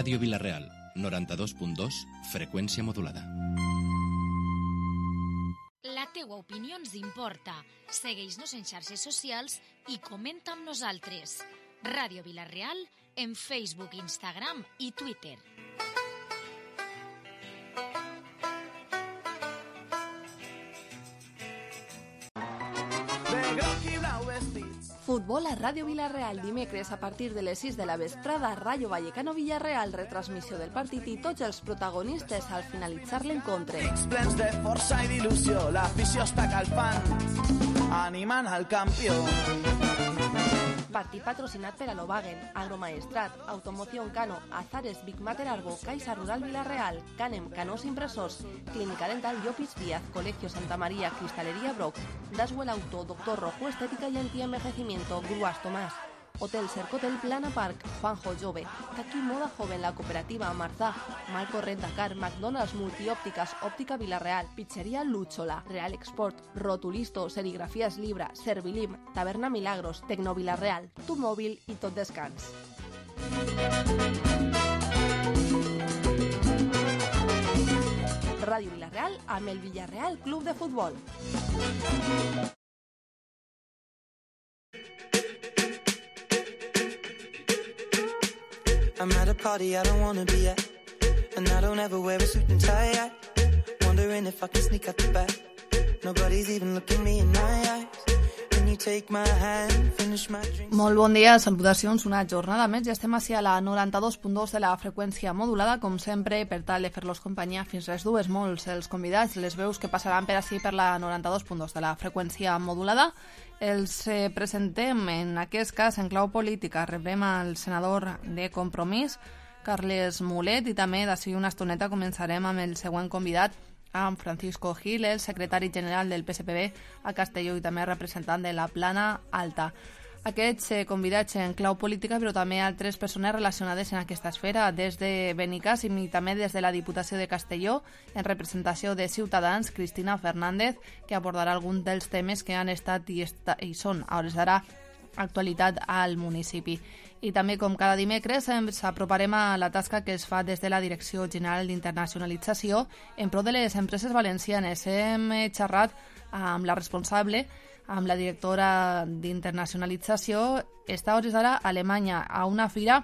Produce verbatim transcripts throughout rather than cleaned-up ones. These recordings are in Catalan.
Ràdio Vila-real, noranta-dos punt dos, freqüència modulada. La teua opinió ens importa. Segueix-nos en xarxes socials i comenta amb nosaltres. Ràdio Vila-real en Facebook, Instagram i Twitter. Futbol a Ràdio Vila-real, dimecres a partir de les sis de la vesprada, Rayo Vallecano-Villarreal, retransmissió del partit i tots els protagonistes al finalitzar l'encontre. Plens de força i d'il·lusió, l'afició està calfant, animant al campió. Partit patrocinat per Alovagen, Agromaestrat, Automoción Cano, Azares, Big Mater Arbo, Caixa Rural Vila-real, Canem, Canós Impresors, Clínica Dental Llopis Díaz, Colegio Santa María, Cristalería Brock, Daswell Auto, Doctor Rojo, Estética y Antienvejecimiento, Gruas Tomás, Hotel Cercotel Plana Park, Juanjo Jove, Taqui Moda Joven, La Cooperativa, Marzá, Malco Rentacar, McDonald's, Multiópticas, Óptica Vila-real, Pizzería Lúchola, Real Export, Rotulisto, Serigrafías Libra, Servilim, Taberna Milagros, Tecno Vila-real, Tu Mòbil i Tot Descans. Ràdio Vila-real amb el Villarreal Club de Futbol. I'm at a party I don't wanna be at, and I don't ever wear a suit and tie yet. Wondering if I can sneak out the back. Nobody's even looking me in my eyes. Can you take my hand, finish my drink? Molt bon dia, salutacions, una jornada més. Ja estem així a la noranta-dos punt dos de la freqüència modulada, com sempre, per tal de fer-los companyia fins les dues. Molts els convidats, les veus que passaran per així per la noranta-dos punt dos de la freqüència modulada. Els eh, presentem, en aquest cas, en clau política. Rebrem al senador de Compromís, Carles Mulet, i també d'ací una estoneta començarem amb el següent convidat, amb Francisco Gil, el secretari general del P S P B a Castelló i també representant de la Plana Alta. Aquests eh, convidats en clau política, però també altres persones relacionades en aquesta esfera, des de Benicàssim i també des de la Diputació de Castelló, en representació de Ciutadans, Cristina Fernández, que abordarà alguns dels temes que han estat i, esta, i són, a hores d'ara, actualitat al municipi. I també, com cada dimecres, ens aproparem a la tasca que es fa des de la Direcció General d'Internacionalització en pro de les empreses valencianes. Hem xerrat amb la responsable, amb la directora d'Internacionalització, està a hores d'ara a Alemanya, a una fira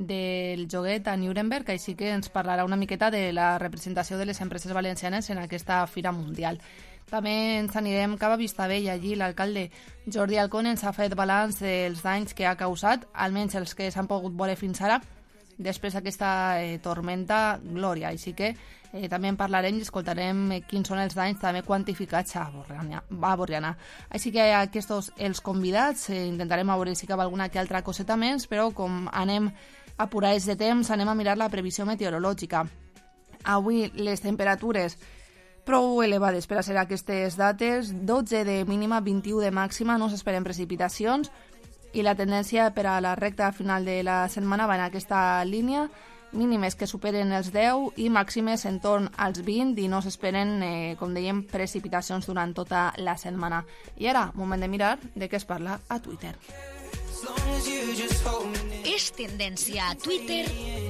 del joguet a Nuremberg, així que ens parlarà una miqueta de la representació de les empreses valencianes en aquesta fira mundial. També ens anirem cap a Vistabell, allí l'alcalde Jordi Alcón ens ha fet balanç dels danys que ha causat, almenys els que s'han pogut veure fins ara, després d'aquesta eh, tormenta Glòria. Així que eh, també en parlarem i escoltarem eh, quins són els danys també quantificats a Borriana. A Borriana. Així que aquests els convidats, eh, intentarem veure si cap alguna que altra coseta més, però com anem apurats de temps, anem a mirar la previsió meteorològica. Avui les temperatures prou elevades per a ser aquestes dates, dotze de mínima, vint-i-u de màxima, no s'esperen precipitacions, i la tendència per a la recta final de la setmana va en aquesta línia, mínimes que superen els deu i màximes en torn als vint, i no s'esperen, eh, com dèiem, precipitacions durant tota la setmana. I ara, moment de mirar de què es parla a Twitter. És tendència a Twitter.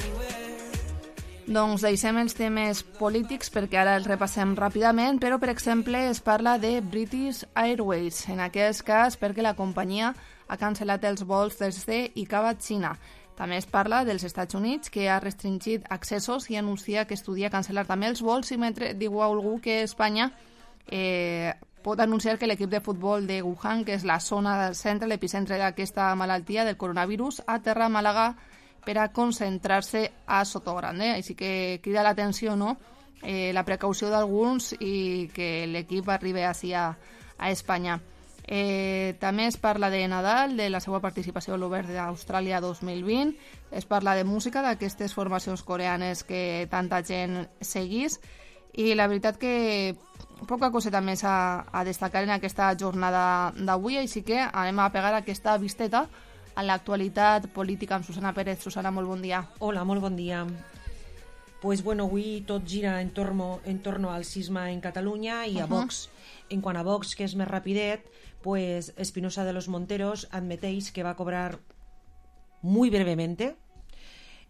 Doncs deixem els temes polítics perquè ara els repassem ràpidament, però, per exemple, es parla de British Airways, en aquest cas perquè la companyia ha cancel·lat els vols des de i cap a Xina. També es parla dels Estats Units, que ha restringit accessos i anuncia que estudia cancel·lar també els vols, i mentre diu algú que Espanya eh, pot anunciar que l'equip de futbol de Wuhan, que és la zona del centre, l'epicentre d'aquesta malaltia del coronavirus, aterra a Màlaga per a concentrar-se a Sotogrande. Així que crida l'atenció, no?, eh, la precaució d'alguns i que l'equip arribi així a, a Espanya. Eh, també es parla de Nadal, de la seva participació a l'Obert d'Austràlia dos mil vint, es parla de música, d'aquestes formacions coreanes que tanta gent seguís, i la veritat que poca coseta més a, a destacar en aquesta jornada d'avui, així que anem a pegar aquesta visteta a l'actualitat política amb Susana Pérez. Susana, molt bon dia. Hola, molt bon dia. Pues bueno, avui tot gira en torno, en torno al sisme en Catalunya i a uh-huh. Vox. En quant a Vox, que és més rapidet, pues Espinosa de los Monteros admeteix que va cobrar muy brevemente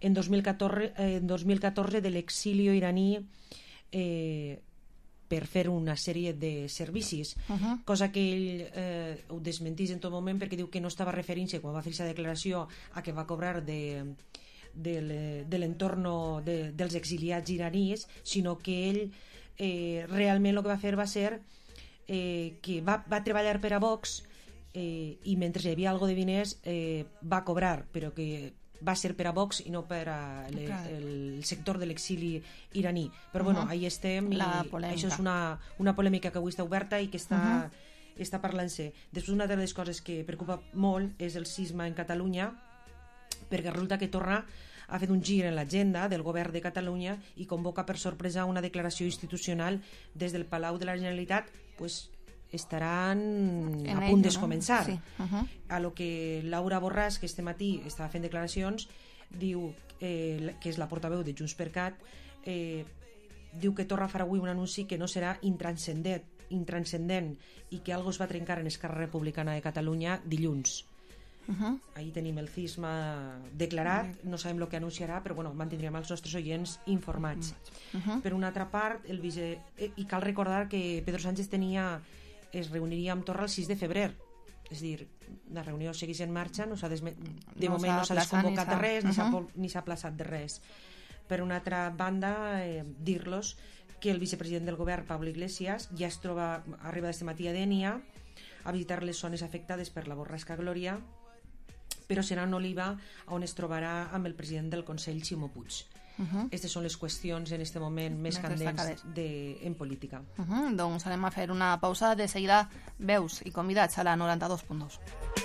en dos mil catorze, eh, en dos mil catorze de l'exilio iraní eh, per fer una sèrie de servicis, uh-huh. cosa que ell eh, ho desmentís en tot moment perquè diu que no estava referint-se quan va fer aquesta declaració a que va cobrar de, de, de l'entorn de, dels exiliats iraníes, sinó que ell eh, realment el que va fer va ser eh, que va, va treballar per a Vox eh, i mentre hi havia algo de diners eh, va cobrar, però que va ser per a Vox i no per a le, okay. el sector de l'exili iraní. Però uh-huh. bueno, ahí estem i això és una, una polèmica que avui està oberta i que està, uh-huh. està parlant-se. Després, una de les coses que preocupa molt és el sisme en Catalunya, perquè resulta que Torra ha fet un gir en l'agenda del govern de Catalunya i convoca per sorpresa una declaració institucional des del Palau de la Generalitat, pues, estaran en a punt de començar. No? Sí. Uh-huh. A lo que Laura Borràs, que este matí estava fent declaracions, diu eh, que és la portaveu de Junts per Cat, eh, diu que Torra farà avui un anunci que no serà intranscendent, intranscendent i que algo es va trencar en Esquerra Republicana de Catalunya dilluns. Uh-huh. Ahí tenim el cisma declarat, no sabem el que anunciarà, però bueno, mantindríem els nostres oients informats. Uh-huh. Per una altra part, el vice... eh, i cal recordar que Pedro Sánchez tenia es reuniria amb Torra el sis de febrer, és a dir, la reunió segueix en marxa, no s'ha desme... de no moment no s'ha desconvocat de res, ni s'ha uh-huh. ni s'ha plaçat de res. Per una altra banda, eh, dir-los que el vicepresident del govern, Pablo Iglesias, ja es troba, arriba d'este matí a Dénia a visitar les zones afectades per la borrasca Glòria, però serà en Oliva on es trobarà amb el president del Consell, Ximo Puig. Uh-huh. Aquestes són les qüestions en aquest moment més, més candents de, en política. Uh-huh. Doncs anem a fer una pausa. De seguida, veus i convidats a la noranta-dos punt dos.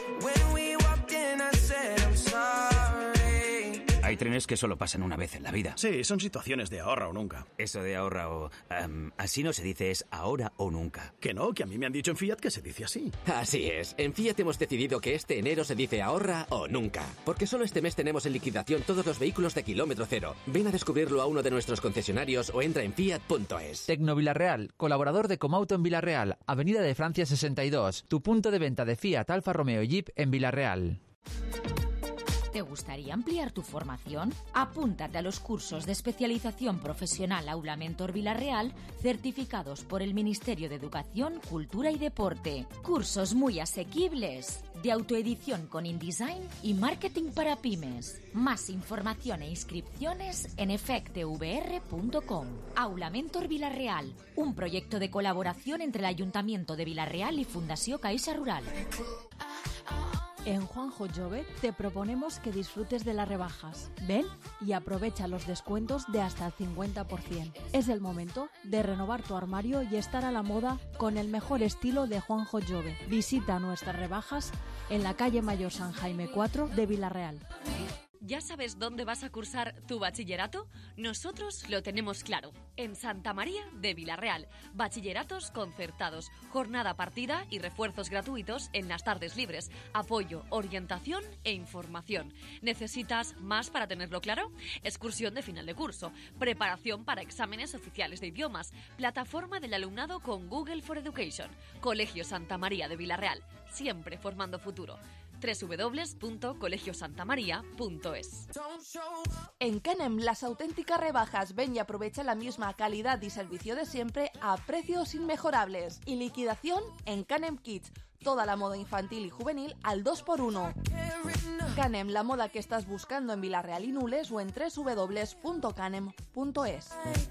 Hay trenes que solo pasan una vez en la vida. Sí, son situaciones de ahorra o nunca. Eso de ahorra o... Um, así no se dice, es ahora o nunca. Que no, que a mí me han dicho en Fiat que se dice así. Así es. En Fiat hemos decidido que este enero se dice ahorra o nunca. Porque solo este mes tenemos en liquidación todos los vehículos de kilómetro cero. Ven a descubrirlo a uno de nuestros concesionarios o entra en fiat punto es. Tecno Villarreal, colaborador de Comauto en Villarreal, Avenida de Francia sesenta y dos. Tu punto de venta de Fiat, Alfa Romeo y Jeep en Villarreal. ¿Te gustaría ampliar tu formación? Apúntate a los cursos de especialización profesional Aula Mentor Villarreal, certificados por el Ministerio de Educación, Cultura y Deporte. Cursos muy asequibles, de autoedición con InDesign y marketing para pymes. Más información e inscripciones en efecte v r punto com. Aula Mentor Villarreal, un proyecto de colaboración entre el Ayuntamiento de Villarreal y Fundació Caixa Rural. En Juanjo Jove te proponemos que disfrutes de las rebajas. Ven y aprovecha los descuentos de hasta el cincuenta por ciento. Es el momento de renovar tu armario y estar a la moda con el mejor estilo de Juanjo Jove. Visita nuestras rebajas en la calle Mayor San Jaime cuatro de Villarreal. ¿Ya sabes dónde vas a cursar tu bachillerato? Nosotros lo tenemos claro. En Santa María de Villarreal. Bachilleratos concertados, jornada partida y refuerzos gratuitos en las tardes libres. Apoyo, orientación e información. ¿Necesitas más para tenerlo claro? Excursión de final de curso. Preparación para exámenes oficiales de idiomas. Plataforma del alumnado con Google for Education. Colegio Santa María de Villarreal. Siempre formando futuro. doble u doble u doble u punto colegio santa maría punto es. En Canem, las auténticas rebajas. Ven y aprovecha la misma calidad y servicio de siempre a precios inmejorables. Y liquidación en Canem Kids. Toda la moda infantil y juvenil al dos por uno. Canem, la moda que estás buscando en Villarreal y Nules o en doble u doble u doble u punto canem punto es.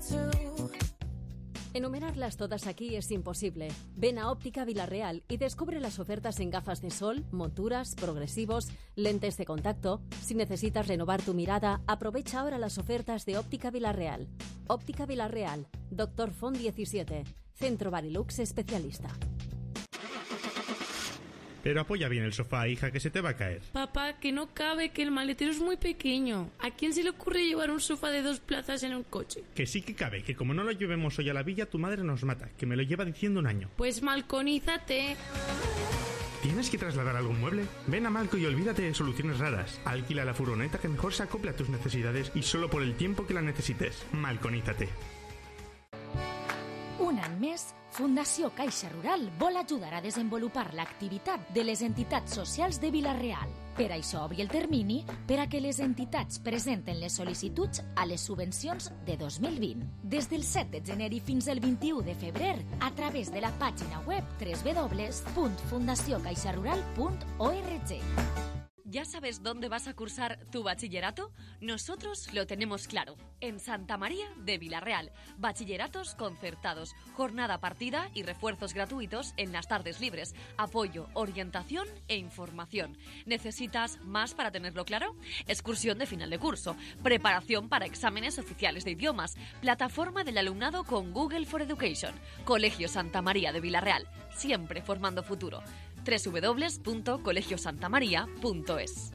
Enumerarlas todas aquí es imposible. Ven a Óptica Villarreal y descubre las ofertas en gafas de sol, monturas, progresivos, lentes de contacto. Si necesitas renovar tu mirada, aprovecha ahora las ofertas de Óptica Villarreal. Óptica Villarreal, Doctor Font diecisiete, Centro Barilux Especialista. Pero apoya bien el sofá, hija, que se te va a caer. Papá, que no cabe, que el maletero es muy pequeño. ¿A quién se le ocurre llevar un sofá de dos plazas en un coche? Que sí que cabe, que como no lo llevemos hoy a la villa, tu madre nos mata, que me lo lleva diciendo un año. Pues malconízate. ¿Tienes que trasladar algún mueble? Ven a Malco y olvídate de soluciones raras. Alquila la furgoneta que mejor se acople a tus necesidades y solo por el tiempo que la necesites. Malconízate. Un any més, Fundació Caixa Rural vol ajudar a desenvolupar l'activitat de les entitats socials de Vila-real. Per això obri el termini per a que les entitats presenten les sol·licituds a les subvencions de dos mil vint. Des del set de gener i fins al vint-i-u de febrer, a través de la pàgina web doble u doble u doble u punt fundació caixa rural punt org. ¿Ya sabes dónde vas a cursar tu bachillerato? Nosotros lo tenemos claro. En Santa María de Vilarreal. Bachilleratos concertados, jornada partida y refuerzos gratuitos en las tardes libres. Apoyo, orientación e información. ¿Necesitas más para tenerlo claro? Excursión de final de curso. Preparación para exámenes oficiales de idiomas. Plataforma del alumnado con Google for Education. Colegio Santa María de Vilarreal. Siempre formando futuro. doble u doble u doble u punto colegio santa maría punto es.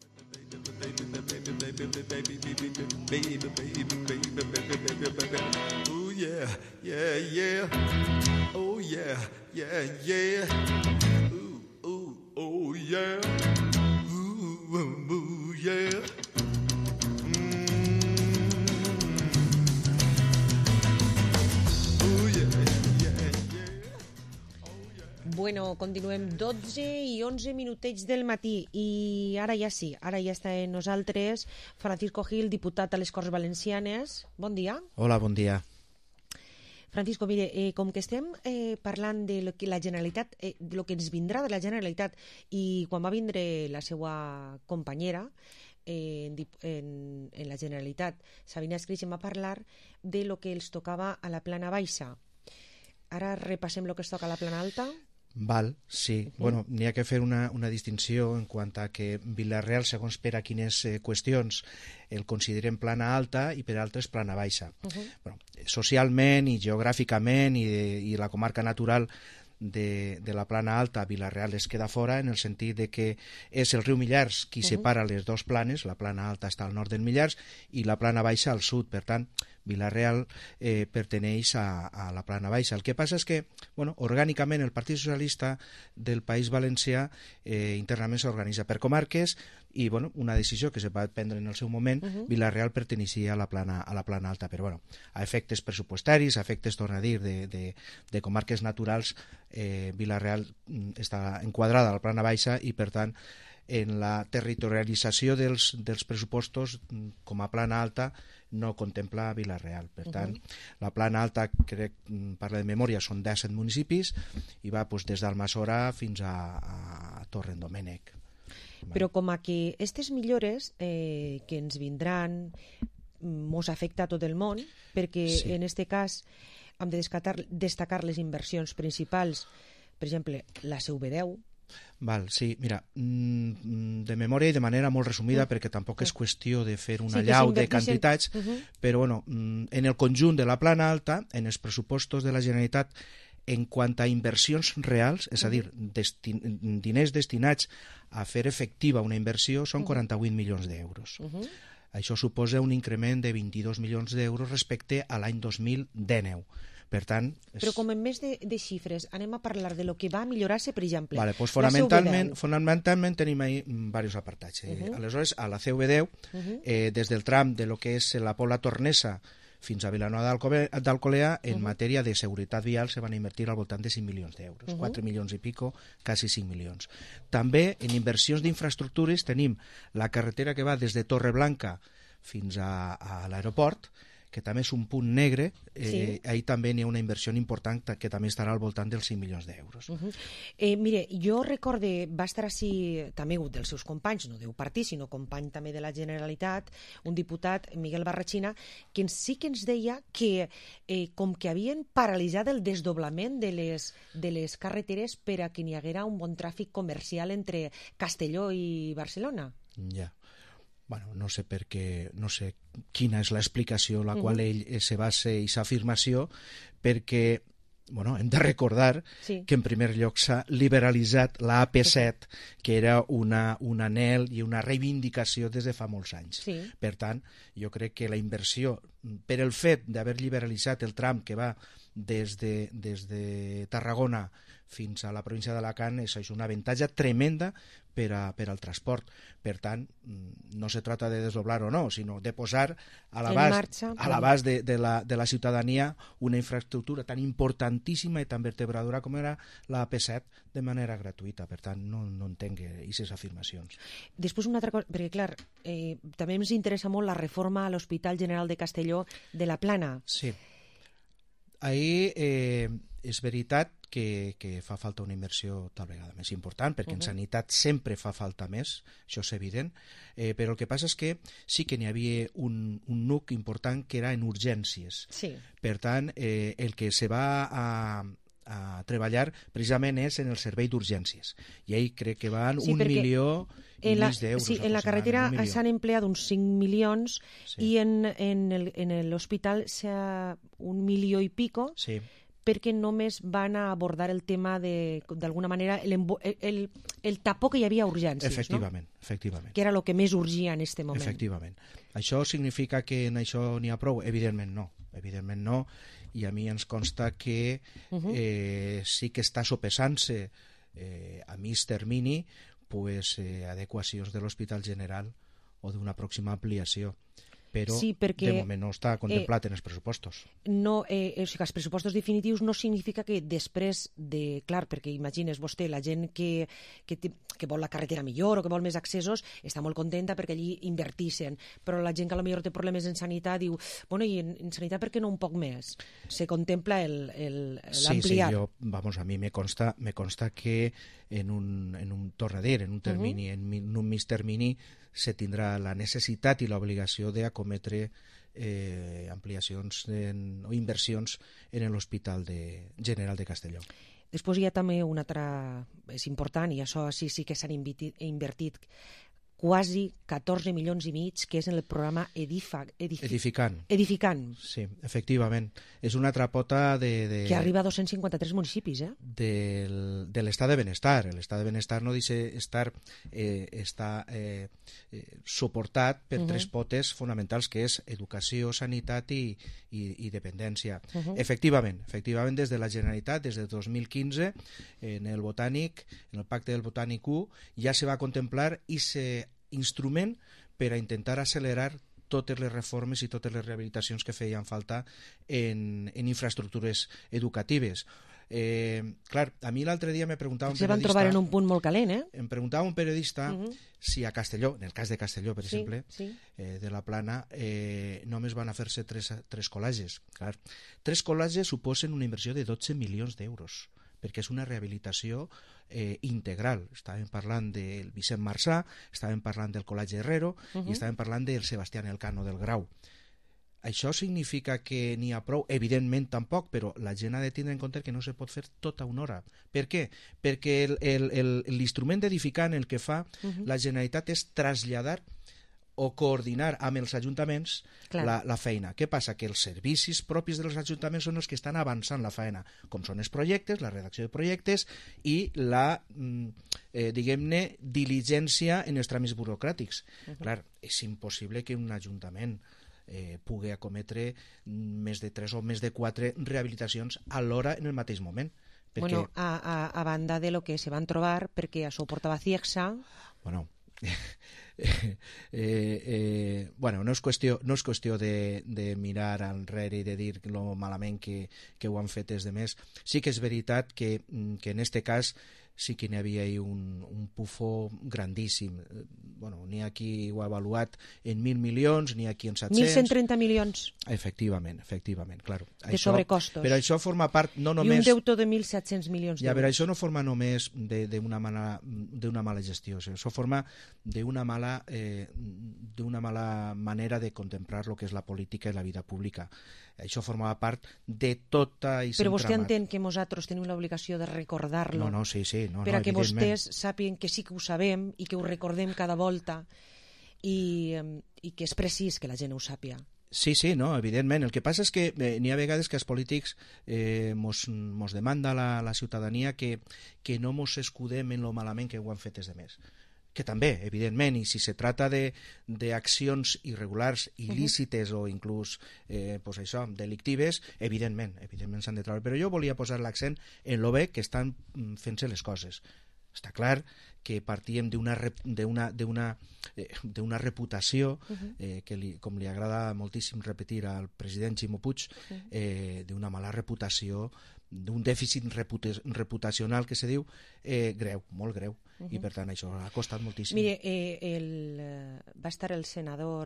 Oh yeah, yeah, yeah. Oh yeah, yeah, yeah. Ooh, ooh, oh yeah. Ooh, ooh, ooh, yeah. Bueno, continuem dotze i onze minutets del matí i ara ja sí, ara ja està en nosaltres Francisco Gil, diputat a les Corts Valencianes. Bon dia. Hola, bon dia. Francisco, mire, eh, com que estem eh, parlant de lo que la Generalitat, eh, de lo que ens vindrà de la Generalitat, i quan va vindre la seva companyera eh, en, en, en la Generalitat, Sabina Escrig, va parlar de lo que els tocava a la plana baixa. Ara repassem lo que es toca a la plana alta. Val, sí. Uh-huh. Bueno, n'hi ha que fer una, una distinció en quant a que Vilarreal, segons per a quines eh, qüestions el considerem plana alta i per altres plana baixa. Uh-huh. Bueno, socialment i geogràficament i, de, i la comarca natural de, de la plana alta, Vilarreal es queda fora en el sentit de que és el riu Millars qui uh-huh. separa les dos planes. La plana alta està al nord del Millars i la plana baixa al sud. Per tant, Vilarreal eh, perteneix a, a la plana baixa. El que passa és que, bueno, orgànicament el Partit Socialista del País Valencià eh, internament s'organitza per comarques i, bueno, una decisió que se va prendre en el seu moment, uh-huh. Vilarreal perteneixia a la plana, a la plana alta, però, bueno, a efectes pressupostaris, a efectes, torna a dir, de, de, de comarques naturals, eh, Vilarreal està enquadrada a la plana baixa i, per tant, en la territorialització dels, dels pressupostos com a plana alta no contempla Vilarreal. Per tant, uh-huh. la plana alta, crec, parla de memòria, són disset municipis i va pues, des d'Almassora fins a, a Torredemènec. Però com a que aquestes millores eh, que ens vindran mos afecta a tot el món, perquè sí. en aquest cas hem de destacar, destacar les inversions principals, per exemple, la C V deu. Val, sí, mira, de memòria i de manera molt resumida, uh, perquè tampoc és qüestió de fer una sí, llau de quantitats, uh-huh. però bueno, en el conjunt de la plana alta, en els pressupostos de la Generalitat, en quant a inversions reals, és a dir, desti diners destinats a fer efectiva una inversió, són quaranta-vuit milions d'euros. Uh-huh. Això suposa un increment de vint-i-dos milions d'euros respecte a l'any dos mil dinou. Per tant, és... Però com en més de, de xifres, anem a parlar de lo que va millorar-se, per exemple. Vale, pues fonamentalment, fonamentalment tenim ahí diversos apartats. Eh? Uh-huh. Aleshores, a la C V deu, uh-huh. eh, des del tram de lo que és la Pobla Tornesa fins a Vilanova d'Alcolea, en uh-huh. matèria de seguretat vial se van invertir al voltant de cinc milions d'euros, uh-huh. quatre milions i pico, quasi cinc milions. També en inversions d'infraestructures tenim la carretera que va des de Torreblanca fins a, a l'aeroport, que també és un punt negre, eh, sí. ahí també n'hi ha una inversió important que també estarà al voltant dels cinc milions d'euros. Uh-huh. eh, mire, jo recorde, va estar així també un dels seus companys, no del partit, sinó company també de la Generalitat, un diputat, Miguel Barrachina, que sí que ens deia que eh, com que havien paralitzat el desdoblament de les, de les carreteres per a que n'hi haguera un bon tràfic comercial entre Castelló i Barcelona. Ja. Yeah. Bueno, no sé per què, no sé quina és l'explicació la qual uh-huh. ell se basa i aquesta afirmació, perquè bueno, hem de recordar sí. que en primer lloc s'ha liberalitzat la A P set, que era una, un anhel i una reivindicació des de fa molts anys. Sí. Per tant, jo crec que la inversió, per el fet d'haver liberalitzat el tram que va des de, des de Tarragona fins a la província d'Alacant, és un avantatge tremenda per, a, per al transport. Per tant, no se trata de desdoblar o no, sinó de posar a l'abast a l'abast de, de, la, de la ciutadania una infraestructura tan importantíssima i tan vertebradora com era la A P set de manera gratuïta. Per tant, no, no entenc aquestes afirmacions. Després una altra cosa, perquè clar, eh, també ens interessa molt la reforma a l'Hospital General de Castelló de la Plana. Sí. Ahir eh, és veritat que, que fa falta una inversió tal vegada més important, perquè uh-huh. en sanitat sempre fa falta més, això és evident, eh, però el que passa és que sí que n'hi havia un, un nuc important que era en urgències. Sí. Per tant, eh, el que se va a, a treballar precisament és en el servei d'urgències. I ahí crec que van sí, un milió i mig d'euros. Sí, en la carretera s'han empleat uns cinc milions sí. i en, en l'hospital s'ha un milió i pico sí. perquè només van a abordar el tema de, d'alguna manera, el, el, el tapó que hi havia a urgències, efectivament, no? Efectivament. Que era el que més urgia en aquest moment. Efectivament. Això significa que en això n'hi ha prou? Evidentment no. Evidentment no. I a mi ens consta que uh-huh. eh, sí que està sopesant-se eh, a mig termini pues, eh, adequacions de l'Hospital General o d'una pròxima ampliació. Però sí, perquè, de moment no està contemplat eh, en els pressupostos. No, eh, o sigui, els pressupostos definitius no significa que després de... Clar, perquè imagines vostè, la gent que, que, que vol la carretera millor o que vol més accessos està molt contenta perquè allí invertixen, però la gent que potser té problemes en sanitat diu, bueno, i en, en sanitat per què no un poc més? Se contempla el, el, l'ampliar. Sí, sí, jo, vamos, a mi me consta, me consta que en un, en un torna a dir, en un termini, uh-huh. en un mig termini, se tindrà la necessitat i l'obligació d'acometre eh, ampliacions en, o inversions en l'Hospital de, General de Castelló. Després hi ha també una altra, és important, i això sí, sí que s'han invertit, invertit quasi catorze milions i mig, que és en el programa Edifa, Edifi, Edificant. Edificant. Sí, efectivament. És una altra pota de... de que arriba a dos-cents cinquanta-tres municipis, eh? Del, de l'estat de benestar. L'estat de benestar no dice estar, eh, està eh, eh, suportat per uh-huh. tres potes fonamentals, que és educació, sanitat i, i, i dependència. Uh-huh. Efectivament, efectivament, des de la Generalitat, des de dos mil quinze, en el Botànic, en el Pacte del Botànic u, ja se va contemplar i se instrument per a intentar accelerar totes les reformes i totes les rehabilitacions que feien falta en, en infraestructures educatives. Eh, clar, a mi l'altre dia me preguntava un se periodista... van trobar en un punt molt calent, eh? Em preguntava un periodista uh-huh. si a Castelló, en el cas de Castelló, per sí, exemple, sí. Eh, de la Plana, eh, només van a fer-se tres, tres col·legis. Clar, tres col·legis suposen una inversió de dotze milions d'euros, perquè és una rehabilitació eh, integral. Estàvem parlant del Vicent Marçà, estàvem parlant del Col·legi Herrero uh-huh. i estàvem parlant del Sebastián Elcano del Grau. Això significa que n'hi ha prou? Evidentment tampoc, però la gent ha de tindre en compte que no se pot fer tota una hora. Per què? Perquè el, el, el, l'instrument d'edificant el que fa uh-huh. la Generalitat és traslladar o coordinar amb els ajuntaments la, la feina. Què passa? Que els servicis propis dels ajuntaments són els que estan avançant la feina, com són els projectes, la redacció de projectes i la, eh, diguem-ne, diligència en els tràmits burocràtics. Uh-huh. Clar, és impossible que un ajuntament eh, pugui acometre més de tres o més de quatre rehabilitacions alhora en el mateix moment. Perquè... Bueno, a, a, a banda de lo que se van trobar, perquè això ho portava Ciegsa... Bueno... Eh, eh, bueno, no és qüestió, no és qüestió de, de mirar enrere i de dir lo malament que, que ho han fet els demés. Sí que és veritat que, que en este cas sí que n'hi havia un, un pufó grandíssim. Bueno, n'hi ha qui ho ha avaluat en mil milions, n'hi ha qui en set-cents... mil cent trenta milions. Efectivament, efectivament, claro. De això, sobrecostos. Però això forma part no només... I un deute de mil set-cents milions d'euros. Ja, però això no forma només d'una mala, d'una mala gestió, això forma d'una mala, eh, d'una mala manera de contemplar el que és la política i la vida pública. Això formava part de tota... Però vostè entén que nosaltres tenim l'obligació de recordar-lo. No, no, sí, sí. No, per a no, que vostès sàpien que sí que ho sabem i que ho recordem cada volta i, i que és precís que la gent ho sàpia. Sí, sí, no, evidentment. El que passa és que eh, n'hi ha vegades que els polítics eh, mos, mos demanda la, la ciutadania que, que no mos escudem en lo malament que ho han fet els demés. Que també, evidentment, i si se trata d'accions irregulars, il·lícites uh-huh. o inclús eh, pues això, delictives, evidentment, evidentment s'han de treure. Però jo volia posar l'accent en lo bé que estan fent-se les coses. Està clar que partíem d'una d'una d'una eh, d'una reputació eh, que li, com li agrada moltíssim repetir al president Ximo Puig, eh, d'una mala reputació, d'un dèficit reputa reputacional que se diu eh, greu, molt greu, uh -huh. i per tant això ha costat moltíssim. Mire, eh, el, eh, va estar el senador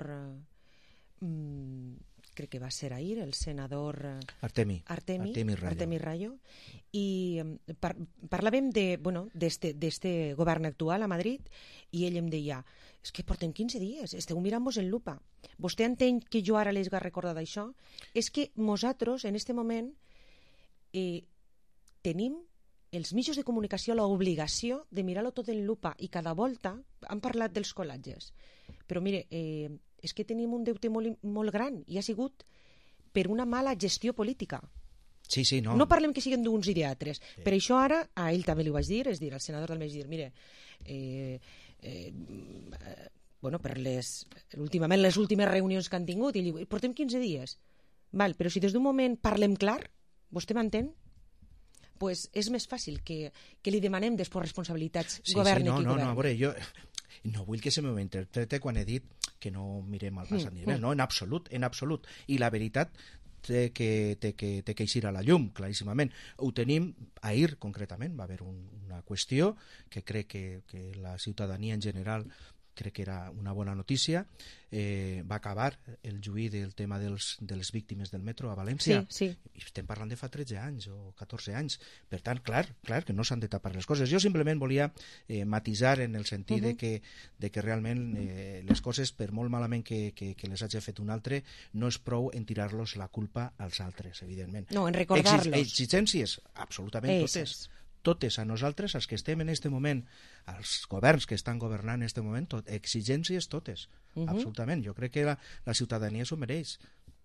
mm, crec que va ser ahir, el senador Artemi, Artemi, Artemi Rayo, Artemi Rayo i par parlàvem de, bueno, d'este govern actual a Madrid i ell em deia, és que portem quinze dies, esteu mirant-vos en lupa. Vostè entén que jo ara les haig recordat d'això? És que nosaltres, en este moment, eh, tenim els mitjans de comunicació l'obligació de mirar-lo tot en lupa i cada volta han parlat dels col·latges. Però mire, eh, és que tenim un deute molt, molt gran i ha sigut per una mala gestió política. Sí, sí, no. No parlem que siguin d'uns i d'altres. Sí. Per això ara, a ell també li ho vaig dir, és dir, al senador també vaig dir, mire, eh, eh, bueno, per les, últimament les últimes reunions que han tingut, i li, portem quinze dies. Val, però si des d'un moment parlem clar, vostè m'entén? Pues és més fàcil que, que li demanem després responsabilitats, sí, governi sí, no, qui no, governi. No, a veure, jo no vull que se m'interprete quan he dit que no mirem al passat mm, nivell, mm. no, en absolut, en absolut. I la veritat té que, té que, té que eixir a la llum, claríssimament. Ho tenim, ahir concretament, va haver un, una qüestió que crec que, que la ciutadania en general crec que era una bona notícia, eh, va acabar el juí del tema dels, de les víctimes del metro a València. Sí, sí. I estem parlant de fa tretze anys o catorze anys. Per tant, clar, clar que no s'han de tapar les coses. Jo simplement volia eh, matisar en el sentit uh -huh. de, que, de que realment eh, les coses, per molt malament que, que, que les hagi fet un altre, no és prou en tirar-los la culpa als altres, evidentment. No, en recordar-los. Exigències, absolutament totes. Totes a nosaltres, els que estem en este moment, els governs que estan governant en este moment, tot, exigències totes, uh -huh. absolutament. Jo crec que la, la ciutadania s'ho mereix.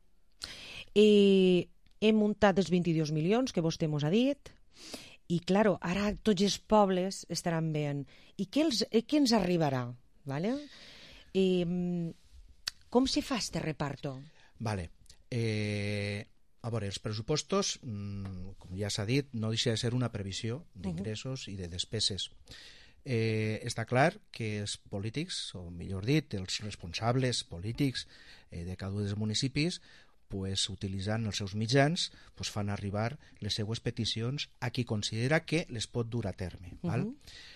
I hem muntat els vint-i-dos milions que vostè mos ha dit, i, claro, ara tots els pobles estaran veient. I què, els, què ens arribarà? Vale? I, com se fa este reparto? Vale. Eh... A veure, els pressupostos, com ja s'ha dit, no deixa de ser una previsió d'ingressos i de despeses. Eh, està clar que els polítics, o millor dit, els responsables polítics eh, de cada un dels municipis, pues, utilitzant els seus mitjans, pues, fan arribar les seues peticions a qui considera que les pot dur a terme. Uh -huh. Val?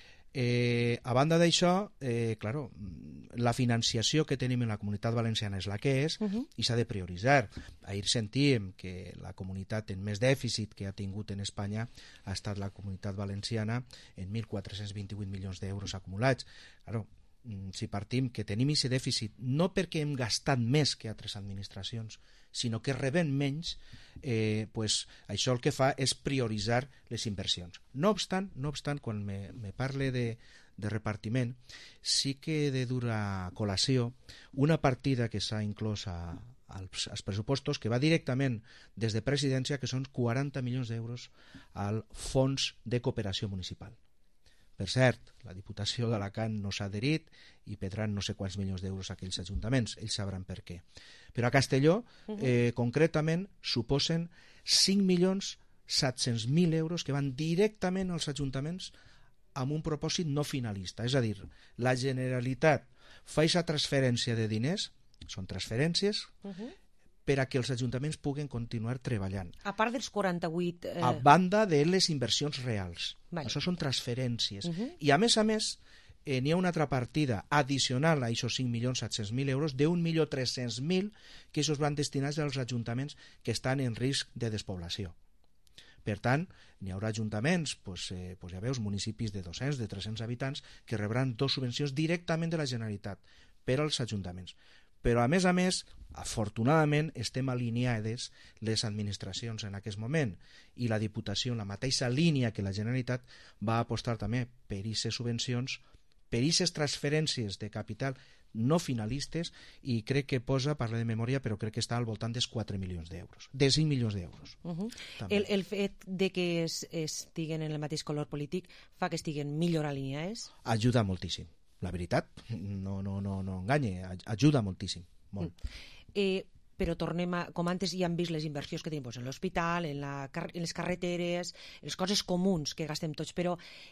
Eh, a banda d'això, eh, claro, la financiació que tenim en la comunitat valenciana és la que és uh -huh. i s'ha de prioritzar. Ahir sentíem que la comunitat en més dèficit que ha tingut en Espanya ha estat la comunitat valenciana en mil quatre-cents vint-i-vuit milions d'euros acumulats. Claro, si partim que tenim aquest dèficit no perquè hem gastat més que altres administracions, sinó que rebem menys, eh, pues, això el que fa és prioritzar les inversions. No obstant, no obstant quan me, me parle de, de repartiment, sí que he de dur a col·lació una partida que s'ha inclòs a, als, als pressupostos que va directament des de presidència, que són quaranta milions d'euros al Fons de Cooperació Municipal. Per cert, la Diputació d'Alacant no s'ha adherit i perdran no sé quants milions d'euros a aquells ajuntaments, ells sabran per què. Però a Castelló, eh, concretament, suposen cinc milions set-cents mil euros que van directament als ajuntaments amb un propòsit no finalista. És a dir, la Generalitat fa aquesta transferència de diners, són transferències, uh -huh. per a que els ajuntaments puguen continuar treballant. A part dels quaranta-vuit... Eh... A banda de les inversions reals. Vale. Això són transferències. Uh -huh. I a més a més, eh, n'hi ha una altra partida addicional a aquests cinc milions set-cents mil euros d'un milió tres-cents mil que aquests van destinats als ajuntaments que estan en risc de despoblació. Per tant, n'hi haurà ajuntaments, pues, eh, pues ja veus, municipis de dos-cents, de tres-cents habitants, que rebran dos subvencions directament de la Generalitat per als ajuntaments. Però, a més a més, afortunadament, estem alineades les administracions en aquest moment i la Diputació, en la mateixa línia que la Generalitat, va apostar també per aquestes subvencions, per aquestes transferències de capital no finalistes, i crec que posa, parla de memòria, però crec que està al voltant dels quatre milions d'euros, de cinc milions d'euros. Uh -huh. el, el fet de que es, estiguen en el mateix color polític fa que estiguen millor alineades? Ajuda moltíssim. La veritat, no, no, no, no enganye, ajuda moltíssim, molt. Mm. Eh, però tornem a, com antes ja hem vist les inversions que tenim pues, en l'hospital, en, la, en les carreteres, les coses comuns que gastem tots, però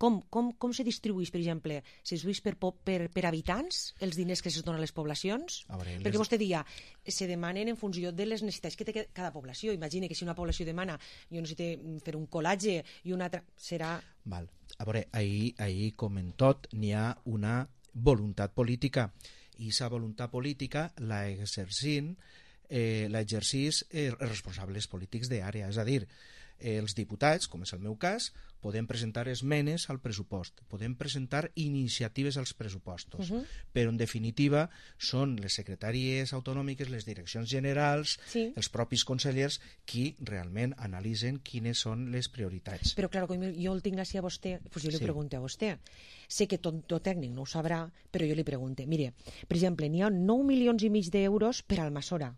Com, com, com se distribueix, per exemple? Se distribueix per, per, per habitants els diners que es donen a les poblacions? A veure, Perquè les... vostè dia, se demanen en funció de les necessitats que té cada població. Imagina que si una població demana, jo necessito fer un colatge i una altra, serà... Val. A veure, ahir, ahir com en tot, n'hi ha una voluntat política, i aquesta voluntat política la exercint, eh, la exercís els responsables polítics d'àrea, és a dir, els diputats, com és el meu cas, podem presentar esmenes al pressupost, podem presentar iniciatives als pressupostos, uh -huh. però en definitiva són les secretaries autonòmiques, les direccions generals, sí. els propis consellers qui realment analitzen quines són les prioritats. Però clar, com jo el tinc així a vostè, doncs jo li sí. pregunto a vostè. Sé que tot, tot tècnic no ho sabrà, però jo li pregunto. Mire, per exemple, n'hi ha nou milions i mig d'euros per al Almassora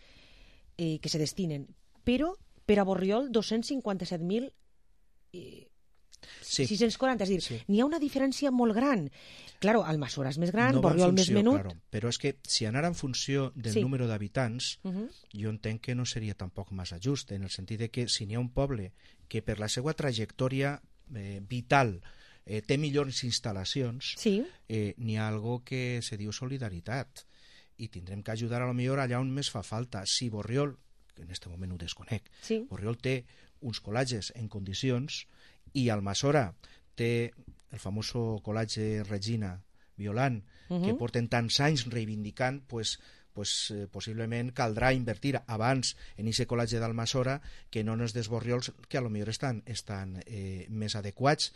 eh, que se destinen, però per a Borriol dos-cents cinquanta-set mil eh, sí. sis-cents quaranta, és a dir, sí. n'hi ha una diferència molt gran. Claro, Almassora és més gran, no Borriol funció, més menut. Claro, però és que si anara en funció del sí. número d'habitants, uh -huh. jo entenc que no seria tampoc massa just, en el sentit de que si n'hi ha un poble que per la seva trajectòria eh, vital eh, té millors instal·lacions, sí. eh, n'hi ha algo que se diu solidaritat, i tindrem que ajudar a lo millor allà on més fa falta. Si Borriol, que en aquest moment ho desconec, sí. Borriol té uns colatges en condicions i Almassora té el famós colatge Regina Violant, uh -huh. que porten tants anys reivindicant, pues, pues, eh, possiblement caldrà invertir abans en aquest colatge d'Almassora que no en els dels Borriols, que a lo millor estan, estan eh, més adequats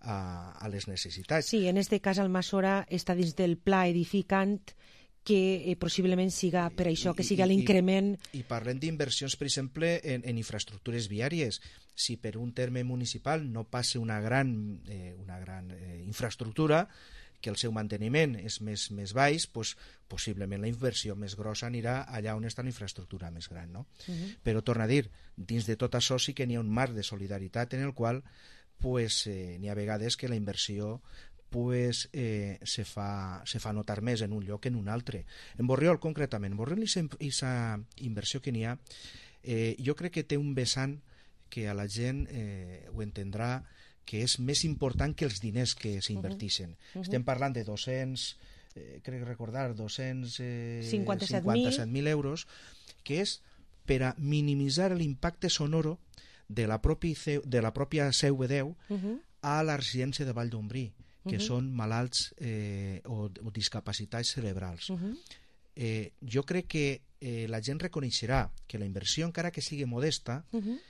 a, a les necessitats. Sí, en aquest cas Almassora està dins del pla edificant que eh, possiblement siga per això, que siga l'increment... I, i parlem d'inversions, per exemple, en, en infraestructures viàries. Si per un terme municipal no passa una gran, eh, una gran eh, infraestructura, que el seu manteniment és més, més baix, pues, possiblement la inversió més grossa anirà allà on està la infraestructura més gran. No? Uh -huh. Però, torna a dir, dins de tot això sí que n'hi ha un marc de solidaritat en el qual pues, eh, n'hi ha vegades que la inversió pues, eh, se, fa, se fa notar més en un lloc que en un altre. En Borriol, concretament, en Borriol, aquesta inversió que n'hi ha, eh, jo crec que té un vessant que a la gent eh, ho entendrà, que és més important que els diners que s'invertixen. Uh -huh. Estem parlant de dos-cents, eh, crec recordar, dos-cents cinquanta-set mil euros, que és per a minimitzar l'impacte sonoro de la, propi, de la pròpia C V deu uh -huh. a la residència de Vall d'Ombrí, que uh -huh. són malalts eh, o, o discapacitats cerebrals. Uh -huh. eh, jo crec que eh, la gent reconeixerà que la inversió, encara que sigui modesta, uh -huh.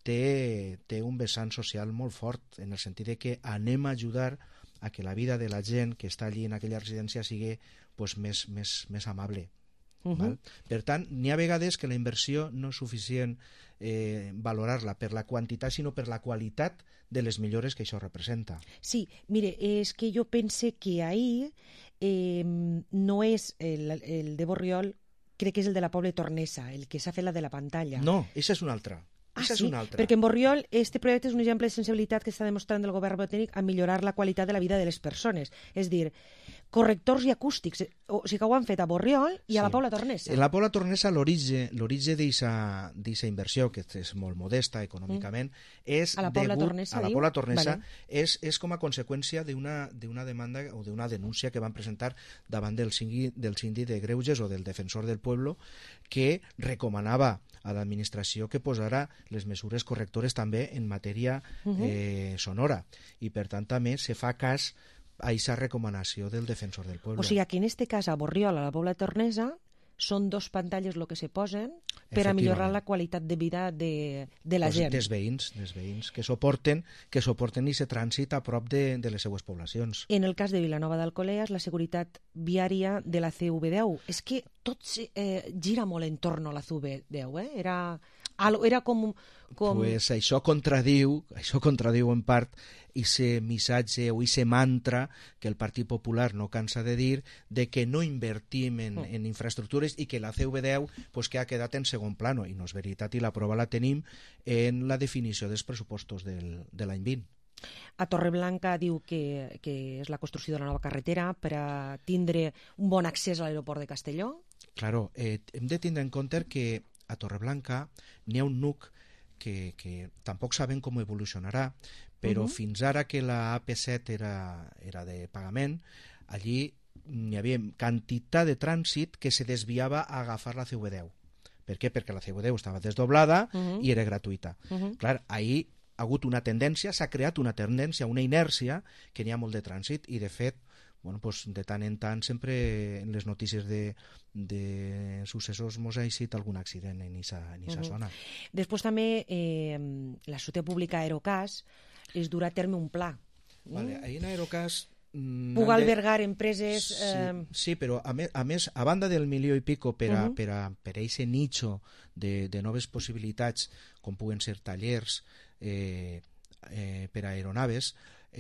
té, té un vessant social molt fort, en el sentit de que anem a ajudar a que la vida de la gent que està allí en aquella residència sigui pues, més, més, més amable. Uh -huh. Val? Per tant, n'hi ha vegades que la inversió no és suficient eh, valorar-la per la quantitat, sinó per la qualitat de les millores que això representa. Sí, mire, és que jo pense que ahir eh, no és el, el de Borriol, crec que és el de la Pobla Tornesa, el que s'ha fet la de la pantalla. No, això és un altre. Ah, sí? Perquè en Borriol este projecte és un exemple de sensibilitat que està demostrant el govern botànic a millorar la qualitat de la vida de les persones. És dir, correctors i acústics, o sigui que ho han fet a Borriol i a sí. la Pobla Tornesa. En la Pobla Tornesa l'origen d'aquesta inversió, que és molt modesta econòmicament, mm. és a la Pobla degut, Tornesa, a la diu? Pobla Tornesa vale. és, és com a conseqüència d'una demanda o d'una denúncia que van presentar davant del síndic, del síndic de Greuges o del defensor del pueblo, que recomanava a l'administració que posara les mesures correctores també en matèria uh -huh. eh, sonora, i per tant també se fa cas a aquesta recomanació del defensor del pueblo. O sigui, que en este cas a Borriol, a la Pobla Tornesa, són dos pantalles el que se posen per a millorar la qualitat de vida de, de la pues gent. Dels veïns, dels veïns que suporten que suporten aquest trànsit a prop de, de les seues poblacions. En el cas de Vilanova d'Alcolea és la seguretat viària de la C V deu. És que tot eh, gira molt en torno a la C V deu, eh? Era, era com... com... Pues això contradiu, això contradiu en part ese missatge o ese mantra que el Partit Popular no cansa de dir, de que no invertim en, mm. en infraestructures i que la C V deu pues, que ha quedat en segon plano, i no és veritat, i la prova la tenim en la definició dels pressupostos del, de l'any vint. A Torreblanca diu que, que és la construcció de la nova carretera per a tindre un bon accés a l'aeroport de Castelló. Claro, eh, hem de tindre en compte que a Torreblanca n'hi ha un nuc que, que tampoc sabem com evolucionarà, però Uh-huh. fins ara que la A P set era, era de pagament, allí hi havia quantitat de trànsit que se desviava a agafar la C V deu. Per què? Perquè la C V deu estava desdoblada Uh-huh. i era gratuïta. Uh-huh. Clar, ahir ha hagut una tendència, s'ha creat una tendència, una inèrcia, que n'hi ha molt de trànsit, i de fet, bueno, pues, de tant en tant sempre en les notícies de, de successos mos ha eixit algun accident en esa, en esa Uh-huh. zona. Després també eh, la societat pública Aerocas es durà a terme un pla. Vale, ahir en Aerocas mm, Puga han de- albergar empreses... Sí, Eh, sí, però a més, a més, a banda del milió i pico per a, Uh-huh. per a, per a ese nicho de, de noves possibilitats, com puguen ser tallers eh, eh, per a aeronaves,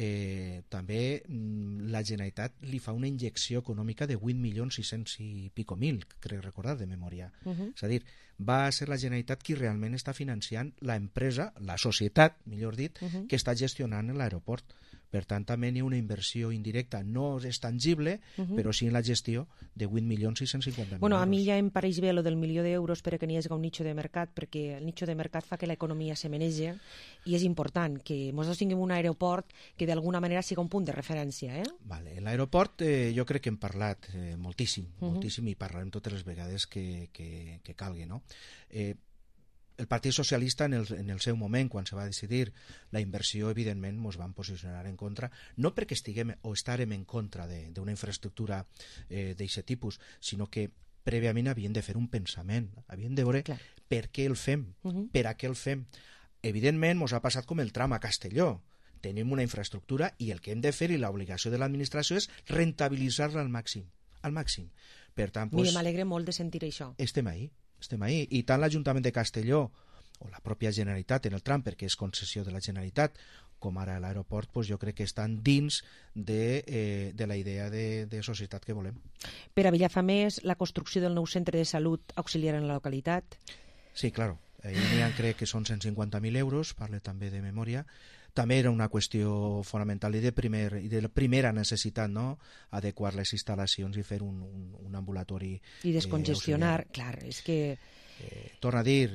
eh, també mm, la Generalitat li fa una injecció econòmica de vuit milions sis-cents i pico mil, crec recordar de memòria. Uh-huh. És a dir, va ser la Generalitat qui realment està financiant la empresa, la societat, millor dit, Uh-huh. que està gestionant l'aeroport. Per tant, també hi ha una inversió indirecta, no és tangible, Uh-huh. però sí en la gestió de vuit milions sis-cents cinquanta mil Bueno, a euros. mi ja em pareix bé lo del milió d'euros per a que n'hi hagi un nicho de mercat, perquè el nicho de mercat fa que l'economia se menege i és important que nosaltres tinguem un aeroport que d'alguna manera siga un punt de referència. Eh? Vale. En l'aeroport eh, jo crec que hem parlat eh, moltíssim, Uh-huh. moltíssim, i parlarem totes les vegades que, que, que calgui. No? Eh, el Partit Socialista, en el, en el seu moment, quan se va decidir la inversió, evidentment, ens van posicionar en contra, no perquè estiguem o estarem en contra d'una infraestructura eh, d'aquest tipus, sinó que prèviament havien de fer un pensament, havien de veure Clar. per què el fem, Uh-huh. per a què el fem. Evidentment, ens ha passat com el tram a Castelló. Tenim una infraestructura i el que hem de fer i l'obligació de l'administració és rentabilitzar-la al màxim. Al màxim. Per tant, Mira, pues, m'alegre molt de sentir això. estem ahí, estem ahí. I tant l'Ajuntament de Castelló o la pròpia Generalitat en el tram, perquè és concessió de la Generalitat, com ara l'aeroport, pues jo crec que estan dins de, eh, de la idea de, de societat que volem. Per a Villafamés, la construcció del nou centre de salut auxiliar en la localitat. Sí, claro. Ahí n'hi ha, crec que són cent cinquanta mil euros, parle també de memòria. També era una qüestió fonamental i de, primer, i de la primera necessitat, no? Adequar les instal·lacions i fer un, un, un ambulatori I descongestionar, eh, clar, és que... Eh, torna a dir,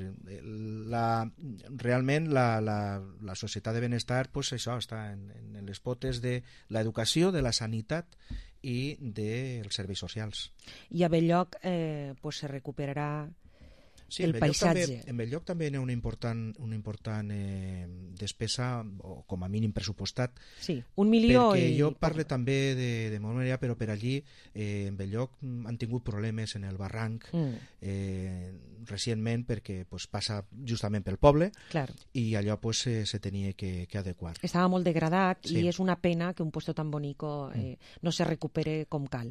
la, realment la, la, la societat de benestar, pues això, està en, en les potes de l'educació, de la sanitat i dels serveis socials. I a Belllloc eh, pues se recuperarà Sí, el en Belllloc paisatge. També, en Belllloc també hi ha una important, una important eh, despesa, o com a mínim pressupostat. Sí, un milió perquè i... jo parlo també de, de memòria, però per allí eh, en Belllloc han tingut problemes en el barranc Mm. eh, recentment perquè pues, passa justament pel poble Clar. i allò pues, se, se tenia que, que adequar. Estava molt degradat Sí. i és una pena que un puesto tan bonico eh, no se recupere com cal.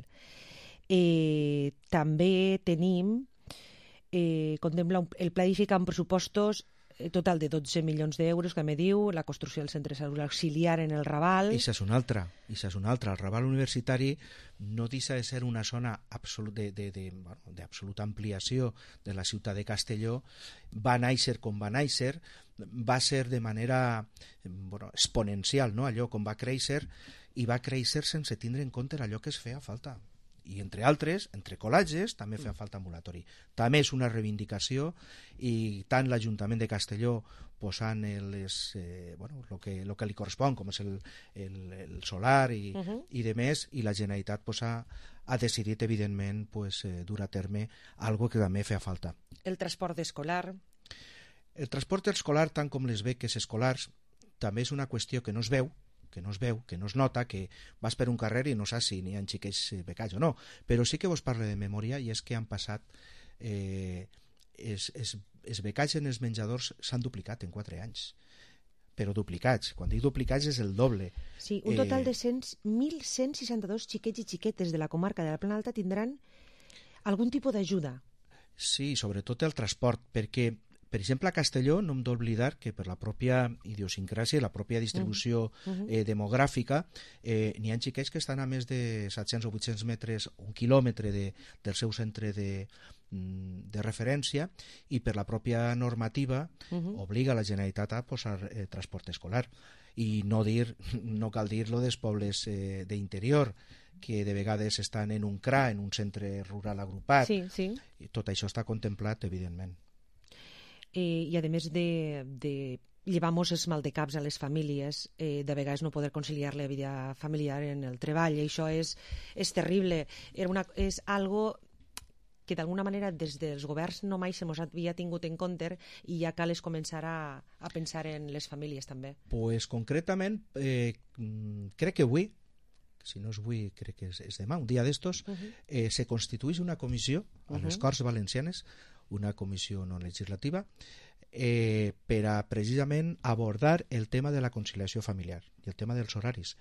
Eh, també tenim eh, contempla un, el pla edifica amb pressupostos eh, total de dotze milions d'euros, que me diu, la construcció del centre de salut auxiliar en el Raval. I això és una altra, i això és una altra. El Raval Universitari no deixa de ser una zona absolut de, de, de, bueno, d'absoluta ampliació de la ciutat de Castelló. Va néixer com va néixer, va ser de manera bueno, exponencial, no? Allò com va créixer, i va créixer sense tindre en compte allò que es feia falta. I entre altres, entre col·leges, també feia falta ambulatori. També és una reivindicació i tant l'Ajuntament de Castelló posant les, eh, bueno, lo que, lo que li correspon, com és el, el, el solar i, uh -huh. i de més, i la Generalitat pues, ha, ha decidit, evidentment, pues, eh, dur a terme algo que també feia falta. El transport escolar. El transport escolar, tant com les beques escolars, també és una qüestió que no es veu, que no es veu, que no es nota, que vas per un carrer i no saps si n'hi ha xiquets becats o no, però sí que vos parlo de memòria, i és que han passat eh, es, es, es becats en els menjadors s'han duplicat en quatre anys, però duplicats, quan dic duplicats és el doble. Sí, un total de mil cent seixanta-dos xiquets i xiquetes de la comarca de la Plana Alta tindran algun tipus d'ajuda. Sí, sobretot el transport, perquè per exemple, a Castelló no hem d'oblidar que per la pròpia idiosincràsia i la pròpia distribució uh-huh. eh, demogràfica eh, n'hi ha xiquets que estan a més de set-cents o vuit-cents metres, un quilòmetre de, del seu centre de, de referència, i per la pròpia normativa uh-huh. obliga la Generalitat a posar eh, transport escolar. I no, dir, no cal dir lo dels pobles eh, d'interior, que de vegades estan en un C R A, en un centre rural agrupat. Sí, sí. I tot això està contemplat, evidentment. Eh, i a més de, de llevamos els maldecaps a les famílies, eh, de vegades no poder conciliar la vida familiar en el treball, i això és, és terrible. Era una, és algo que d'alguna manera des dels governs no mai se mos havia tingut en compte i ja cal es començar a, a pensar en les famílies també. Pues concretament, eh, crec que avui, si no és avui, crec que és, és demà, un dia d'estos, uh -huh. eh, se constitueix una comissió a les uh -huh. Corts Valencianes, una comissió no legislativa, eh, per a precisament abordar el tema de la conciliació familiar i el tema dels horaris.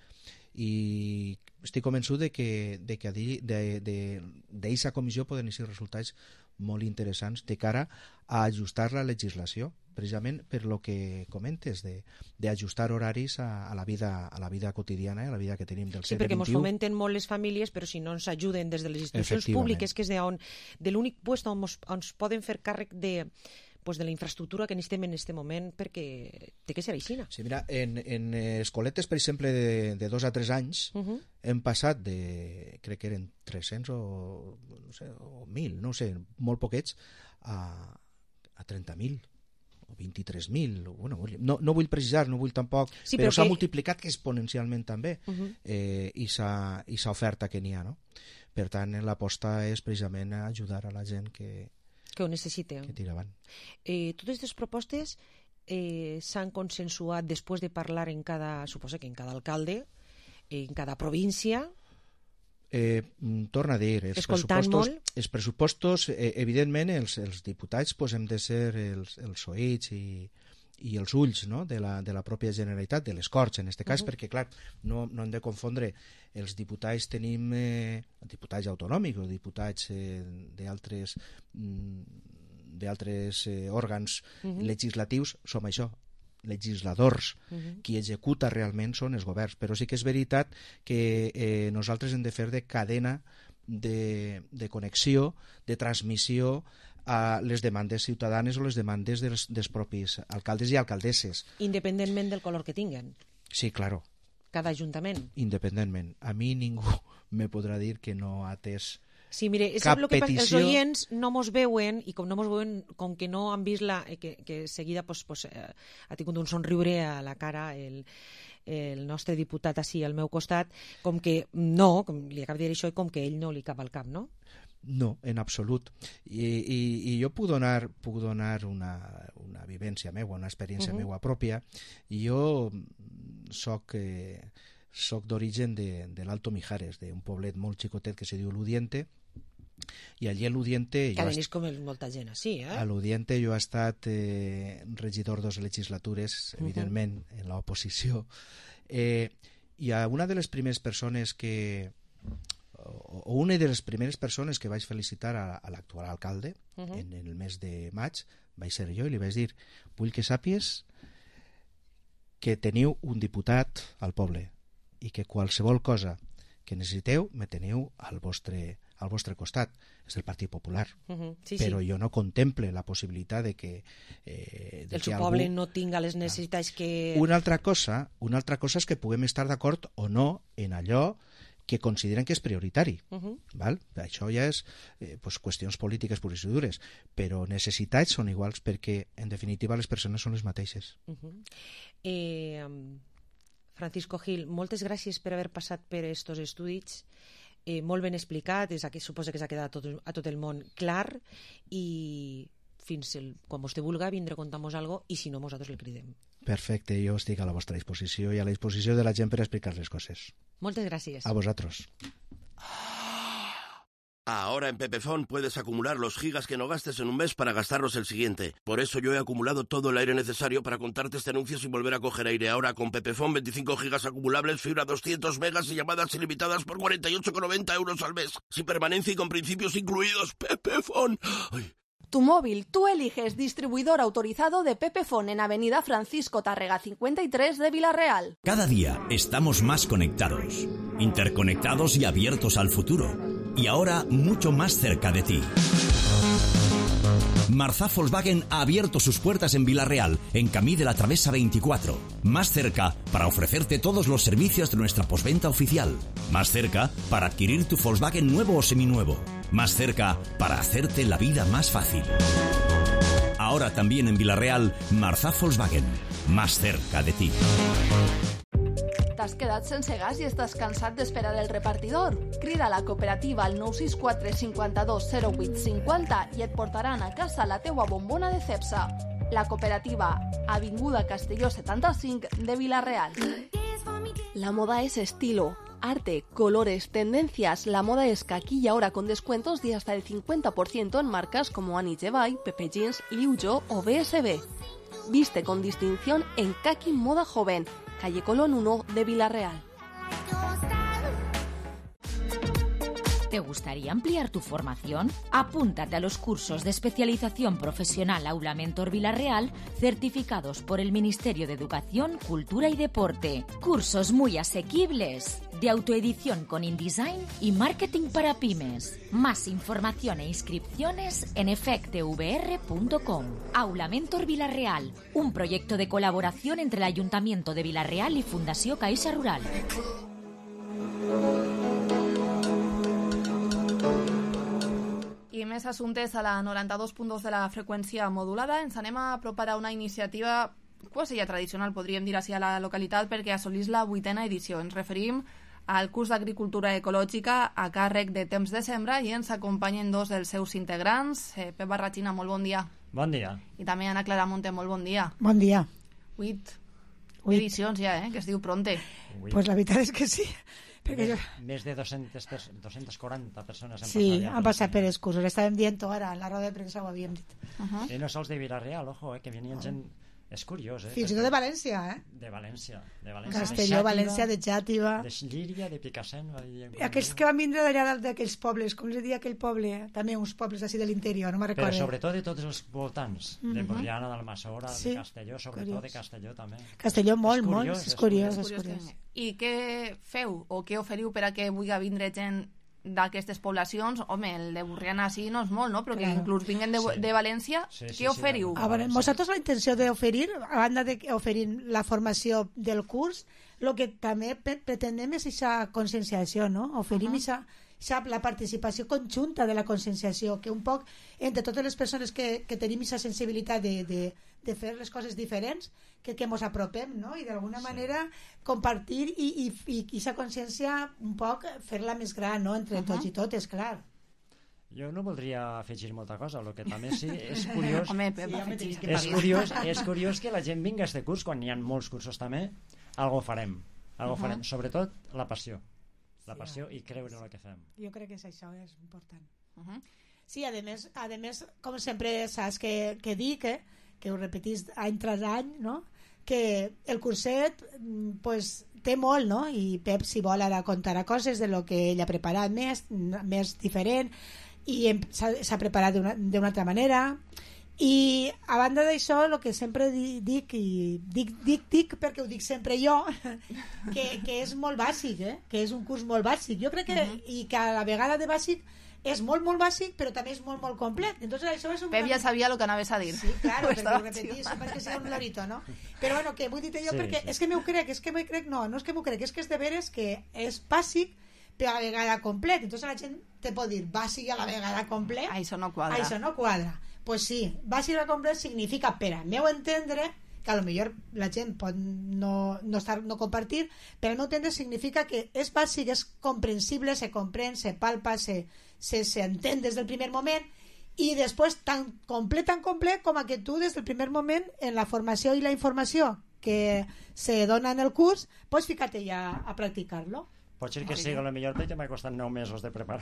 I estic convençut de que, de que d'aquesta comissió poden ser resultats molt interessants de cara a ajustar la legislació, precisament per lo que comentes, d'ajustar horaris a, a, la vida, a la vida quotidiana i a la vida que tenim del sí, segle vint-i-u. Sí, perquè ens fomenten molt les famílies, però si no ens ajuden des de les institucions públiques, que és de, on, de l'únic lloc on, on ens poden fer càrrec de... pues de la infraestructura que necessitem en aquest moment, perquè té que ser així. Sí, mira, en, en escoletes, per exemple, de, de dos a tres anys, uh -huh. hem passat de, crec que eren tres-cents o, no sé, o mil, no sé, molt poquets, a, a trenta mil o vint-i-tres mil, bueno, no, no vull precisar, no vull tampoc, sí, però, però s'ha que... multiplicat exponencialment també, uh -huh. eh, i s'ha oferta que n'hi ha, no? Per tant, l'aposta és precisament ajudar a la gent que que ho necessiten. Que tira avant. Eh, totes aquestes propostes eh, s'han consensuat després de parlar en cada, suposo que en cada alcalde, en cada província. Eh, torna a dir, els escoltant pressupostos, molt. Els pressupostos, eh, evidentment, els, els diputats pues, hem de ser els, els oïts i, i els ulls, no?, de, la, de la pròpia Generalitat, de les Corts, en aquest cas, uh -huh. perquè, clar, no, no hem de confondre. Els diputats tenim eh, diputats autonòmics o diputats eh, d'altres d'altres eh, òrgans uh -huh. legislatius, som això, legisladors. Uh -huh. Qui executa realment són els governs, però sí que és veritat que eh, nosaltres hem de fer de cadena de, de connexió, de transmissió a les demandes ciutadanes o les demandes dels, dels propis alcaldes i alcaldesses. Independentment del color que tinguen. Sí, claro. Cada ajuntament. Independentment. A mi ningú me podrà dir que no ha atès sí, mire, cap lo que petició. Els oients no mos veuen, i com no mos veuen, com que no han vist la, que, que seguida pues, pues, eh, ha tingut un somriure a la cara el, el nostre diputat així al meu costat, com que no, com li acabo de dir això, com que ell no li cap al cap, no? No, en absolut. I, i, i jo puc donar, puc donar una, una vivència meva, una experiència uh -huh. meva pròpia. Jo soc, eh, soc d'origen de, de l'Alto Mijares, d'un poblet molt xicotet que se diu Ludiente, i allí a Ludiente... Que venís com molta gent així, eh? A Ludiente jo he estat eh, regidor dos legislatures, evidentment, uh -huh. en l'oposició, eh, i a una de les primeres persones que... o una de les primeres persones que vaig felicitar a, a l'actual alcalde uh -huh. en, en el mes de maig vaig ser jo i li vaig dir: vull que sàpies que teniu un diputat al poble i que qualsevol cosa que necessiteu me teniu al vostre, al vostre costat. És del Partit Popular, uh -huh. sí, però sí. jo no contemple la possibilitat de que eh, de el que seu poble algú... no tinga les necessitats que... Una altra cosa, una altra cosa és que puguem estar d'acord o no en allò que consideren que és prioritari. Uh -huh. Val? Això ja és eh, pues, qüestions polítiques pures i dures, però necessitats són iguals perquè, en definitiva, les persones són les mateixes. Uh -huh. eh, Francisco Gil, moltes gràcies per haver passat per estos estudis, eh, molt ben explicat, és aquí, suposo que s'ha quedat a tot, a tot el món clar, i fins el, quan vostè vulga vindre a contar-nos alguna cosa, i si no, nosaltres li cridem. Perfecte, jo estic a la vostra disposició i a la disposició de la gent per explicar les coses. Moltes gràcies. A vosaltres. Ahora en Pepefon puedes acumular los gigas que no gastes en un mes para gastarlos el siguiente. Por eso yo he acumulado todo el aire necesario para contarte este anuncio sin volver a coger aire. Ahora con Pepefon, veinticinco gigas acumulables, fibra doscientos megas y llamadas ilimitadas por cuarenta y ocho con noventa euros al mes. Sin permanencia y con principios incluidos. Pepefon. Ay. Tu móvil, tú eliges distribuidor autorizado de Pepefon en Avenida Francisco Tárrega cincuenta y tres de Villarreal. Cada día estamos más conectados, interconectados y abiertos al futuro. Y ahora mucho más cerca de ti. Marzá Volkswagen ha abierto sus puertas en Villarreal, en Camí de la Travesa veinticuatro. Más cerca para ofrecerte todos los servicios de nuestra postventa oficial. Más cerca para adquirir tu Volkswagen nuevo o seminuevo. Más cerca para hacerte la vida más fácil. Ahora también en Villarreal, Marzá Volkswagen. más cerca de ti. T'has quedat sense gas i estàs cansat d'esperar el repartidor? Crida a la cooperativa al nou sis quatre cinc dos zero vuit cinc zero i et portaran a casa la teua bombona de Cepsa. La cooperativa, Avinguda Castelló setanta-cinc de Vila-real. La moda es estilo, arte, colores, tendencias. La moda es que aquí y ahora con descuentos de hasta el cincuenta por ciento en marcas como Annie Jevay, Pepe Jeans, Liu Jo o B S B. Viste con distinción en Kaki Moda Joven, calle Colón uno de Vila-real. ¿Te gustaría ampliar tu formación? Apúntate a los cursos de especialización profesional Aula Mentor Vila-real, certificados por el Ministerio de Educación, Cultura y Deporte. Cursos muy asequibles, de autoedición con InDesign y marketing para pymes. Más información e inscripciones en efectvr punto com. Aula Mentor Vila-real, un proyecto de colaboración entre el Ayuntamiento de Vila-real y Fundació Caixa Rural. I més assumptes a la noranta-dos punt dos de la freqüència modulada. Ens anem a apropar a una iniciativa quasi ja tradicional, podríem dir així, a la localitat, perquè assolís la vuitena edició. Ens referim al curs d'Agricultura Ecològica a càrrec de Temps de Sembra i ens acompanyen dos dels seus integrants. Eh, Pep Barrachina, molt bon dia. Bon dia. I també Ana Clara Monte, molt bon dia. Bon dia. Vuit Vuit. edicions ja, eh, que es diu Pronte. Pues la veritat és que sí. Més, jo... més de dues-centes, dues-centes quaranta persones han sí, passat. Sí, han passat per els cursos. Estàvem dient ara, en la roda de premsa ho havíem dit. Uh -huh. I no sols de Vila-real, ojo, eh, que venien gent... És curiós, eh? Fins i tot de València, eh? De València. De València. Castelló, de València, de Xàtiva... De Llíria, de Picassent... Aquells que van vindre d'allà d'aquells pobles, com es deia aquell poble? També uns pobles així de l'interior, no me'n recordo. Però sobretot de tots els voltants, uh -huh. de Borriana, d'Almassora, sí. de Castelló, sobretot curiós. De Castelló també. Castelló molt, és curiós, molt, és curiós. És curiós, és curiós. I què feu o què oferiu per a que vulgui vindre gent d'aquestes poblacions? Home, el de Borriana sí no és molt, no? Però que claro. Inclús vinguen de, sí. de València, sí, sí, què oferiu? Sí, a veure, nosaltres la intenció d'oferir, a banda d'oferir la formació del curs, el que també pretenem és aquesta conscienciació, no? Oferim uh -huh. Esa, la participació conjunta de la conscienciació, que un poc entre totes les persones que, que tenim aquesta sensibilitat de, de, de fer les coses diferents, que, que ens apropem, no? I d'alguna sí. manera compartir i aquesta consciència un poc fer-la més gran, no? Entre uh -huh. tots i totes, clar. Jo no voldria afegir molta cosa, el que també sí és curiós... Home, Pep, sí, és, curiós és curiós que la gent vinga a este curs, quan hi ha molts cursos també, algo farem, algo uh -huh. farem, sobretot la passió. La passió i creure en el que fem. Jo crec que és això, és important. Uh -huh. Sí, a més, a més, com sempre saps que, que dic, eh, que ho repetís any tras any, no? Que el curset pues, té molt, no? I Pep, si vol, ara contarà coses de lo que ell ha preparat més, més diferent, i s'ha preparat d'una altra manera. I a banda d'això, el que sempre dic, i dic, dic, dic perquè ho dic sempre jo, que, que és molt bàsic, eh? Que és un curs molt bàsic. Jo crec que, uh -huh. i que a la vegada de bàsic és molt, molt bàsic, però també és molt, molt complet. Entonces, això és un Pep ja sabia el que anaves a dir. Sí, claro, perquè ho repetís, perquè sigui un lorito, no? Però bueno, que vull dir jo sí, perquè sí. és que m'ho crec, és que m'ho crec, no, no és que m'ho crec, és que és de veres que és bàsic, però a la vegada complet. Entonces la gent te pot dir bàsic a la vegada complet. Això no quadra. Això no quadra. Pues sí, bàsic a complet significa, per al meu entendre, que a lo millor la gent pot no, no, estar, no compartir, però al meu entendre significa que és bàsic, és comprensible, se comprèn, se palpa, se, se, se entén des del primer moment, i després tan complet, tan complet com a que tu des del primer moment en la formació i la informació que se dona en el curs pots ficar-te ja a practicar-lo. Pot ser que sigui el millor perquè m'ha costat nou mesos de preparar.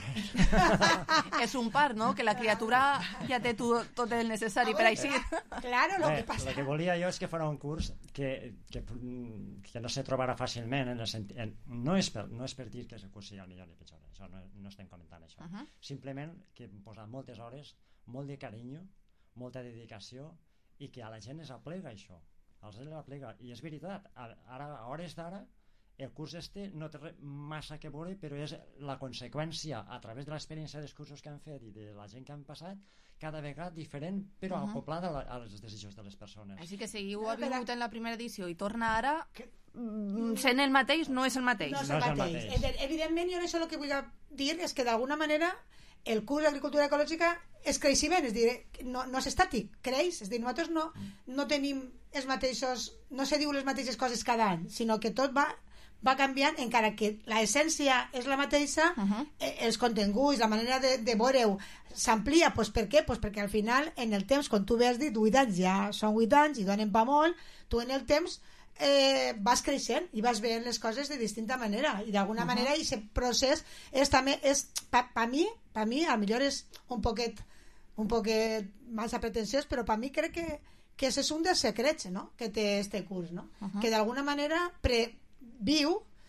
És un part, no? Que la criatura ja té tu, tot el necessari per així. Claro, lo que passa. El que volia jo és que fos un curs que, que, que no se trobarà fàcilment. En el senti... en... no, és per, no és per dir que el curs sigui el millor ni pitjor. Això no, no estem comentant això. Uh -huh. Simplement que hem posat moltes hores, molt de carinyo, molta dedicació, i que a la gent es aplega això. A la gent es aplega. I és veritat, ara, a hores d'ara, el curs este no té massa que veure, però és la conseqüència a través de l'experiència dels cursos que han fet i de la gent que han passat, cada vegada diferent, però uh -huh. acoplada a, la, a les decisions de les persones. Així que si heu vingut en la primera edició i torna ara, sent el mateix, no és el mateix. No és el, no mateix. És el mateix. Evidentment, jo això el que vull dir és que d'alguna manera el curs d'agricultura ecològica és creixement, és dir, no, no és estàtic, creix, és dir, nosaltres no, no tenim els mateixos, no se diu les mateixes coses cada any, sinó que tot va, va canviant, encara que l'essència és la mateixa, uh-huh. eh, els continguts, la manera de, de veure-ho s'amplia, pues per què? Pues perquè al final, en el temps, com tu has dit, vuit anys ja són vuit anys i donen pa molt, tu en el temps eh, vas creixent i vas veient les coses de distinta manera i d'alguna uh-huh. manera aquest procés és també, és, pa, pa mi, pa mi, a millor és un poquet un poquet massa pretensiós, però per mi crec que, que és un dels secrets, no? Que té este curs, no? Uh-huh. Que d'alguna manera pre, viu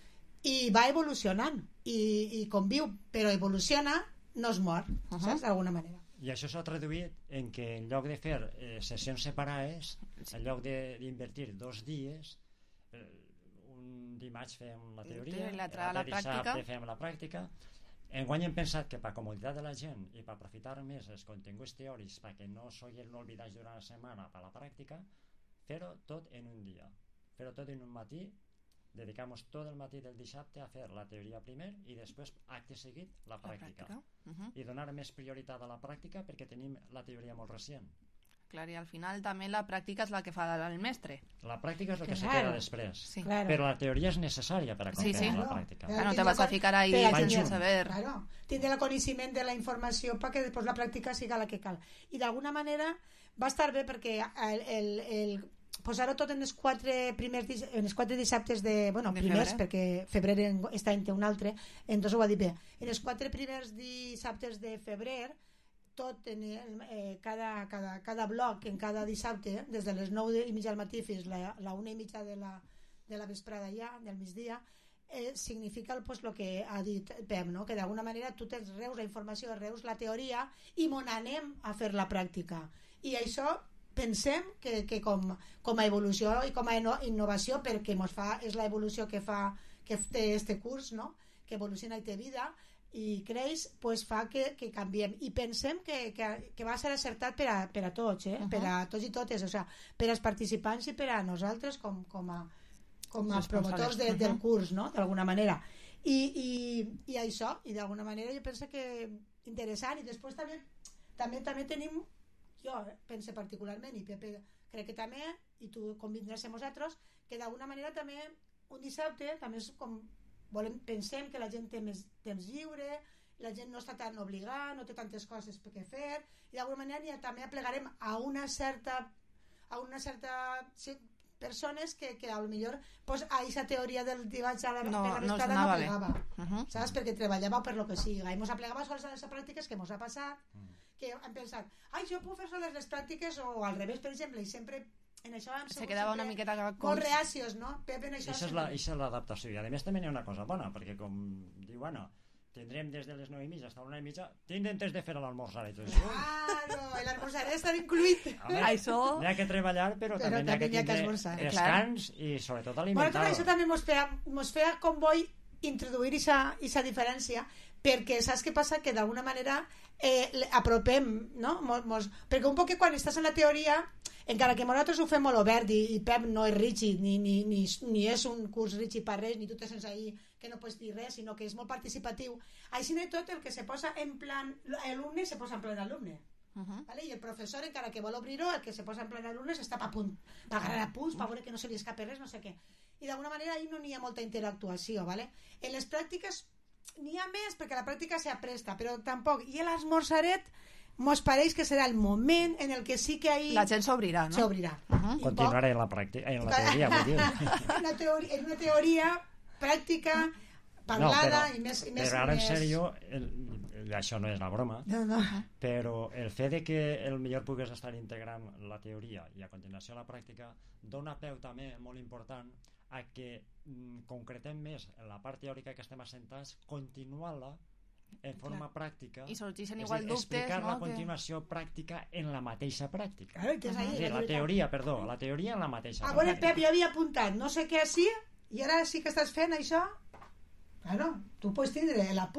i va evolucionant i, i conviu, però evoluciona, no es mor, uh-huh. saps? D'alguna manera. I això s'ha traduït en que en lloc de fer eh, sessions separades, en lloc d'invertir dos dies, eh, un dimarts fem la teoria, l'altre dissabte fem la pràctica. Enguany hem pensat que per comoditat de la gent i per aprofitar més els continguts teòrics perquè no s'oyen oblidats durant la setmana per la pràctica, fer-ho tot en un dia, fer-ho tot en un matí, dedicamos tot el matí del dissabte a fer la teoria primer i després, acte seguit, la pràctica, la pràctica. Uh-huh. I donar més prioritat a la pràctica perquè tenim la teoria molt recent. Clar, i al final també la pràctica és la que fa el mestre. La pràctica és el que se queda després. Sí. Claro. Però la teoria és necessària per a comprendre sí, sí. la pràctica. Claro, no te vas a ficar ahí sin saber. Claro, tindre el coneixement de la informació perquè després la pràctica siga la que cal. I d'alguna manera va estar bé perquè el, el, el posar-ho tot en els quatre primers en els quatre dissabtes de, bueno, de primers, febrer. Perquè febrer aquest any té un altre, entonces ho va dir bé. En els quatre primers dissabtes de febrer tot en el, eh, cada, cada, cada bloc en cada dissabte, eh, des de les nou i mitja del matí fins a la, la una i mitja de la, de la vesprada ja, del migdia, eh, significa el, pues, el que ha dit Pep, no? Que d'alguna manera tu tens reus la informació, reus la teoria i mon anem a fer la pràctica. I això pensem que, que com, com a evolució i com a innovació, perquè mos fa, és la evolució que fa que té este curs, no? Que evoluciona i té vida i creix, pues fa que, que canviem i pensem que, que, que va ser acertat per a, per a tots, eh? Uh-huh. Per a tots i totes, o sea, per als participants i per a nosaltres com, com a, com a promotors de, uh-huh. del curs, no? D'alguna manera i, i, i això, i d'alguna manera jo penso que interessant, i després també també, també tenim, jo eh, pense particularment, i Pepe crec que també, i tu convindràs amb nosaltres, que d'alguna manera també un dissabte també és com volem, pensem que la gent té més temps lliure, la gent no està tan obligada, no té tantes coses per què fer, i d'alguna manera ja també aplegarem a una certa a una certa sí, persones que, que a lo millor pues, a aquesta teoria del divaig a la, no, per la vesprada no, no aplegava, uh-huh. saps? Perquè treballava per lo que siga, i mos aplegava sols a les pràctiques que mos ha passat, mm. que hem pensat, ai, jo puc fer sols les pràctiques o al revés, per exemple, i sempre en això hem se quedava una miqueta com... molt reacios, no? Pepe, en això Això és l'adaptació, i a més també hi ha una cosa bona, perquè com diu, bueno, tindrem des de les nou i mitja fins a una i mitja, tindrem temps de fer l'almorzar i tot això. Claro, l'almorzar està incluït. Això... N'hi ha que treballar, però, però també n'hi ha que tindre descans i sobretot alimentar-ho. Bueno, això també mos feia, mos feia com vull introduir aquesta diferència, perquè saps què passa? Que d'alguna manera eh, apropem, no? Mos, mos... perquè un poc que quan estàs en la teoria, encara que nosaltres ho fem molt obert i, i Pep no és rígid ni, ni, ni, ni és un curs rígid per res, ni tu te sents ahí que no pots dir res, sinó que és molt participatiu, així de tot el que se posa en plan alumne se posa en plan alumne, uh-huh. ¿vale? I el professor encara que vol obrir-ho, el que se posa en plan alumne s'està a punt, per agarrar a punts, per veure que no se li escape res, no sé què, i d'alguna manera ahí no n'hi ha molta interactuació, ¿vale? En les pràctiques n'hi ha més perquè la pràctica s'apresta, però tampoc, i l'esmorzaret mos pareix que serà el moment en el que sí que ahí la gent s'obrirà, no? S'obrirà. Uh-huh. Continuarà en la pràctica, en la teoria, vull dir. en, una teoria, en una teoria pràctica parlada no, però, i més i més però ara més... en sèrio el, el, això no és la broma, no, no. però el fet de que el millor pugues estar integrant la teoria i a continuació la pràctica dona peu també molt important a que mm, concretem més en la part teòrica que estem assentats, continuant-la en forma Clar. Pràctica i sorgeixen igual dir, dubtes, explicar no? la continuació que... pràctica en la mateixa pràctica, claro, que és ahí, sí, la teoria, perdó, la teoria en la mateixa a veure, pràctica. Pep, jo havia apuntat no sé què així i ara sí que estàs fent això, claro, tu pots tindre l'apunt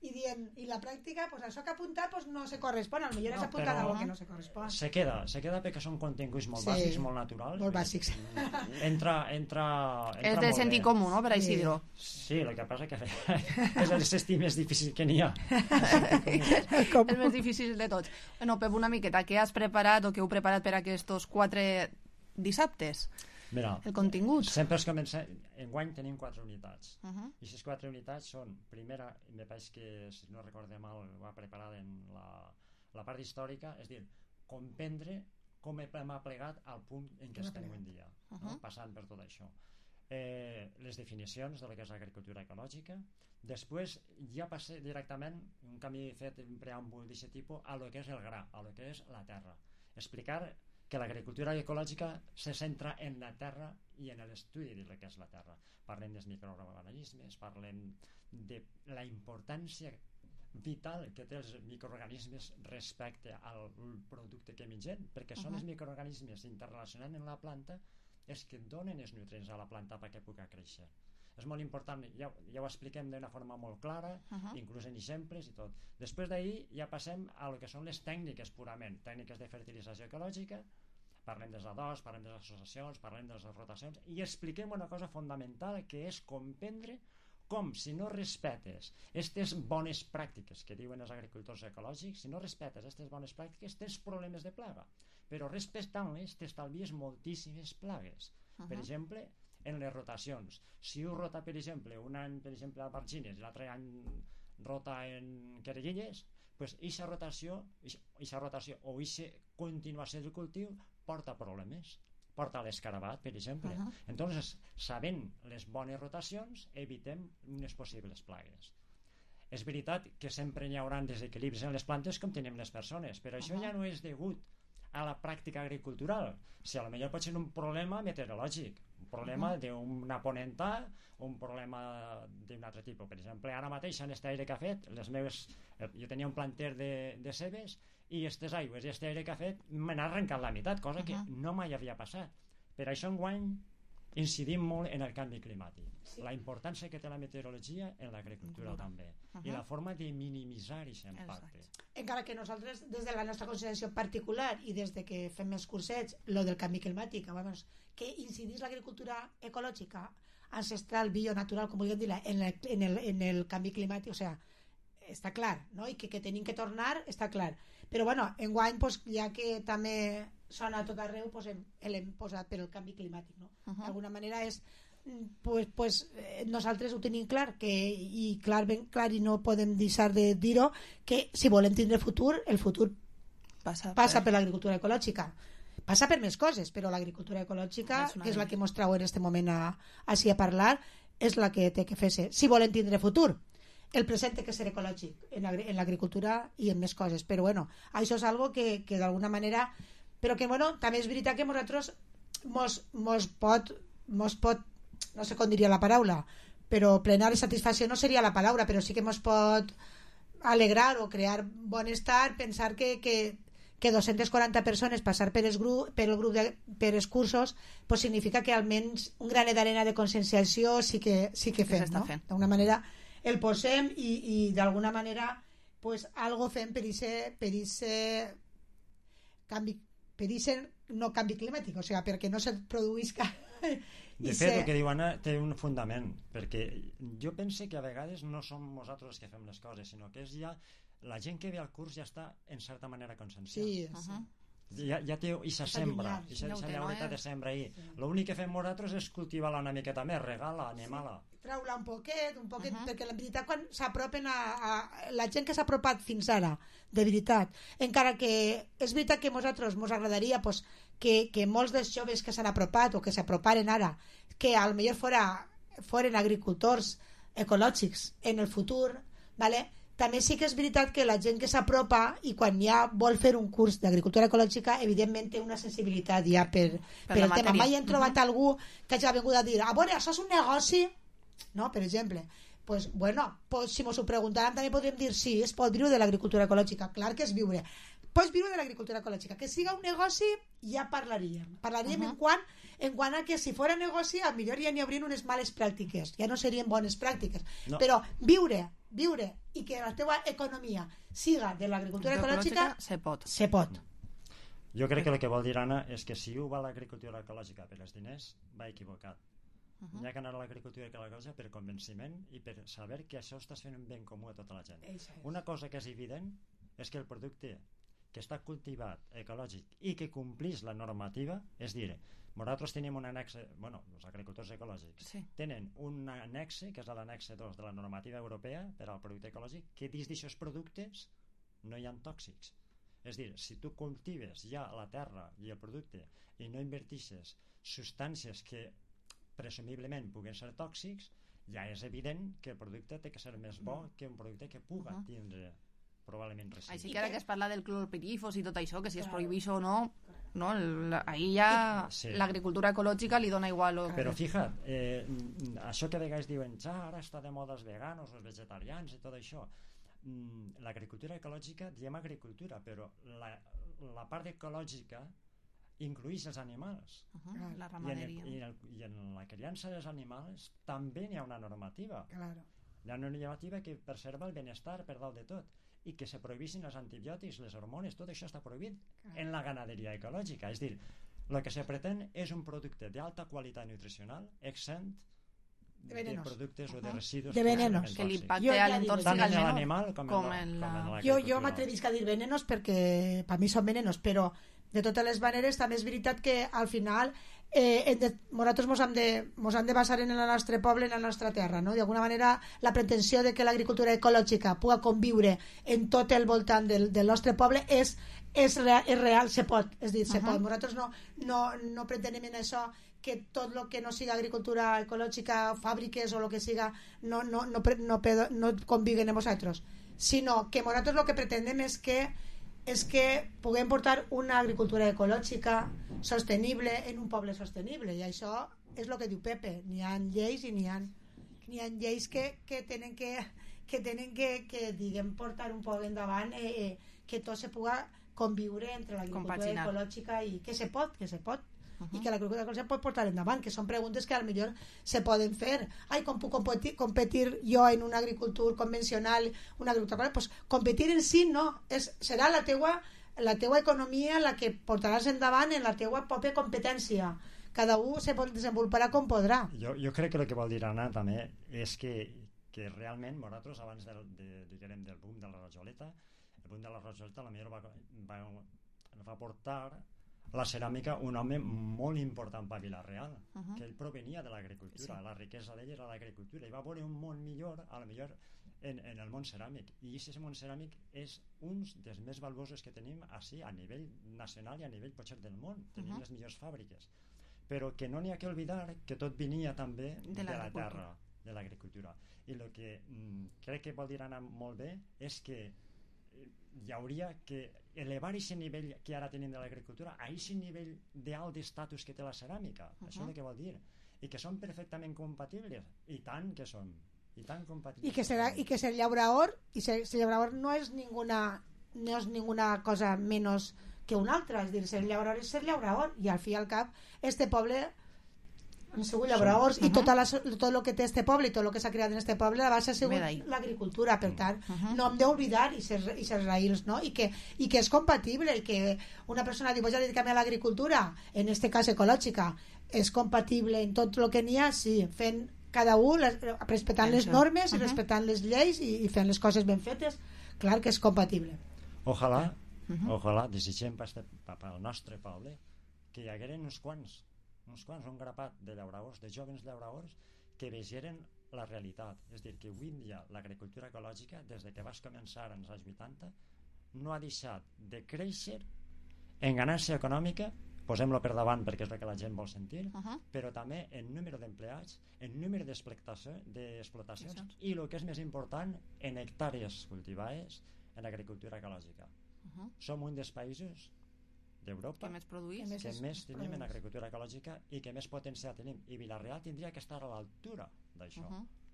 i dient, i la pràctica, pues això que ha apuntat pues no se correspon, potser No, has apuntat però- algo que no se correspon. Se queda, se queda perquè són continguts molt Sí, bàsics, molt naturals. molt bàsics. Entra, entra, entra És de molt sentit bé. comú, no?, per així Sí. dir-ho. Sí, el que passa que és el sesti més difícil que n'hi ha. El més difícil de tots. Bueno, Pep, una miqueta, què has preparat o què heu preparat per aquests quatre dissabtes? Mira, El contingut. sempre es comença... Enguany tenim quatre unitats. Uh -huh. I aquestes quatre unitats són, primera, me pareix que, si no recorde mal, ho ha preparat en la, la part històrica, és dir, comprendre com hem aplegat al punt en què Com estem aplegat. un dia, Uh no? -huh. Passant per tot això. Eh, les definicions de lo que és l'agricultura ecològica. Després ja passa directament un camí fet, un preàmbul d'aquest tipus, a lo que és el gra, a lo que és la terra. Explicar que l'agricultura ecològica se centra en la terra i en l'estudi de lo que és la terra. Parlem dels microorganismes, parlem de la importància vital que té els microorganismes respecte al producte que mengem, perquè són Uh-huh. els microorganismes interrelacionant en la planta els que donen els nutrients a la planta perquè pugui créixer. És molt important, ja, ja ho expliquem d'una forma molt clara, Uh-huh. inclús en exemples i tot. Després d'ahir ja passem a lo que són les tècniques purament, tècniques de fertilització ecològica, parlem dels adors, parlem de les associacions, parlem de les rotacions i expliquem una cosa fonamental que és comprendre com si no respetes aquestes bones pràctiques que diuen els agricultors ecològics, si no respetes aquestes bones pràctiques tens problemes de plaga, però respectant-les t'estalvies moltíssimes plagues. Uh-huh. Per exemple, en les rotacions, si un rota per exemple un any per exemple a Bargines i l'altre any rota en Querguilles, pues eixa rotació, eixa rotació o eixa continuació del cultiu porta problemes, porta l'escarabat per exemple. Uh-huh. Entonces, sabent les bones rotacions evitem unes possibles plagues. És veritat que sempre hi haurà desequilibris en les plantes com tenim les persones, però això Uh-huh. ja no és degut a la pràctica agricultural, si a lo millor pot ser un problema meteorològic, un problema Uh-huh. d'una ponenta o un problema d'un altre tipus. Per exemple, ara mateix en aquest aire que ha fet, les meves, jo tenia un planter de, de cebes i aquestes aigües i aquest aire que ha fet me n'ha arrencat la meitat, cosa que Uh-huh. no mai havia passat. Per això enguany incidim molt en el canvi climàtic, Sí. la importància que té la meteorologia en l'agricultura també, Uh-huh. i la forma de minimitzar aquest impacte. Encara que nosaltres, des de la nostra consideració particular i des de que fem més cursets, lo del canvi climàtic, vamos, que incidís l'agricultura ecològica, ancestral, bio-natural, com vulguem dir, en el, en, el, en el canvi climàtic, o sea, està clar, no? I que, que tenim que tornar, està clar. Però, bueno, enguany, pues, ja que també sona a tot arreu, pues, hem, l'hem posat per el canvi climàtic, no? Uh-huh. D'alguna manera és pues, pues eh, nosaltres ho tenim clar que, i clar, ben clar i no podem deixar de dir-ho, que si volem tindre futur, el futur passa, passa per, per l'agricultura ecològica, passa per més coses, però l'agricultura ecològica, És una que és la d'elles. que mos trau en aquest moment a, així a parlar, és la que té que fer-se si volem tindre futur. El present té que ser ecològic en l'agri- en l'agricultura i en més coses, però bueno, això és algo que, que d'alguna manera, però que bueno, també és veritat que nosaltres mos, mos pot mos pot, no sé com diria la paraula, però plenar i satisfacció no seria la paraula, però sí que mos pot alegrar o crear bonestar pensar que, que, que dos-centes quaranta persones passar per el grup, per el grup de, per els cursos, pues significa que almenys un granet d'arena de conscienciació sí que, sí que Que fem, s'està no? fent. D'alguna manera el posem i, i d'alguna manera pues algo fem per ese, per ese canvi, per ese no canvi climàtic, o sigui, perquè no se produïsca De fet, el que diu Anna té un fundament, perquè jo pense que a vegades no som nosaltres els que fem les coses, sinó que és ja la gent que ve al curs ja està en certa manera conscienciada. Sí, sí. Ja, ja té i se sembra, i se Ja ho té, no, llaureta eh? de sembra ahí. L'únic que fem nosaltres és cultivar-la una miqueta més, regar-la, anem-la. Trau-la un poquet, un poquet, uh -huh. perquè la veritat quan s'apropen a, a la gent que s'ha apropat fins ara, de veritat, encara que és veritat que nosaltres mos agradaria pues, que, que molts dels joves que s'han apropat o que s'aproparen ara, que al millor fora, foren agricultors ecològics en el futur, ¿vale? També sí que és veritat que la gent que s'apropa i quan ja vol fer un curs d'agricultura ecològica evidentment té una sensibilitat ja per, per, la el tema. matèria. Mai hem trobat Uh-huh. algú que hagi vingut a dir a veure, això és un negoci, no? Per exemple, pues, bueno, pues, si mos ho preguntàrem també podríem dir sí, es pot viure de l'agricultura ecològica, clar que és viure. Pots viure de l'agricultura ecològica. Que siga un negoci ja parlaríem. Parlaríem uh -huh. en, quant, en quant a que si fora negoci a millor ja n'hi haurien unes males pràctiques, ja no serien bones pràctiques. No. Però viure, viure i que la teva economia siga de l'agricultura ecològica, se pot. Se pot. Jo crec que el que vol dir Anna és que si ho va a l'agricultura ecològica per els diners, va equivocat. Uh -huh. Hi ha que anar a l'agricultura ecològica per convenciment i per saber que això estàs fent un ben comú a tota la gent. Una cosa que és evident és que el producte que està cultivat ecològic i que complís la normativa, és dir, nosaltres tenim un annexe, bueno, els agricultors ecològics sí. tenen un annexe, que és l'annexe dos de la normativa europea per al producte ecològic, que dins d'aquests productes no hi ha tòxics. És dir, si tu cultives ja la terra i el producte i no invertixes substàncies que presumiblement puguen ser tòxics, ja és evident que el producte té que ser més bo que un producte que puga uh -huh. tindre probablement residus. Així que ara que es parla del clorpirifos i tot això, que si es prohibís o no, no el, ahí ja sí. l'agricultura ecològica li dona igual. O... Però fija't, eh, això que de vegades diuen ja ara està de moda els veganos, els vegetarians i tot això, l'agricultura ecològica, diem agricultura, però la, la part ecològica incluïx els animals. Uh-huh. La ramaderia. I en, el, i, el, I en la criança dels animals també n'hi ha una normativa. Claro. Hi ha una normativa que preserva el benestar per dalt de tot i que se prohibissin els antibiòtics, les hormones, tot això està prohibit claro. En la ganaderia ecològica. És dir, el que se pretén és un producte d'alta qualitat nutricional exempt de, de productes uh-huh. o de residus de venenos que l'impacte a l'entorn tant en l'animal com, com en la jo, jo m'atrevisc a dir venenos perquè per mi són venenos, però de totes les maneres també és veritat que al final eh, de, nosaltres mos hem, de, mos hem de basar en el nostre poble, en la nostra terra, no? D'alguna manera la pretensió de que l'agricultura ecològica pugui conviure en tot el voltant del, del nostre poble és, és, real, és real, se pot, és dir, se uh-huh. pot. Nosaltres no, no, no pretenem en això que tot el que no siga agricultura ecològica, fàbriques o el que siga no, no, no, no, no, no conviguen amb nosaltres, sinó que nosaltres el que pretenem és que és que puguem portar una agricultura ecològica sostenible en un poble sostenible, i això és el que diu Pepe, n'hi ha lleis i n'hi ha, n'hi ha lleis que, que tenen que, que, tenen que, que diguem, portar un poc endavant eh, eh, que tot se puga conviure entre l'agricultura ecològica i que se pot, que se pot Uh-huh. i que l'agricultura ecològica pot portar endavant, que són preguntes que potser se poden fer. Ai, com puc competir, competir jo en una agricultura convencional, una agricultura pues, competir en si no, és, serà la teua, la teua economia la que portaràs endavant en la teua pròpia competència. Cada un se desenvoluparà com podrà. Jo, jo crec que el que vol dir Anna també és que, que realment nosaltres abans del, de, diguem, del boom de la rajoleta, el boom de la rajoleta la millor va, va, va portar la ceràmica un home molt important per Vila-real, uh-huh. que ell provenia de l'agricultura, sí. La riquesa d'ell era l'agricultura, i va veure un món millor, a lo millor en, en el món ceràmic, i aquest món ceràmic és un dels més valuosos que tenim així, a nivell nacional i a nivell potser del món, tenim uh-huh. les millors fàbriques, però que no n'hi ha que oblidar que tot venia també de, de la terra, de l'agricultura, i el que mm, crec que vol dir anar molt bé és que hi hauria que elevar aquest nivell que ara tenim de l'agricultura a aquest nivell d'alt estatus que té la ceràmica, uh-huh. això és el que vol dir, i que són perfectament compatibles, i tant que són, i tant compatibles. I que serà, i que ser llaurador, i ser, ser llaurador no és ninguna no és ninguna cosa menys que una altra, és dir, ser llaurador és ser llaurador, i al fi i al cap este poble han sigut llauradors uh-huh. i tot, la, tot el que té este poble i tot el que s'ha creat en este poble la base ha sigut l'agricultura, per tant uh-huh. no hem d'oblidar i ser, i ser raïls, no? I, que, i que és compatible, i que una persona diu, vaig a dedicar-me a l'agricultura, en este cas ecològica, és compatible en tot el que n'hi ha, sí, fent cada un, les, respectant les normes uh-huh. i respectant les lleis i, i fent les coses ben fetes, clar que és compatible. Ojalà, uh-huh. ojalà desitgem pel nostre poble que hi hagueren uns quants uns quants, un grapat de llauradors, de joves llauradors que vegeren la realitat, és dir, que avui en dia l'agricultura ecològica, des de que vas començar als anys vuitanta, no ha deixat de créixer en ganància econòmica, posem-lo per davant perquè és el que la gent vol sentir, uh-huh. però també en número d'empleats, en número d'explotacions i el que és més important, en hectàrees cultivades en agricultura ecològica. Uh-huh. Som un dels països d'Europa que més produís, que més, més tenim en agricultura ecològica i que més potencial tenim, i Vila-real tindria que estar a l'altura d'això. Uh-huh.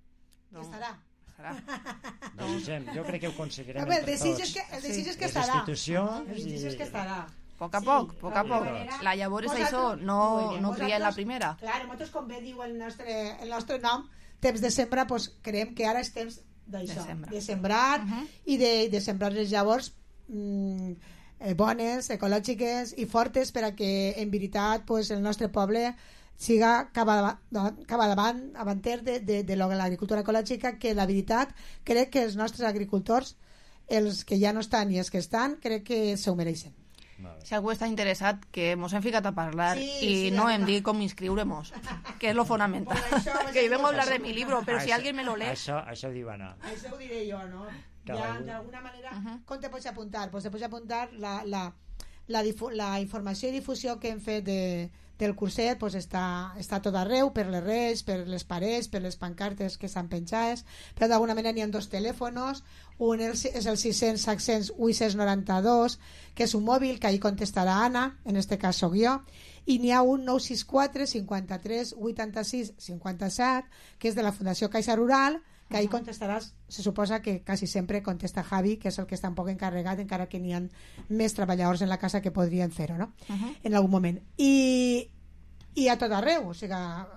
que estarà. Desitgem, jo crec que ho aconseguirem Home, el entre desig tots. és que, el desig és que Les estarà. institucions El desig és que estarà. A poc a poc, a poc a poc. La llavor és això, no, no triar la primera. Clar, nosaltres, com bé diu el nostre, el nostre nom, temps de sembra, pues, creiem que ara és temps d'això, de, de sembrar uh -huh. i de, de sembrar les llavors mm, eh, bones, ecològiques i fortes per a que en veritat pues, el nostre poble siga cap davant, cap davant avanter de, de, de l'agricultura ecològica, que la veritat crec que els nostres agricultors, els que ja no estan i els que estan, crec que se ho mereixen. Si algú està interessat, que mos hem ficat a parlar sí, i sí, no hem dit com inscriuremos, que és lo fonamental. Això, que yo vengo a hablar de mi libro, pero si alguien me lo lee... Això, això ho diu Anna. Això ho diré jo, no? Ja, d'alguna manera, uh -huh. com te pots apuntar? Pues te pots apuntar la, la, la, la informació i difusió que hem fet de, del curset, pues està, està tot arreu, per les redes, per les parets, per les pancartes que estan penjades, però d'alguna manera n'hi ha dos telèfonos, un és el sis cents set cents vuit cents noranta-dos, que és un mòbil, que ahí contestarà Anna, en este cas soc jo, i n'hi ha un nou sis quatre cinquanta-tres vuitanta-sis cinquanta-set, que és de la Fundació Caixa Rural, que ahí contestaràs, se suposa que quasi sempre contesta Javi, que és el que està un poc encarregat, encara que n'hi ha més treballadors en la casa que podrien fer-ho, no? Uh -huh. En algun moment. I, i a tot arreu, o sigui,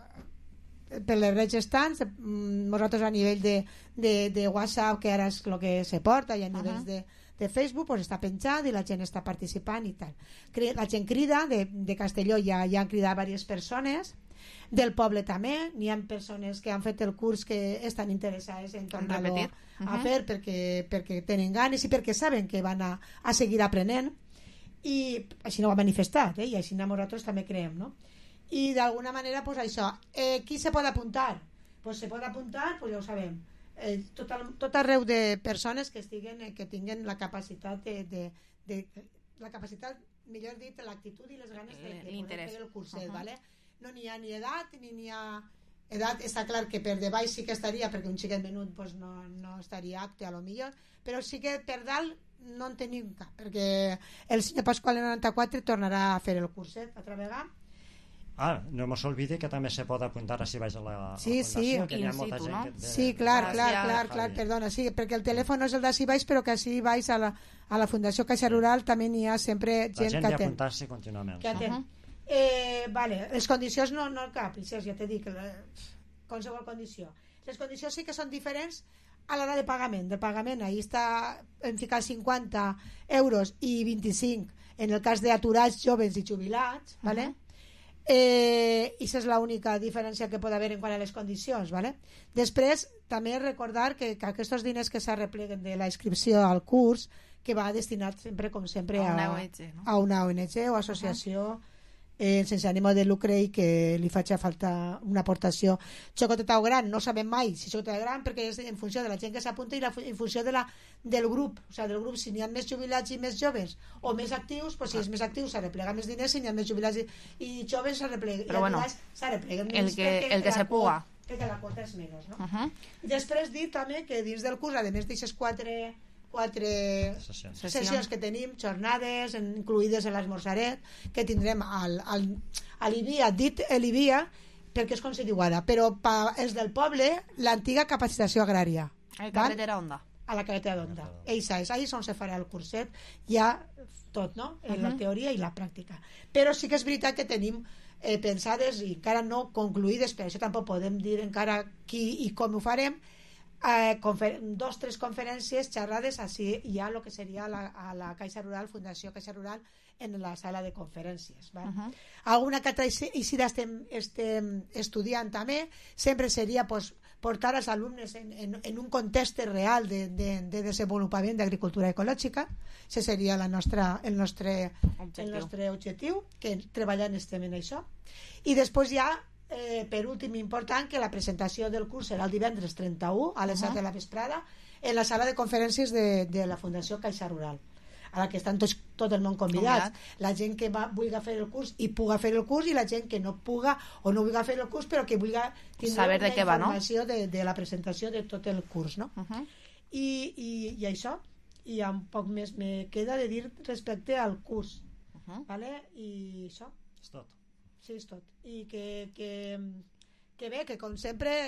per les redes estan, nosaltres a nivell de, de, de WhatsApp, que ara és el que se porta, i a nivells uh -huh. de, de Facebook, pues està penjat i la gent està participant i tal. La gent crida, de, de Castelló ja, ja han cridat diverses persones, del poble també, n'hi ha persones que han fet el curs que estan interessades en tornar-lo a uh-huh. fer perquè, perquè tenen ganes i perquè saben que van a, a seguir aprenent, i així no ho ha manifestat, eh? I així nosaltres també creiem, no? I d'alguna manera, pues això, eh, qui se pot apuntar? Pues se pot apuntar, pues ja ho sabem, eh, tot, el, tot arreu de persones que estiguen, eh, que tinguen la capacitat de, de, de la capacitat, millor dit, l'actitud i les ganes de, de poder fer el curset, uh-huh. ¿vale? No n'hi ha ni edat, ni n'hi ha... Edat està clar que per davall sí que estaria, perquè un xiquet menut pues, no, no estaria apte a lo millor, però sí que per dalt no en tenim cap, perquè el senyor Pasqual en noranta-quatre tornarà a fer el curset altra vegada. Ah, no mos oblide que també se pot apuntar així baix a la, sí, a la fundació, sí, que hi ha molta gent no? que... De... Sí, clar, clar, clar, clar, perdona, sí, perquè el telèfon és el d'ací baix, però que així baix a la, a la Fundació Caixa Rural també n'hi ha sempre gent, gent que ha atén. d'apuntar-se contínuament. Que atén. Uh-huh. Eh, vale, les condicions no, no cap, ja t'he dit, qualsevol condició. Les condicions sí que són diferents a l'hora de pagament. De pagament, ahí està, hem ficat cinquanta euros i vint-i-cinc en el cas d'aturats, joves i jubilats, uh-huh. ¿vale? Eh, i aquesta és l'única diferència que pot haver en quant a les condicions, ¿vale? Després també recordar que, que aquests diners que s'arrepleguen de la inscripció al curs, que va destinat sempre com sempre a, a una O N G, no? a una O N G o associació eh, sense ànimo de lucre i que li faci falta una aportació xocoteta o gran, no sabem mai si xocoteta gran, perquè és en funció de la gent que s'apunta i la, en funció de la, del grup, o sigui, del grup, si n'hi ha més jubilats i més joves o més actius, pues, si és més actiu s'arreplega més diners, si n'hi ha més jubilats i, i joves s'arreplega, però bueno, s'arrepleguen el que, el que se puga, perquè la quota és menys, no? Uh -huh. I després dir també que dins del curs, a més d'aquestes quatre quatre sessions. sessions que tenim, jornades incluïdes en l'esmorzaret, que tindrem al, al, a l'Ivia, dit l'Ivia perquè és com se diu ara, però pa, és del poble l'antiga capacitació agrària, a la carretera Onda, a la carretera Onda, eixa és, ahí és on se farà el curset ja tot, no? En uh -huh. la teoria i la pràctica, però sí que és veritat que tenim eh, pensades i encara no concluïdes, per això tampoc podem dir encara qui i com ho farem. Eh, confer- dos tres conferències xerrades així hi ha el que seria la, a la Caixa Rural, Fundació Caixa Rural, en la sala de conferències, ¿vale? Uh-huh. Alguna que així estem, estem estudiant també, sempre seria pues, portar als alumnes en, en, en un context real de, de, de desenvolupament d'agricultura ecològica. Això seria la nostra, el, nostre, el nostre objectiu, que treballant estem en això. I després ja Eh, per últim, important, que la presentació del curs serà el divendres trenta-u a les set uh-huh. de la vesprada en la sala de conferències de, de la Fundació Caixa Rural, a la que estan tots, tot el món convidats, Convidat. La gent que va, vulgui fer el curs i puga fer el curs, i la gent que no puga o no vulgui fer el curs però que vulgui saber de què va, no? informació de, de la presentació de tot el curs, no? Uh-huh. I, i, i això, i un poc més me queda de dir respecte al curs, uh-huh. ¿vale? I això és tot. Sí, és tot. I que, que, que bé, que com sempre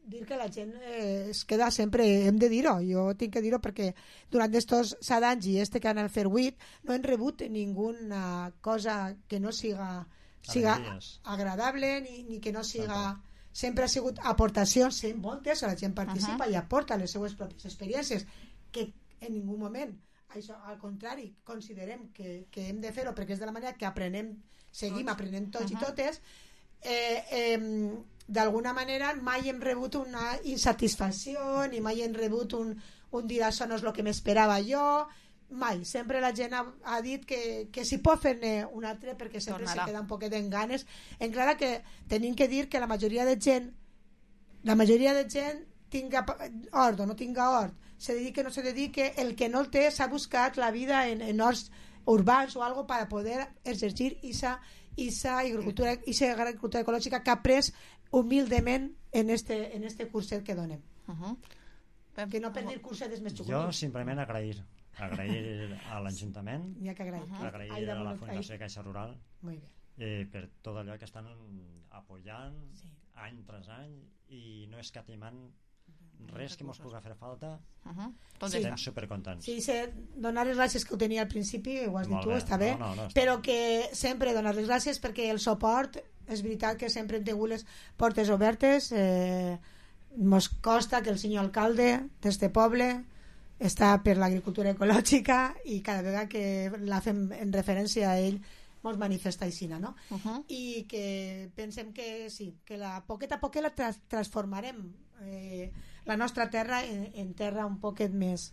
dir que la gent eh, es queda sempre, hem de dir-ho, jo tinc que dir-ho perquè durant estos set anys i este que han fet vuit no hem rebut ninguna cosa que no siga, siga agradable ni, ni que no siga... Sempre ha sigut aportacions, sí, moltes, la gent participa uh-huh. i aporta les seues pròpies experiències, que en ningú moment, això, al contrari, considerem que, que hem de fer-ho perquè és de la manera que aprenem, seguim aprenent tots uh-huh. i totes, eh, eh, d'alguna manera mai hem rebut una insatisfacció ni mai hem rebut un, un dir això no és el que m'esperava jo, mai, sempre la gent ha, ha dit que, que si pot fer-ne un altre perquè sempre Tornarà. Se queda un poquet en ganes, en clara que tenim que dir que la majoria de gent la majoria de gent tinga hort o no tinga hort, se dedique o no se dedique, el que no el té s'ha buscat la vida en, en horts urbans o algo para poder exercir esa, esa agricultura, esa agricultura ecològica que ha pres humilment en este, en este curset que donem. Uh-huh. Que no per dir cursetes més xucutins. Jo simplement agrair agrair a l'Ajuntament, N'hi ha que agrair, uh-huh. agrair Ai, a la damunt, Fundació ai. Caixa Rural eh, per tot allò que estan apoyant sí. any tras any i no escatimant res que ens pugui fer falta. Uh-huh. Estem sí. supercontents. Sí, sí, donar les gràcies que ho tenia al principi, ho has dit tu, bé. està bé, no, no, no, està però bé. que sempre donar les gràcies perquè el suport, és veritat que sempre hem tingut les portes obertes, eh, mos costa que el senyor alcalde d'este poble està per l'agricultura ecològica i cada vegada que la fem en referència a ell mos manifesta aixina, no? Uh-huh. I que pensem que sí, que la poquet a poquet la tra- transformarem eh, la nostra terra en, en terra un poquet més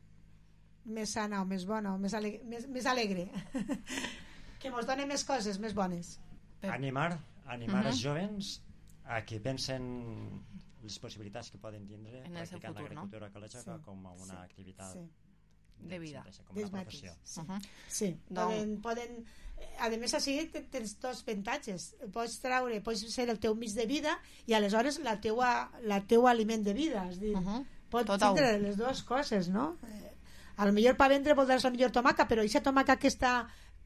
més sana o més bona o més alegre, més, més alegre. Que mos doni més coses més bones. Per... Animar, animar uh-huh. els jovens a que pensen les possibilitats que poden tindre en practicant futur, l'agricultura no? ecològica sí. com a una sí. activitat sí. de vida, com una professió. Sí, uh-huh. sí. Poden, poden, a més així tens dos avantatges, pots treure, pots ser el teu mig de vida i aleshores la teua, la teua aliment de vida, és dir, uh-huh. pots Total. Tindre les dues coses, no? Eh, a lo millor per vendre voldràs la millor tomaca, però aquesta tomaca que està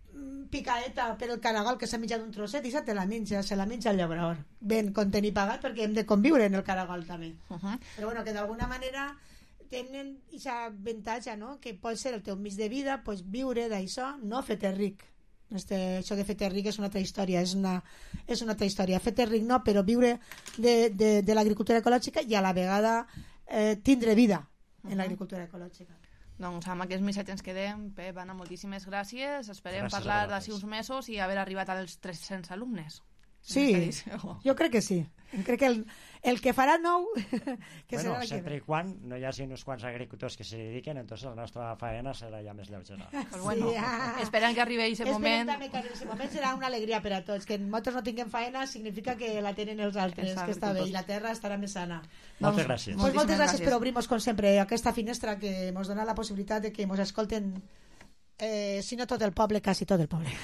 picaeta per el caragol que s'ha menjat un trosset i se te la menja, se la menja el llaurador ben content i pagat perquè hem de conviure en el caragol també, uh-huh. però bueno, que d'alguna manera tenen aquesta avantatge, no? Que pot ser el teu mig de vida, pots viure d'això, no fer-te ric. Este, això de fer-te ric és una altra història, és una, és una altra història, fer-te ric no, però viure de, de, de l'agricultura ecològica i a la vegada eh, tindre vida en uh-huh. l'agricultura ecològica. Doncs amb aquests missatges ens quedem. Pep, Anna, moltíssimes gràcies. Esperem gràcies parlar d'ací uns mesos i haver arribat als tres-cents alumnes. Sí, jo crec que sí. Crec que el, el que farà nou que bueno, serà sempre i quan no hi hagi uns quants agricultors que s'hi dediquen, entonces la nostra faena serà ja més lleugera. Pues bueno, sí, ah, esperem que arribi aquest moment. Esperem també que arribi aquest moment, serà una alegria per a tots. Que nosaltres no tinguem faena significa que la tenen els altres, que està bé, i la terra estarà més sana. Moltes doncs, gràcies. Pues moltes gràcies per obrir-nos, com sempre, aquesta finestra que ens dona la possibilitat de que ens escolten, eh, si no tot el poble, quasi tot el poble.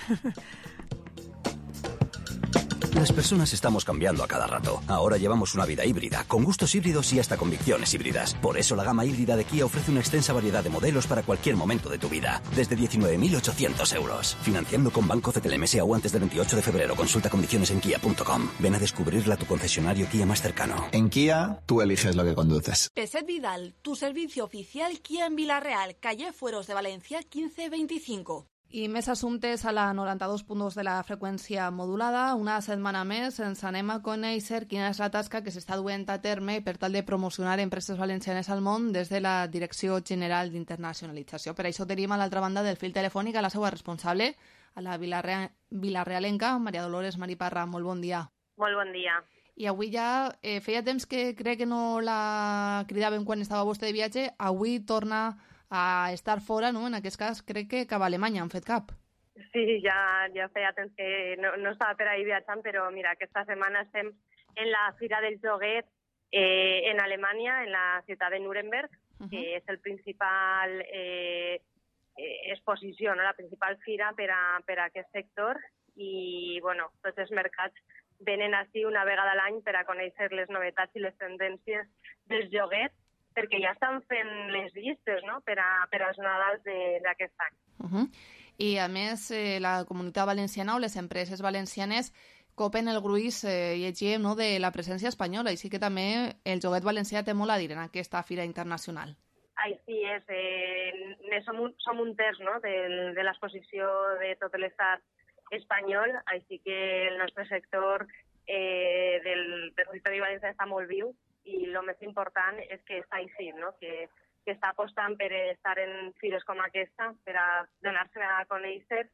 Las personas estamos cambiando a cada rato. Ahora llevamos una vida híbrida, con gustos híbridos y hasta convicciones híbridas. Por eso la gama híbrida de Kia ofrece una extensa variedad de modelos para cualquier momento de tu vida. Desde diecinueve mil ochocientos euros. Financiando con Banco C T L M S A U antes del veintiocho de febrero. Consulta condiciones en kia punto com. Ven a descubrirla a tu concesionario Kia más cercano. En Kia, tú eliges lo que conduces. Peset Vidal, tu servicio oficial Kia en Vila-real, calle Fueros de Valencia quinze veinticinco. I més assumptes a la noranta-dos punt dos de la freqüència modulada. Una setmana més ens anem a conèixer quina és la tasca que s'està duent a terme per tal de promocionar empreses valencianes al món des de la Direcció General d'Internacionalització. Per això tenim a l'altra banda del fil telefònic a la seva responsable, a la Vilarre... vilarrealenca, Maria Dolores Mariparra. Molt bon dia. Molt bon dia. I avui ja eh, feia temps que crec que no la cridaven quan estava vostè de viatge. Avui torna a estar fora, no? En aquest cas crec que cap a Alemanya han fet cap. Sí, ja, ja feia temps que no, no estava per ahí viatjant, però mira, aquesta setmana estem en la Fira del Joguet eh, en Alemanya, en la ciutat de Nuremberg, uh-huh. que és el principal eh, exposició, no? La principal fira per a, per a aquest sector, i bueno, tots els mercats venen així una vegada a l'any per a conèixer les novetats i les tendències dels joguets, perquè ja estan fent les llistes, no?, per, a, per als Nadals d'aquest any. Uh-huh. I, a més, eh, la comunitat valenciana o les empreses valencianes copen el gruix, eh, llegíem, no, de la presència espanyola, i sí que també el joguet valencià té molt a dir en aquesta fira internacional. Així és, eh, som, un, som un terç, no?, de, de l'exposició de tot l'estat espanyol, així que el nostre sector eh, del, del territori valencià està molt viu, i el més important és que està així, no?, que, que està apostant per estar en fires com aquesta, per a donar-se a conèixer.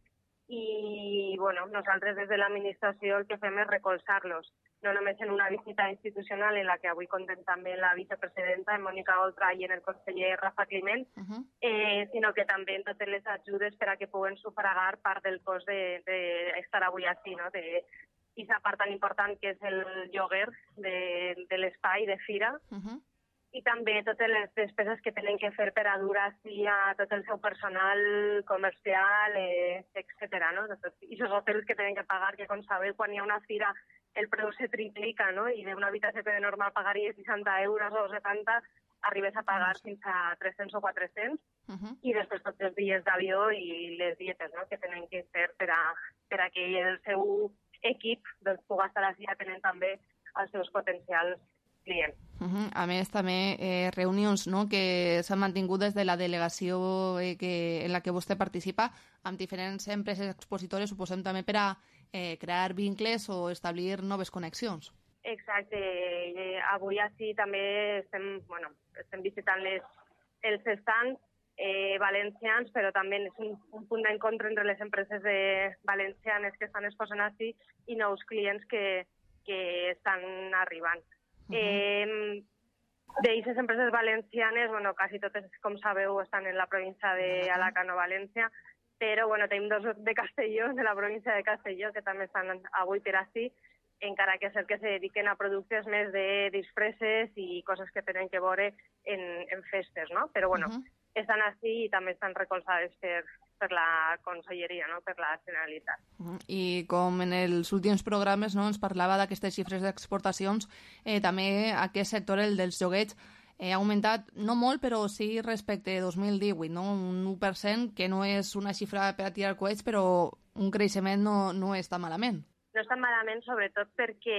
I bueno, nosaltres des de l'administració el que fem és recolzar-los, no només en una visita institucional en la que avui contem també la vicepresidenta, en Mònica Oltra, i en el conseller Rafa Climent, uh-huh. eh, sinó que també en totes les ajudes per a que puguen sufragar part del cost d'estar de, de avui així, no? De, i la part tan important que és el lloguer de, de l'espai de fira, uh-huh. i també totes les despeses que tenen que fer per a dur així a tot el seu personal comercial, eh, etcètera, no? I els hotels que tenen que pagar, que com sabeu, quan hi ha una fira el preu se triplica, no? I d'una habitació que de normal pagaria seixanta euros o setanta, arribes a pagar fins a tres-cents o quatre-cents, uh-huh. i després tots els dies d'avió i les dietes, no?, que tenen que fer per a, per a que el seu equip doncs, pugui estar així atenent també als seus potencials clients. Uh-huh. A més, també eh, reunions, no?, que s'han mantingut des de la delegació eh, que, en la que vostè participa amb diferents empreses expositores, suposem també per a eh, crear vincles o establir noves connexions. Exacte. Eh, avui així també estem, bueno, estem visitant les, els stands eh, valencians, però també és un, un punt d'encontre entre les empreses de valencianes que estan exposant així i nous clients que, que estan arribant. Uh-huh. Eh, D'eixes empreses valencianes, bueno, quasi totes, com sabeu, estan en la província d'Alacant o València, però bueno, tenim dos de Castelló, de la província de Castelló, que també estan avui per així, encara que és el que se dediquen a productes més de disfresses i coses que tenen que veure en, en festes, no? Però bueno, uh-huh. estan així i també estan recolzades per, per la Conselleria, no?, per la Generalitat. Uh-huh. I com en els últims programes, no?, ens parlava d'aquestes xifres d'exportacions, eh, també aquest sector, el dels joguets, eh, ha augmentat no molt, però sí respecte a dos mil divuit, no?, un u per cent, que no és una xifra per a tirar coets, però un creixement no, no està malament. No està malament, sobretot perquè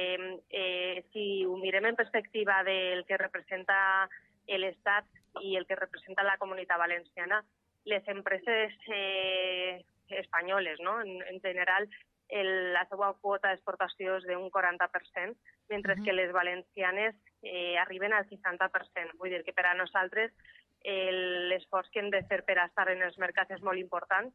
eh, si ho mirem en perspectiva del que representa l'Estat i el que representa la Comunitat Valenciana, les empreses eh, espanyoles, no?, en, en general, el, la seva quota d'exportació és d'un quaranta per cent, mentre uh-huh. que les valencianes eh, arriben al seixanta per cent. Vull dir que per a nosaltres l'esforç que hem de fer per estar en els mercats és molt important,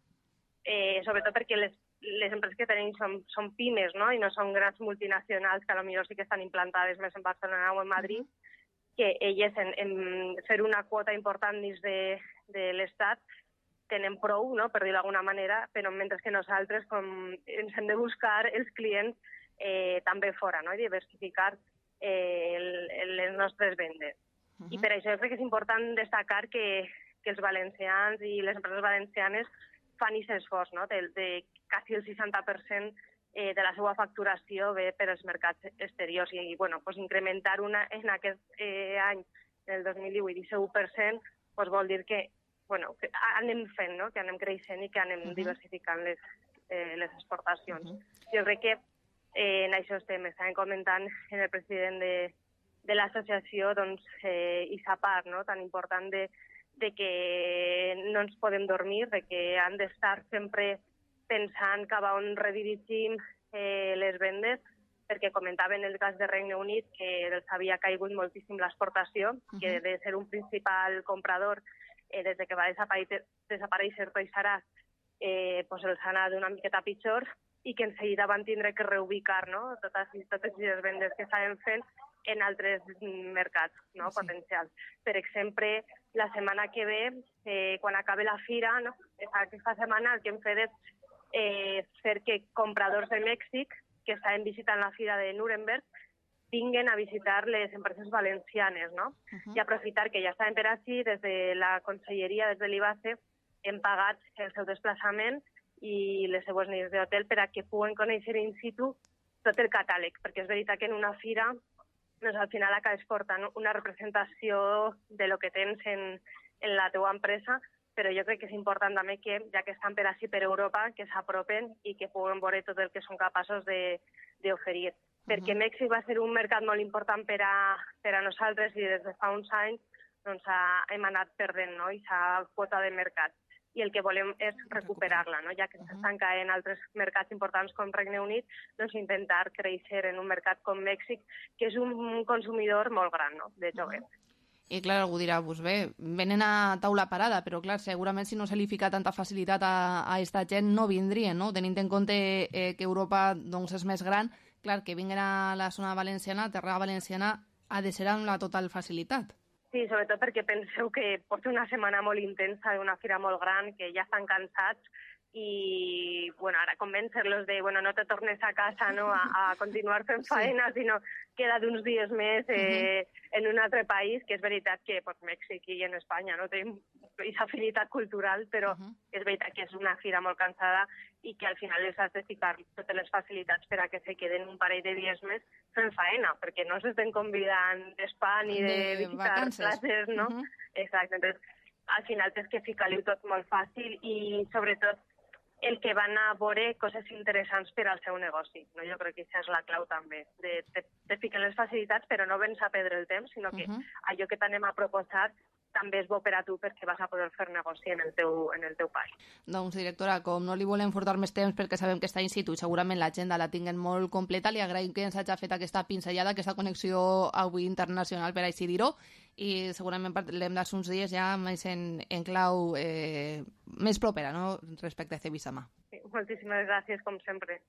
eh, sobretot perquè les, les empreses que tenim són, són pimes, no?, i no són grans multinacionals que potser sí que estan implantades més en Barcelona o en Madrid, que elles en, en fer una quota important dins de, de l'Estat tenen prou, no?, per dir-ho d'alguna manera, però mentre que nosaltres com, ens hem de buscar els clients eh, també fora, no?, i diversificar eh, el, el, les nostres vendes. Uh-huh. I per això crec que és important destacar que, que els valencians i les empreses valencianes fan aquest esforç, no?, de, de quasi el seixanta per cent eh, de la seva facturació ve per als mercats exteriors i, bueno, pues, incrementar una, en aquest eh, any, en el dos mil divuit, i un per cent, pues, vol dir que, bueno, que anem fent, no?, que anem creixent i que anem uh-huh. diversificant les, eh, les exportacions. Uh-huh. Jo crec que eh, en això estem, estàvem comentant en el president de, de l'associació, doncs, eh, i sa part, no?, tan important de, de que no ens podem dormir, de que han d'estar sempre pensant cap a on redirigim eh, les vendes, perquè comentaven el cas de Regne Unit que els havia caigut moltíssim l'exportació, uh-huh. que de ser un principal comprador eh, des que va desaparèixer, desaparèixer Toys R Us, eh, pues els ha anat una miqueta pitjor i que en seguida van tindre que reubicar, no?, totes, totes les vendes que estaven fent en altres mercats, no?, sí. potencials. Per exemple, la setmana que ve, eh, quan acabe la fira, no?, aquesta setmana el que hem fet és eh, fer que compradors de Mèxic que estaven visitant la fira de Nuremberg vinguen a visitar les empreses valencianes, no? Uh-huh. I aprofitar que ja estaven per així, des de la Conselleria, des de l'I B A C E, hem pagat el seu desplaçament i les seues nits d'hotel per a que puguen conèixer in situ tot el catàleg, perquè és veritat que en una fira doncs, al final acabes portant una representació de lo que tens en, en la teua empresa, però jo crec que és important també que, ja que estan per així per Europa, que s'apropen i que puguem veure tot el que són capaços d'oferir. Perquè Mèxic va ser un mercat molt important per a, per a nosaltres i des de fa uns anys doncs, hem anat perdent, no?, aquesta quota de mercat. I el que volem és recuperar-la, no? Ja que s'estan caent altres mercats importants com Regne Unit, doncs intentar créixer en un mercat com Mèxic, que és un consumidor molt gran, no?, de joguets. I clar, algú dirà, pues bé, venen a taula parada, però clar, segurament si no se li fica tanta facilitat a, a esta gent no vindrien, no? Tenint en compte eh, que Europa doncs, és més gran, clar, que vinguen a la zona valenciana, terra valenciana, ha de ser amb la total facilitat. Sí, sobretot perquè penseu que pot ser una setmana molt intensa, una fira molt gran, que ja estan cansats, i bueno, ara convèncer-los de bueno, no te tornes a casa, no, a, a continuar fent faena, sí. sinó queda't uns dies més eh, uh-huh. en un altre país, que és veritat que pues, Mèxic i en Espanya no tenim aquesta afinitat cultural, però uh-huh. és veritat que és una fira molt cansada i que al final els has de ficar totes les facilitats per a que se queden un parell de dies més fent faena, perquè no s'estan convidant d'espa ni de, de visitar vacances. Classes, no? Uh-huh. Exacte, entonces al final tens que ficar-li tot molt fàcil i sobretot el que van a veure coses interessants per al seu negoci. No? Jo crec que això és la clau també, de, de, de ficar les facilitats però no vens a perdre el temps, sinó que uh-huh. allò que t'anem a proposar també és bo per a tu perquè vas a poder fer negoci en el teu, en el teu país. Doncs, directora, com no li volem furtar més temps perquè sabem que està in situ i segurament l'agenda la tinguen molt completa, li agraïm que ens hagi fet aquesta pinzellada, aquesta connexió avui internacional, per així dir-ho, i segurament parlem dels uns dies ja més en, en clau eh, més propera, no?, respecte a Cebisama. Sí, moltíssimes gràcies, com sempre.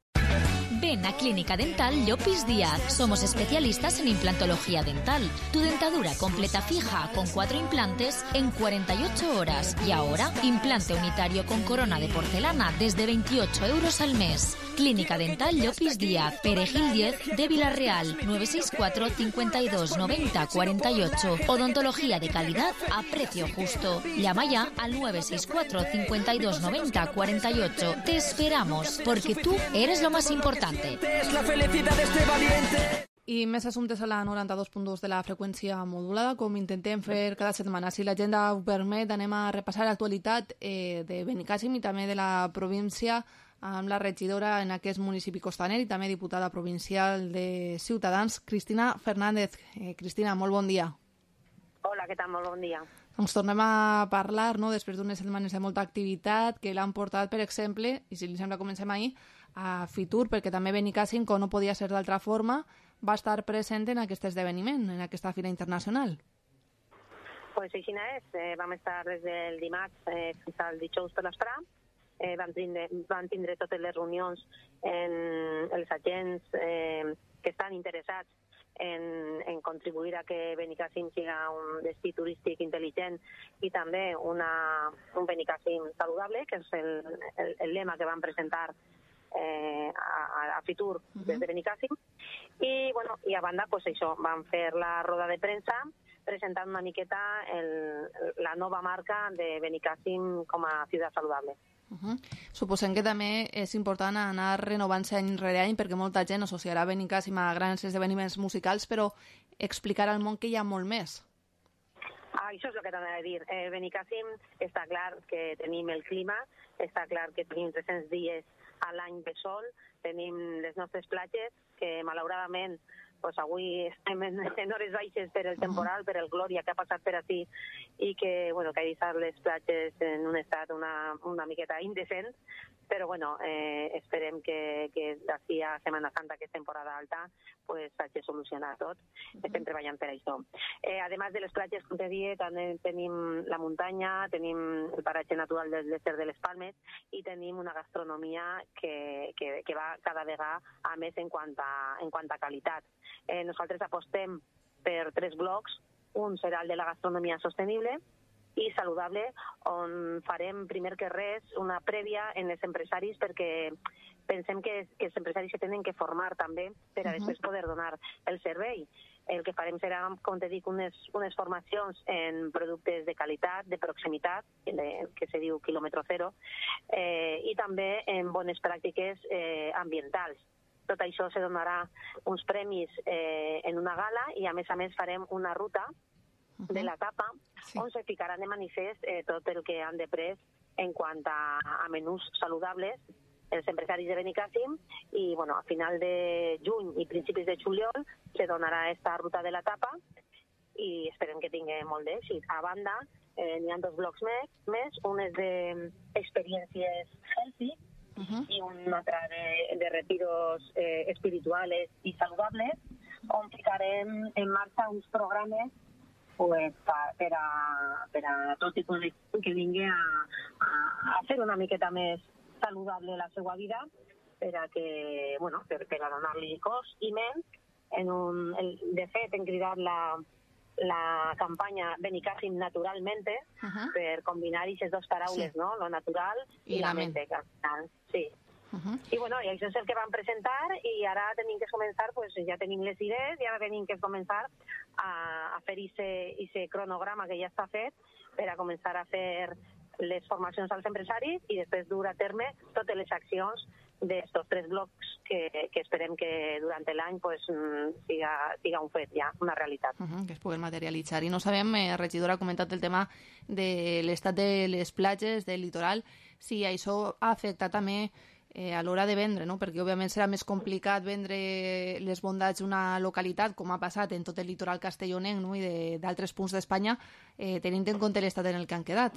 Ven a Clínica Dental Llopis Díaz. Somos especialistas en implantología dental. Tu dentadura completa fija con cuatro implantes en cuarenta y ocho horas. Y ahora, implante unitario con corona de porcelana desde veintiocho euros al mes. Clínica Dental Llopis Díaz, Perejil diez de Villarreal, nueve seis cuatro, cincuenta y dos, noventa, cuarenta y ocho. Odontología de calidad a precio justo. Llama ya al nueve seis cuatro, cincuenta y dos, noventa, cuarenta y ocho. Te esperamos, porque tú eres lo más importante. Es la felicidad de este valiente. I més assumptes a la noranta-dos punt dos de la freqüència modulada, com intentem fer cada setmana. Si l'agenda ho permet, anem a repassar l'actualitat eh, de Benicàssim i també de la província amb la regidora en aquest municipi costaner i també diputada provincial de Ciutadans, Cristina Fernández. Eh, Cristina, molt bon dia. Hola, què tal? Molt bon dia. Doncs tornem a parlar, no?, després d'unes setmanes de molta activitat que l'han portat, per exemple, i si li sembla comencem ahir, a Fitur, perquè també Benicàssim, com no podia ser d'altra forma, va estar present en aquest esdeveniment, en aquesta fira internacional. Pues així és. Eh, vam estar des del dimarts eh, fins al dijous per l'esprà. Eh, vam, tindre, vam tindre totes les reunions en els agents eh, que estan interessats en, en contribuir a que Benicàssim sigui un destí turístic intel·ligent i també una, un Benicàssim saludable, que és el, el, el lema que vam presentar eh, a, a Fitur des de Benicàssim. I, bueno, i a banda, pues, això, vam fer la roda de premsa presentant una miqueta el, la nova marca de Benicàssim com a ciutat saludable. Uh-huh. Suposem que també és important anar renovant-se any rere any perquè molta gent associarà Benicàssim a grans esdeveniments musicals, però explicar al món que hi ha molt més. Ah, això és el que t'anava a dir. Eh, Benicàssim està clar que tenim el clima, està clar que tenim tres-cents dies a l'any de sol, tenim les nostres platges, que malauradament pues avui estem en, en hores baixes per el temporal, per el Glòria que ha passat per aquí i que, bueno, que ha deixat les platges en un estat una, una miqueta indecent, però bueno, eh, esperem que, que d'ací a Setmana Santa, que és temporada alta, pues s'hagi de solucionar tot. Estem treballant per això. Eh, a més de les platges, com te dic, també tenim la muntanya, tenim el paratge natural del desert de les Palmes i tenim una gastronomia que, que, que va cada vegada a més en quant a, en quant a qualitat. Eh, nosaltres apostem per tres blocs. Un serà el de la gastronomia sostenible i saludable, on farem primer que res una prèvia en els empresaris perquè pensem que, que els empresaris se tenen que formar també per a després poder donar el servei. El que farem serà, com te dic, unes, unes formacions en productes de qualitat, de proximitat, de, que se diu quilòmetre zero, eh, i també en bones pràctiques eh, ambientals. Tot això se donarà uns premis eh, en una gala i a més a més farem una ruta uh -huh. de l'etapa, sí. on se ficaran de manifest eh, tot el que han de pres en quant a, a menús saludables els empresaris de Benicàssim i bueno, a final de juny i principis de juliol se donarà esta ruta de l'etapa i esperem que tingui molt d'èxit. A banda, eh, n'hi ha dos blocs més, més un és d'experiències healthy uh -huh. i un altre de, de retiros eh, espirituals i saludables, on ficarem en marxa uns programes pues, pa, per, a, per a tot tipus de que vingui a, a, a fer una miqueta més saludable la seva vida, per a que, bueno, per, per a donar-li cos i ment. En un, el, de fet, hem cridat la, la campanya Benicàssim naturalmente, uh -huh. per combinar aquestes dues paraules, sí. no? Lo natural i, I la, la mente. Que, sí. Uh -huh. I bueno, i això és el que vam presentar i ara tenim que començar, pues ja tenim les idees i ara tenim que començar a, a fer aquest cronograma que ja està fet per a començar a fer les formacions als empresaris i després dur a terme totes les accions d'estos tres blocs que, que esperem que durant l'any pues, siga, siga un fet ja, una realitat. Uh -huh, que es pugui materialitzar. I no sabem, eh, regidora, ha comentat el tema de l'estat de les platges, del litoral, si això ha afectat també eh, a l'hora de vendre, no? Perquè òbviament serà més complicat vendre les bondats d'una localitat, com ha passat en tot el litoral castellonenc, no? I d'altres punts d'Espanya, eh, tenint en compte l'estat en el que han quedat.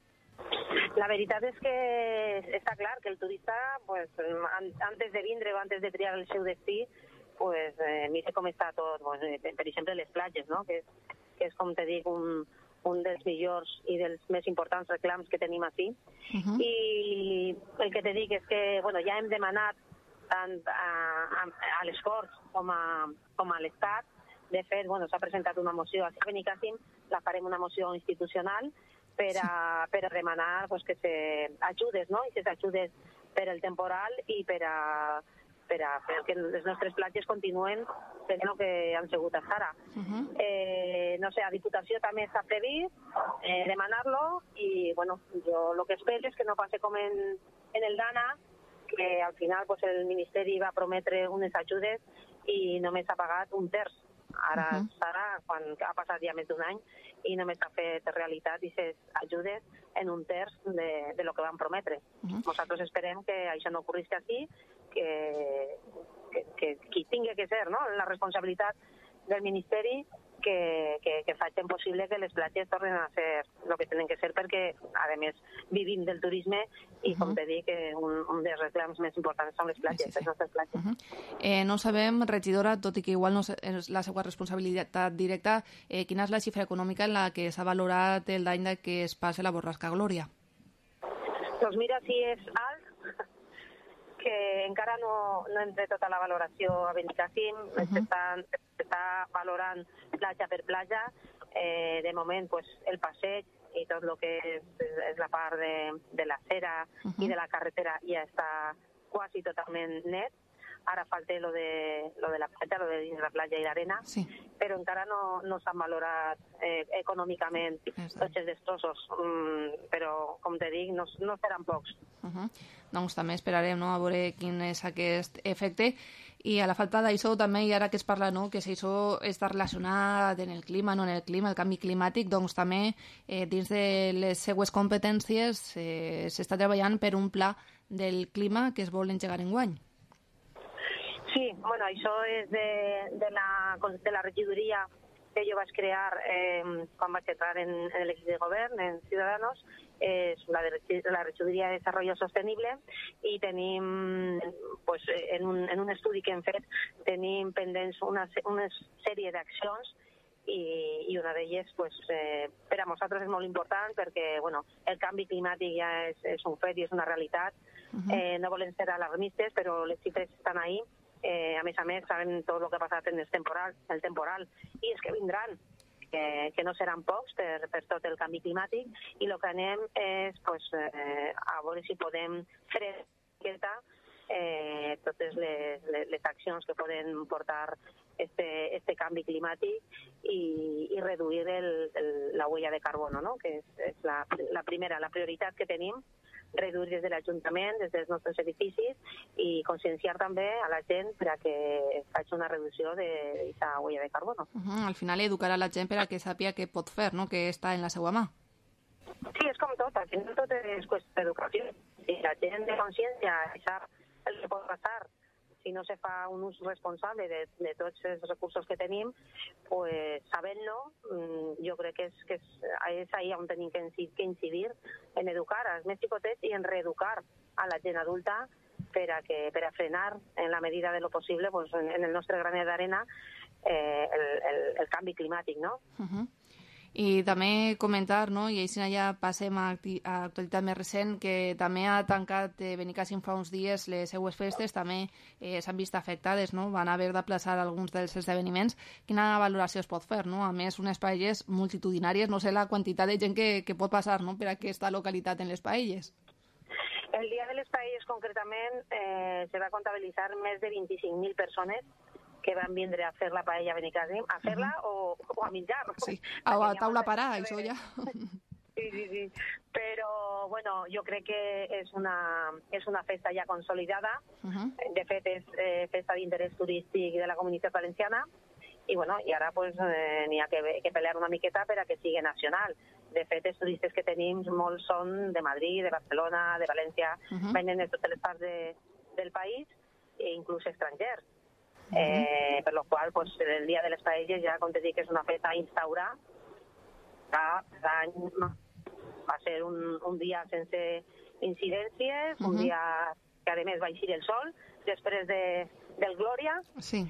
La veritat és que està clar que el turista, pues, antes de vindre o antes de triar el seu destí, pues, eh, mira com està tot, pues, per exemple, les platges, no? que, és, que és, com te dic, un, un dels millors i dels més importants reclams que tenim aquí. Uh-huh. I el que te dic és que bueno, ja hem demanat tant a, a, a les Corts com a, com a l'Estat. De fet, bueno, s'ha presentat una moció a Benicàssim, la farem una moció institucional, per a, per a demanar pues, que se ajudes, no? I que s'ajudes per el temporal i per a, per a fer que les nostres platges continuen fent el que han sigut fins ara. Uh -huh. eh, no sé, a Diputació també s'ha previst eh, demanar-lo i, bueno, jo el que espero és que no passi com en, en el Dana, que al final pues, el Ministeri va prometre unes ajudes i només ha pagat un terç. Ara, uh -huh. ara quan ha passat ja més d'un any i només ha fet realitat aquestes ajudes en un terç de, de lo que van prometre. Uh -huh. Nosaltres esperem que això no ocorrisca així, que, que, que qui tingui que ser, no? La responsabilitat del Ministeri que, que, que facin possible que les platges tornen a ser el que tenen que ser, perquè, a més, vivim del turisme i, uh -huh. com te dic, un, un dels reclams més importants són les platges, sí, sí. les nostres platges. Uh -huh. eh, no sabem, regidora, tot i que igual no és la seva responsabilitat directa, eh, quina és la xifra econòmica en la que s'ha valorat el dany de que es passe la borrasca Glòria? Doncs mira, si és alt, que encara no, no hem tret tota la valoració a Benicàssim, uh -huh. s'està valorant platja per platja. Eh, de moment, pues, el passeig i tot el que és, és la part de, de la cera uh -huh. i de la carretera ja està quasi totalment net. Ara falta lo de, lo de la platja, lo de dins la platja i l'arena, sí. però encara no, no s'han valorat eh, econòmicament tots els destrossos, mm, però, com te dic, no, no seran pocs. Uh -huh. Doncs també esperarem, no?, a veure quin és aquest efecte. I a la falta d'això també, i ara que es parla, no?, que si això està relacionat en el clima, no en el clima, el canvi climàtic, doncs també eh, dins de les seues competències eh, s'està treballant per un pla del clima que es vol engegar enguany. Sí, bueno, això és de, de, la, de la regidoria que jo vaig crear eh, quan vaig entrar en, en l'equip de govern, en Ciudadanos, és la, de, la regidoria de Desarrollo Sostenible, i tenim, pues, en, un, en un estudi que hem fet, tenim pendents una, una sèrie d'accions i, i una d'elles, pues, eh, per a nosaltres és molt important perquè, bueno, el canvi climàtic ja és, és un fet i és una realitat. Uh-huh. eh, no volem ser alarmistes, però les xifres estan ahí. Eh, a més a més, sabem tot el que ha passat en el temporal, el temporal i és que vindran, que, que no seran pocs per, per tot el canvi climàtic, i el que anem és pues, eh, a veure si podem fer eh, totes les, les, les accions que poden portar este, este canvi climàtic i, i reduir el, el, la huella de carbono, no? Que és, és la, la primera, la prioritat que tenim reduir des de l'Ajuntament, des dels nostres edificis, i conscienciar també a la gent per a que faci una reducció d'aquesta huella de carbono. Uh -huh. Al final educar a la gent per a que sàpiga què pot fer, no? Que està en la seva mà. Sí, és com tot, al final tot és qüestió d'educació. Si la gent de consciència sap el que pot passar si no se fa un ús responsable de, de tots els recursos que tenim, pues sabent-lo, jo crec que és, que és, és ahí on tenim que incidir, en educar als més xicotets i en reeducar a la gent adulta per a, que, per a frenar, en la medida de lo possible, pues, en, en el nostre granet d'arena, eh, el, el, el canvi climàtic, no? Uh-huh. I també comentar, no? I així ja passem a, a actualitat més recent, que també ha tancat eh, Benicàssim fa uns dies les seues festes, també eh, s'han vist afectades, no? Van haver d'aplaçar alguns dels esdeveniments. Quina valoració es pot fer, no? A més, unes paelles multitudinàries, no sé la quantitat de gent que, que pot passar, no?, per aquesta localitat en les paelles. El dia de les paelles, concretament, eh, se va comptabilitzar més de vint-i-cinc mil persones que van vindre a fer la paella a Benicàssim, a fer-la uh -huh. o, o a menjar. Sí, a la taula parar, això ja. Sí, sí, sí. Però, bueno, jo crec que és una, és una festa ja consolidada. Uh -huh. De fet, és eh, festa d'interès turístic de la Comunitat Valenciana. I, bueno, i ara pues, eh, n'hi ha que, que pelear una miqueta per a que sigui nacional. De fet, els turistes que tenim molts són de Madrid, de Barcelona, de València, uh -huh. venen de totes les parts de, del país, e inclús estrangers. Eh, per lo qual, pues, el dia de les paelles ja, com te dic, és una festa a instaurar. Cada any va ser un, un dia sense incidències, uh -huh. un dia que a més va eixir el sol, després de, del Glòria, sí.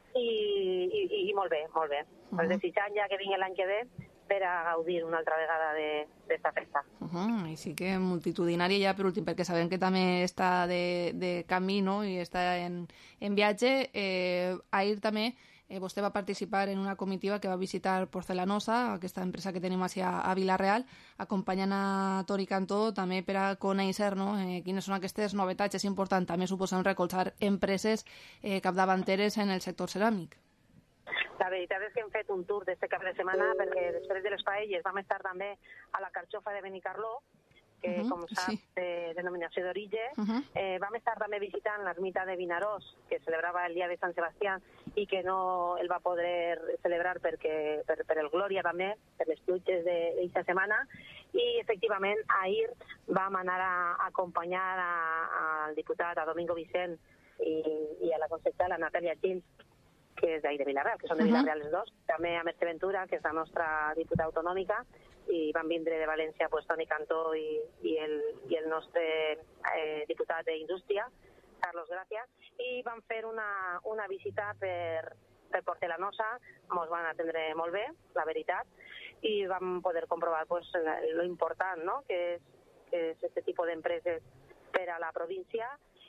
i, i, i molt bé, molt bé. Uh -huh. Pues desitjant ja que vingui l'any que ve per a gaudir una altra vegada d'esta festa. Uh -huh. I sí que multitudinària ja, per últim, perquè sabem que també està de, de camí, no?, i està en, en viatge. Eh, ahir també eh, vostè va participar en una comitiva que va visitar Porcelanosa, aquesta empresa que tenim així a, a Vila-real, acompanyant a Toni Cantó també per a conèixer, no?, eh, quines són aquestes novetats. És important també, suposem, recolzar empreses eh, capdavanteres en el sector ceràmic. La veritat és que hem fet un tour d'aquest cap de setmana perquè després de les paelles vam estar també a la carxofa de Benicarló, que, uh -huh, com saps, sí. de denominació d'origen. Uh -huh. eh, vam estar també visitant l'ermita de Vinaròs, que celebrava el dia de Sant Sebastià i que no el va poder celebrar perquè, per, per el Glòria també, per les pluges d'aquesta setmana. I, efectivament, ahir vam anar a, a acompanyar a, al diputat, a Domingo Vicent, i, i a la concejal, a Natàlia Gil, que és d'ahir de Vila-real, que són de Vila-real els dos, també a Mercè Ventura, que és la nostra diputada autonòmica, i van vindre de València pues, Toni Cantó i, i, el, i el nostre eh, diputat d'Indústria, Carlos Gràcia, i van fer una, una visita per, per Porcelanosa, ens van atendre molt bé, la veritat, i vam poder comprovar pues, lo important, no?, que és, que és aquest tipus d'empreses per a la província,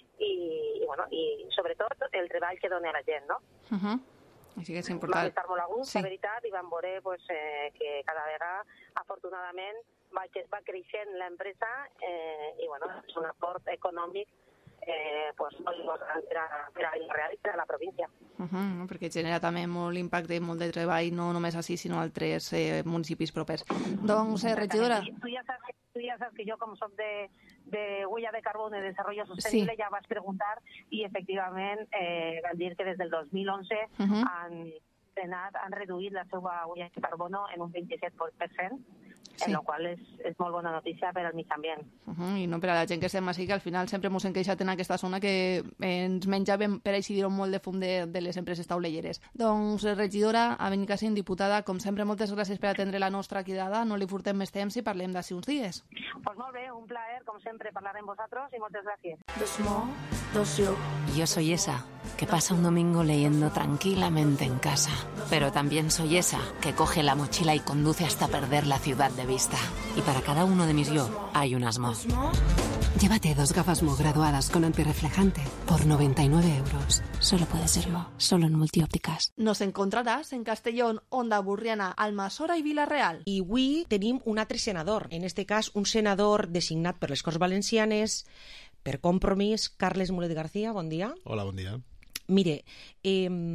i, i, bueno, i sobretot el treball que dona a la gent, no? Uh -huh. Així que és important. Vam estar molt a gust, sí. La veritat, i vam veure pues, eh, que cada vegada, afortunadament, va, va creixent l'empresa eh, i, bueno, és un aport econòmic eh, pues, molt important per a, per a Vila-real i per a la província. Uh -huh, no? Perquè genera també molt impacte i molt de treball, no només així, sinó a altres eh, municipis propers. Doncs, eh, regidora... Tu ja saps que, tu ja saps que jo, com soc de, de huella de carbono i desarrollo sostenible, sí. Ja vas preguntar i, efectivament, eh, van dir que des del dos mil onze uh -huh. han, frenat, han reduït la seva huella de carbono en un vint-i-set per cent, sí. En la qual és, és molt bona notícia per al mig ambient. Uh -huh, I no per a la gent que estem així, que al final sempre ens hem queixat en aquesta zona que ens menjàvem, per així dir-ho, molt de fum de, de les empreses taulelleres. Doncs, regidora, a Benicàssim, diputada, com sempre, moltes gràcies per atendre la nostra cridada. No li furtem més temps i parlem d'ací uns dies. Pues molt bé, un plaer, com sempre, parlar amb vosaltres i moltes gràcies. Dos mo, dos yo. Yo soy esa que pasa un domingo leyendo tranquilamente en casa. Pero también soy esa que coge la mochila y conduce hasta perder la ciudad de vista. Y para cada uno de mis yo hay unas Mo. Llévate dos gafas Mo graduadas con antirreflejante por noventa y nueve euros. Solo puede ser Mo, solo en Multiópticas. Nos encontraràs en Castellón, Onda Burriana, Almassora i Vila-real. I avui tenim un altre senador, en este cas un senador designat per les Corts Valencianes, per Compromís, Carles Mulet García, bon dia. Hola, bon dia. Mire, eh,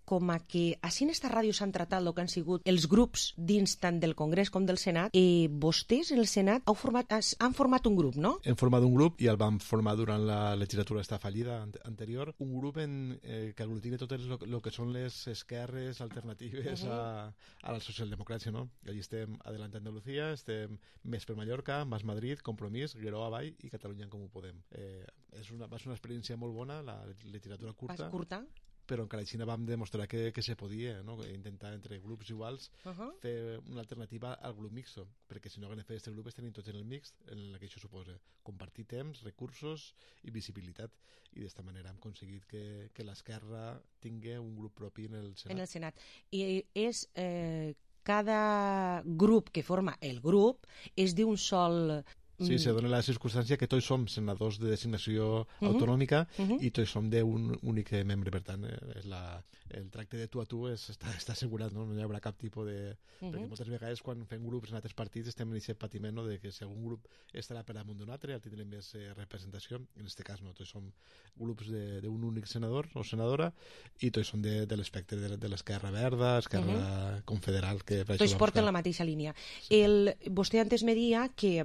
com a que així en esta ràdio s'han tratat el que han sigut els grups dins tant del Congrés com del Senat, i vostès en el Senat heu format, han format un grup, no? Hem format un grup i el vam formar durant la legislatura esta fallida anterior, un grup en, eh, que aglutina tot el que són les esquerres alternatives uh -huh. a, a la socialdemocràcia, no? Allí estem Adelante Andalucía, estem Més per Mallorca, Más Madrid, Compromís, Gueró Avall i Catalunya en Comú Podem. Eh, és una, va ser una experiència molt bona, la legislatura curta. Pas curta? Però encara així vam demostrar que, que se podia, no? Intentar entre grups iguals uh -huh. fer una alternativa al grup mixto, perquè si no haguem fet aquest grup estem tots en el mixt, en el que això suposa compartir temps, recursos i visibilitat, i d'esta manera hem aconseguit que, que l'esquerra tingui un grup propi en el Senat. En el Senat. I és... Eh, cada grup que forma el grup és d'un sol... Sí, se dona la circumstància que tots som senadors de designació uh-huh. autonòmica uh-huh. i tots som d'un únic membre, per tant, és la, el tracte de tu a tu és, està, està assegurat, no? No hi haurà cap tipus de... Uh-huh. Perquè moltes vegades quan fem grups en altres partits estem en aquest patiment, no? De que si algun grup estarà per damunt d'un altre, ja tindrem més eh, representació. En aquest cas no, tots som grups d'un únic senador o senadora i tots som de, de l'espectre de, de l'esquerra verda, esquerra uh-huh. confederal. Que tots porten la mateixa línia. Sí. El, vostè antes me dia que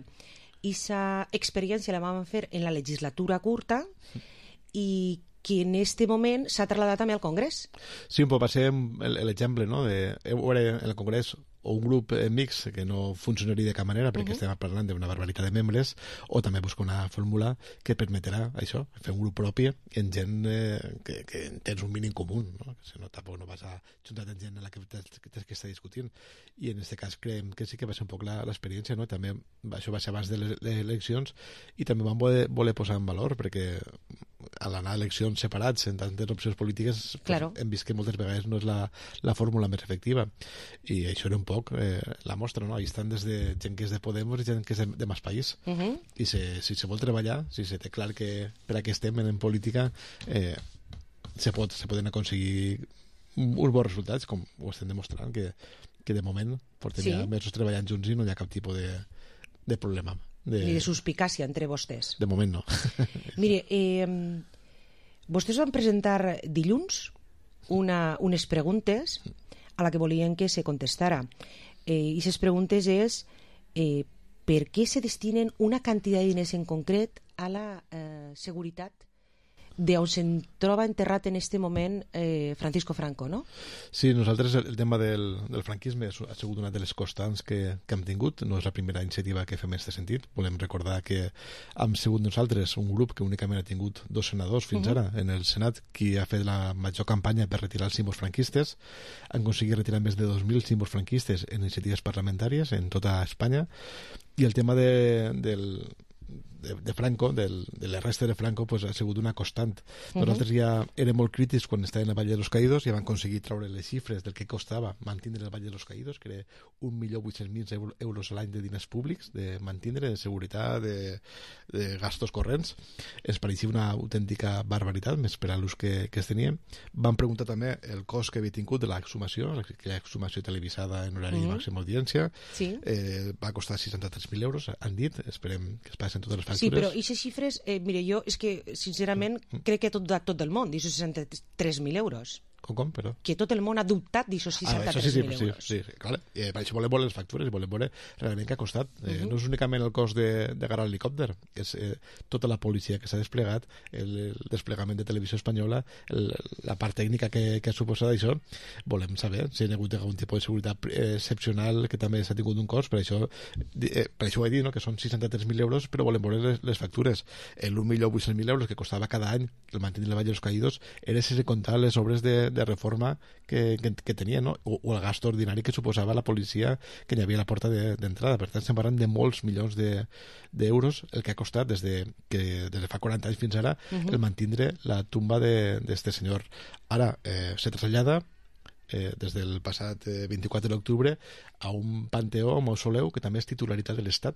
esa experiència la vam fer en la legislatura curta i que en este moment s'ha trasladat també al Congrés. Sí, un poc va ser l'exemple, no? De, en el Congrés o un grup mix que no funcionaria de cap manera perquè uh-huh. estem parlant d'una barbaritat de membres, o també buscar una fórmula que permetrà això, fer un grup propi en gent eh, que, que tens un mínim comú, no? Que si no, tampoc no vas a juntar amb gent en la que tens que estar discutint, i en aquest cas creiem que sí que va ser un poc l'experiència, no? També això va ser abans de les, les eleccions i també vam voler, voler posar en valor perquè a l'anar a eleccions separats en tantes opcions polítiques claro. pues, hem vist que moltes vegades no és la, la fórmula més efectiva, i això era un poc eh, la mostra, no? Ahí estan des de gent que és de Podemos i gent que és de, de Más País uh -huh. i se, si se vol treballar, si se té clar que per a què estem en política eh, se, pot, se poden aconseguir uns bons resultats, com ho estem demostrant que, que de moment portem sí. ja mesos treballant junts i no hi ha cap tipus de, de problema de... ni de suspicàcia entre vostès. De moment no. Mire, eh, vostès van presentar dilluns una, unes preguntes a la que volien que se contestara. Eh, I aquestes preguntes és eh, per què se destinen una quantitat de diners en concret a la eh, seguretat d'on se'n troba enterrat en este moment eh, Francisco Franco, no? Sí, nosaltres el, el tema del, del franquisme ha sigut una de les constants que, que hem tingut. No és la primera iniciativa que fem en aquest sentit. Volem recordar que hem sigut nosaltres un grup que únicament ha tingut dos senadors fins uh -huh. ara en el Senat, qui ha fet la major campanya per retirar els símbols franquistes. Han aconseguit retirar més de dos mil símbols franquistes en iniciatives parlamentàries en tota Espanya, i el tema de, del De, de Franco, del, de l'arrest de Franco, pues, ha sigut una constant. Nosaltres uh -huh. ja érem molt crítics quan estàvem al Valle de los Caídos i ja van aconseguir treure les xifres del que costava mantindre el Valle de los Caídos, que era un milió vuit-cents mil euros a l'any de diners públics, de mantindre, de seguretat, de, de gastos corrents. Ens pareixia una autèntica barbaritat, més per a l'ús que, que es tenia. Van preguntar també el cost que havia tingut de l'exhumació, aquella exhumació televisada en horari uh -huh. de màxima audiència. Sí. Eh, va costar seixanta-tres mil euros, han dit, esperem que es passin totes les factures. Sí, però aquestes xifres, eh, mire, jo és que sincerament crec que tot, tot el món d'aixòs seixanta-tres mil euros. Com, com, però? Que tot el món ha dubtat d'aixòs seixanta-tres mil ah, sí, euros. Sí, sí, sí, clar. Eh, per això volem veure les factures, volem veure realment què ha costat. Eh, uh -huh. No és únicament el cost de, de agarrar l'helicòpter, és eh, tota la policia que s'ha desplegat, el, el desplegament de Televisió Espanyola, el, la part tècnica que, que ha suposat això. Volem saber si hi ha hagut algun tipus de seguretat eh, excepcional que també s'ha tingut un cost, per això, eh, per això ho he dit, no? Que són seixanta-tres mil euros, però volem veure les, les factures. El un milió vuit-cents mil euros que costava cada any el mantenir el Valle de los Caídos era sense comptar les obres de, de reforma que, que, que tenia, no? O, o el gasto ordinari que suposava la policia que hi havia a la porta d'entrada. De, per tant, estem parlant de molts milions d'euros de, el que ha costat des de, que, des de fa quaranta anys fins ara uh -huh. el mantindre la tumba d'este senyor. Ara eh, se trasllada eh, des del passat eh, vint-i-quatre d'octubre a un panteó, un mausoleu, que també és titularitat de l'Estat.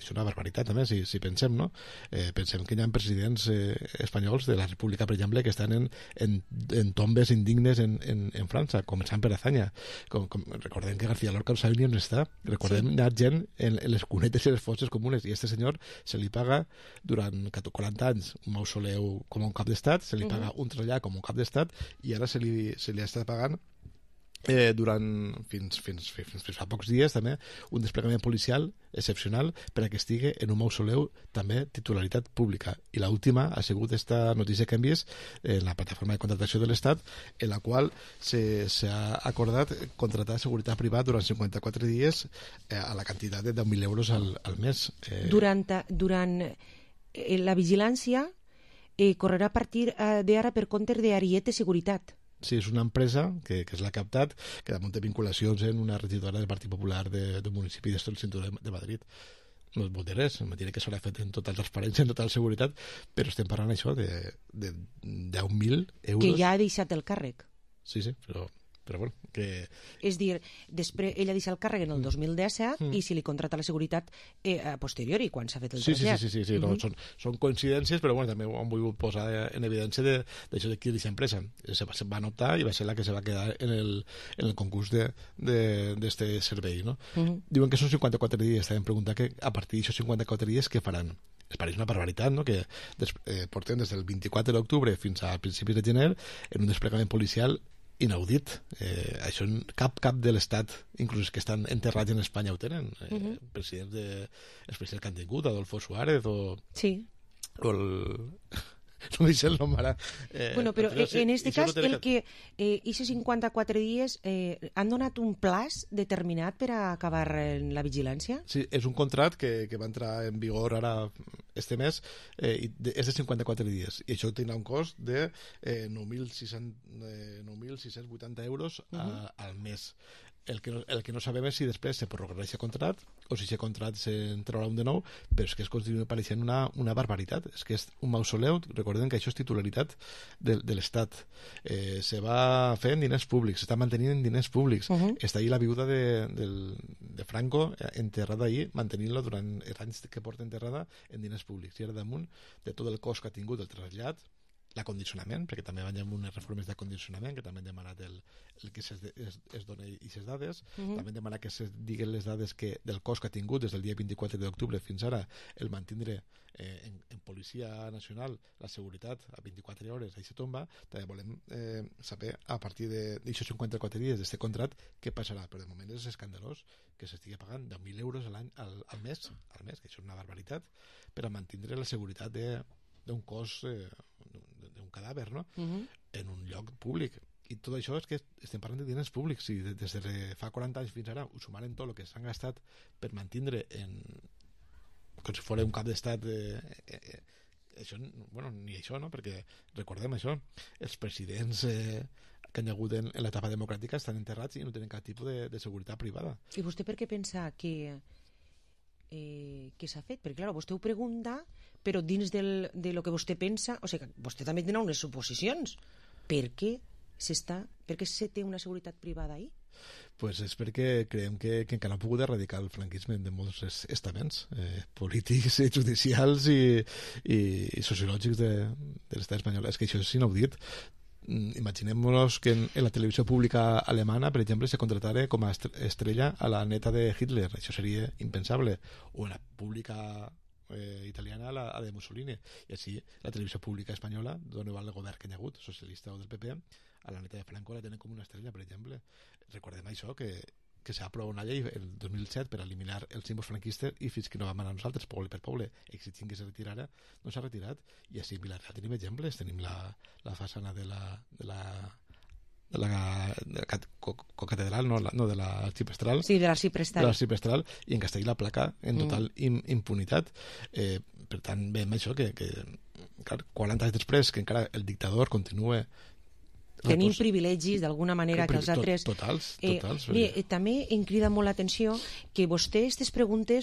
és una barbaritat també, si, si pensem, no? Eh, pensem que hi ha presidents eh, espanyols de la República, per exemple, que estan en, en, en tombes indignes en, en, en França, començant per Azaña. Com, com, recordem que García Lorca no sabia ni on està. Recordem sí. anar gent en, en les cunetes i les fosses comunes, i a este senyor se li paga durant quaranta anys un mausoleu com un cap d'estat, se li paga uh -huh. un trasllat com un cap d'estat, i ara se li, se li està pagant Eh, durant fins, fins, fins, fins fa pocs dies també un desplegament policial excepcional per a que estigui en un mausoleu també titularitat pública, i l'última ha sigut esta notícia que hem vist en la plataforma de contractació de l'Estat, en la qual s'ha acordat contractar seguretat privada durant cinquanta-quatre dies eh, a la quantitat de deu mil euros al, al mes. eh... durant, durant eh, la vigilància eh, correrà a partir eh, d'ara per compte d'Ariete Seguretat. Sí, és una empresa que, que és la Captat, que damunt té vinculacions en una regidora del Partit Popular de, del municipi del Cinturó de, de Madrid. No es vol dir res, em diré que s'haurà fet en total transparència, en total seguretat, però estem parlant això de, de deu mil euros. Que ja ha deixat el càrrec. Sí, sí, però... però bueno, que... És dir, després ella deixa el càrrec en el dos mil disset mm. i si li contracta la seguretat eh, a posteriori, quan s'ha fet el sí, trasllat. Sí, sí, sí, sí, sí. Uh -huh. no, són, són coincidències, però bueno, també ho han volgut posar en evidència d'això de, de qui d'aquesta empresa. Se, se van optar i va ser la que se va quedar en el, en el concurs d'este servei, no? Uh -huh. Diuen que són cinquanta-quatre dies, també em preguntar que a partir d'aixòs cinquanta-quatre dies què faran? Es pareix una barbaritat, no? Que des, eh, portem des del vint-i-quatre d'octubre fins a principis de gener en un desplegament policial inaudit. Eh, això cap cap de l'Estat, inclús que estan enterrats en Espanya, ho tenen. Eh, uh -huh. presidents de, el president que han tingut, Adolfo Suárez o... Sí. O el... no deixa el nom ara. Eh, bueno, però però en aquest cas, el que eh, aquests cinquanta-quatre dies eh, han donat un plaç determinat per a acabar en la vigilància? Sí, és un contract que, que va entrar en vigor ara este mes, eh, i de, és de cinquanta-quatre dies, i això tindrà un cost de eh, nou mil sis-cents vuitanta euros a, uh-huh. al mes. El que, no, el que no sabem és si després se prorrogarà aquest contracte o si aquest contracte s'entrarà un de nou, però és que es continua pareixent una, una barbaritat. És que és un mausoleu, recordem que això és titularitat de, de l'Estat. Eh, se va fer en diners públics, s'està mantenint en diners públics. Uh-huh. Està ahí la viuda de, de, de Franco enterrada ahí, mantenint-la durant els anys que porta enterrada en diners públics. I ara damunt de tot el cost que ha tingut el trasllat, l'acondicionament, perquè també van haver unes reformes d'acondicionament, que també han demanat el, el que es, es, es doni aquestes dades, uh-huh. també han demanat que se diguen les dades que del cost que ha tingut des del dia vint-i-quatre d'octubre fins ara el mantindre eh, en, en Policia Nacional la seguretat a vint-i-quatre hores a aquesta tomba. També volem eh, saber a partir d'aixòs cinquanta-quatre dies d'aquest contracte què passarà, però de moment és escandalós que s'estigui pagant deu mil euros a l'any al, al mes, al mes, que això és una barbaritat, per a mantindre la seguretat de d'un cos, eh, d'un cadàver, no? Uh-huh. En un lloc públic. I tot això és que estem parlant de diners públics. Si des de fa quaranta anys fins ara ho sumaren tot el que s'han gastat per mantindre en... com si fos un cap d'estat eh, eh, eh, això, bueno, ni això, no? Perquè recordem això, els presidents eh, que han hagut en, en l'etapa democràtica estan enterrats i no tenen cap tipus de, de seguretat privada. I vostè per què pensa que eh, que s'ha fet? Perquè, clar, vostè ho pregunta, però dins del, de lo que vostè pensa, o sigui, vostè també tindrà unes suposicions. Per què s'està, per què se té una seguretat privada ahí? Pues és perquè creiem que, que encara han pogut erradicar el franquisme de molts estaments eh, polítics, eh, judicials i, i, i sociològics de, de l'estat espanyol. És que això és inaudit. Imaginem-nos que en, en la televisió pública alemana, per exemple, se contratara com a estrella a la neta de Hitler. Això seria impensable. O en la pública eh, italiana a la a de Mussolini. I així la televisió pública espanyola, d'on va el govern que hi ha hagut, socialista o del P P, a la neta de Franco la tenen com una estrella, per exemple. Recordem això, que, que s'ha aprovat una llei el dos mil set per eliminar els símbols franquistes i fins que no vam anar nosaltres, poble per poble, exigint que se retirara, no s'ha retirat. I així en Vilareal tenim exemples, tenim la, la façana de la de la de la, de la co, co catedral, no, la, no de l'arxipestral. Sí, de l'arxipestral. De l'arxipestral, i en Castell la placa en total mm. im, impunitat. Eh, per tant, veiem això, que, que clar, quaranta anys després, que encara el dictador continua tenim privilegis d'alguna manera que els altres... Totals, totals. Eh, bé, eh, també em crida molt l'atenció que vostè aquestes preguntes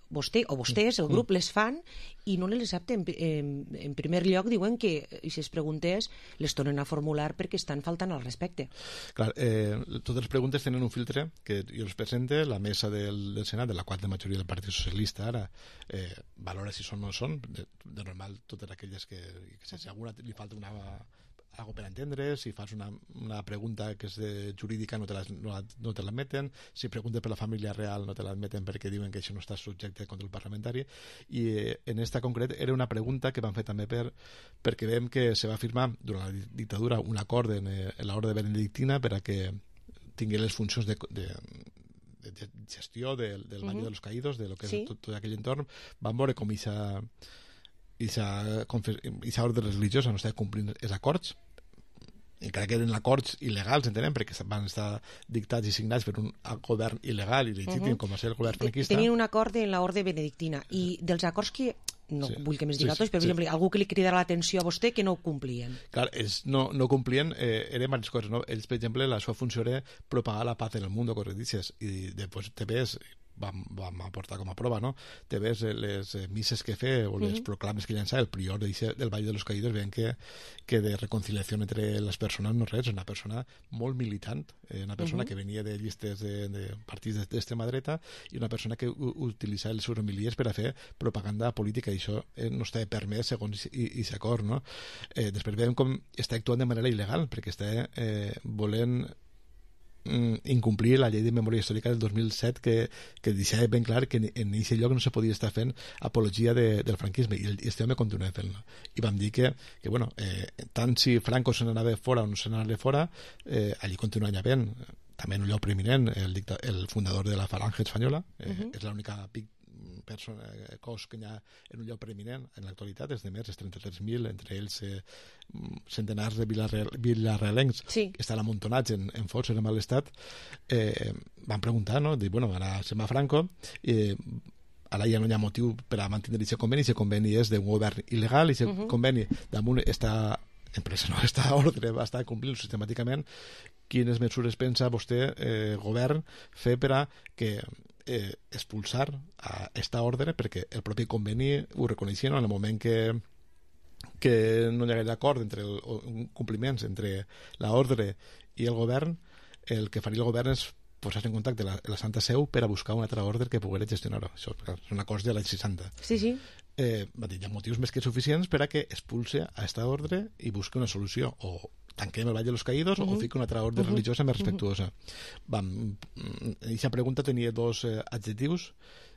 vostè o vostès, el grup, les fan i no les accepten. En, en primer lloc diuen que, i si es preguntés, les tornen a formular perquè estan faltant al respecte. Clar, eh, totes les preguntes tenen un filtre que jo els presente, la mesa del, del Senat, de la qual la majoria del Partit Socialista ara eh, valora si són o no són, de, de normal totes aquelles que, que si alguna li falta una algo per entendre, si fas una, una pregunta que és de jurídica no te, les, no, la, no te l'admeten, si preguntes per la família real no te l'admeten perquè diuen que això no està subjecte a control parlamentari, i eh, en esta concret era una pregunta que van fer també per, perquè veiem que se va firmar durant la dictadura un acord en, en l'ordre benedictina per a que tingui les funcions de, de de gestió del, del Valle uh-huh. de los Caídos, de lo que sí. és tot, tot aquell entorn. Van veure com aquesta ordre religiosa no estava complint els acords, encara que eren acords il·legals, entenem, perquè van estar dictats i signats per un govern il·legal i legítim, uh-huh. com va ser el govern franquista. Tenien un acord en l'ordre benedictina, i dels acords que no sí. vull que més diga sí, tots, però sí. per exemple, algú que li cridarà l'atenció a vostè que no ho complien. Clar, ells no, no complien, eh, eren diverses coses, no? Ells, per exemple, la seva funció era propagar la paz en el mundo, com dices, i després te ves, vam, vam aportar com a prova, no? Te ves les misses que fe o les uh-huh. proclames que llança el prior del Valle de los Caídos, veien que, que de reconciliació entre les persones no res, una persona molt militant, eh, una persona uh-huh. que venia de llistes de, de partits d'extrema dreta i una persona que utilitzava els seus homilies per a fer propaganda política, i això eh, no estava permès segons aquest acord, no? Eh, després veiem com està actuant de manera il·legal, perquè està eh, volent incomplir la llei de memòria històrica del dos mil set que, que deixava ben clar que en aquest lloc no se podia estar fent apologia de, del franquisme, i aquest home continua fent-lo. I vam dir que, que bueno, eh, tant si Franco se n'anava fora o no se n'anava fora, eh, allí continua havent també en un lloc preeminent el, dicta, el fundador de la Falange Espanyola, eh, uh-huh. és l'única persona, cos que hi ha en un lloc preeminent en l'actualitat, és de més, és trenta-tres mil, entre ells eh, centenars de vilarrealencs sí. que estan amuntonats en, en forces en mal estat. Eh, van preguntar, no? Dir, bueno, ara se'n va Franco, eh, ara ja no hi ha motiu per a mantenir aquest conveni, aquest conveni és d'un govern il·legal, i aquest uh-huh. conveni damunt està empresa, no, està a ordre, va estar complint sistemàticament. Quines mesures pensa vostè, eh, govern, fer per a que eh, expulsar a esta ordre, perquè el propi conveni ho reconeixien en el moment que que no hi hagués acord entre el, compliments entre l'ordre i el govern, el que faria el govern és posar-se en contacte amb la, la Santa Seu per a buscar una altra ordre que pogués gestionar-ho. Això són acords de l'any seixanta. Sí, sí. Eh, va dir, hi ha motius més que suficients per a que expulse a esta ordre i busque una solució, o tanquem el Valle de los Caídos uh-huh. o fique una altra ordre uh-huh. religiosa més respectuosa. Uh-huh. Vam, aquesta pregunta tenia dos eh, adjectius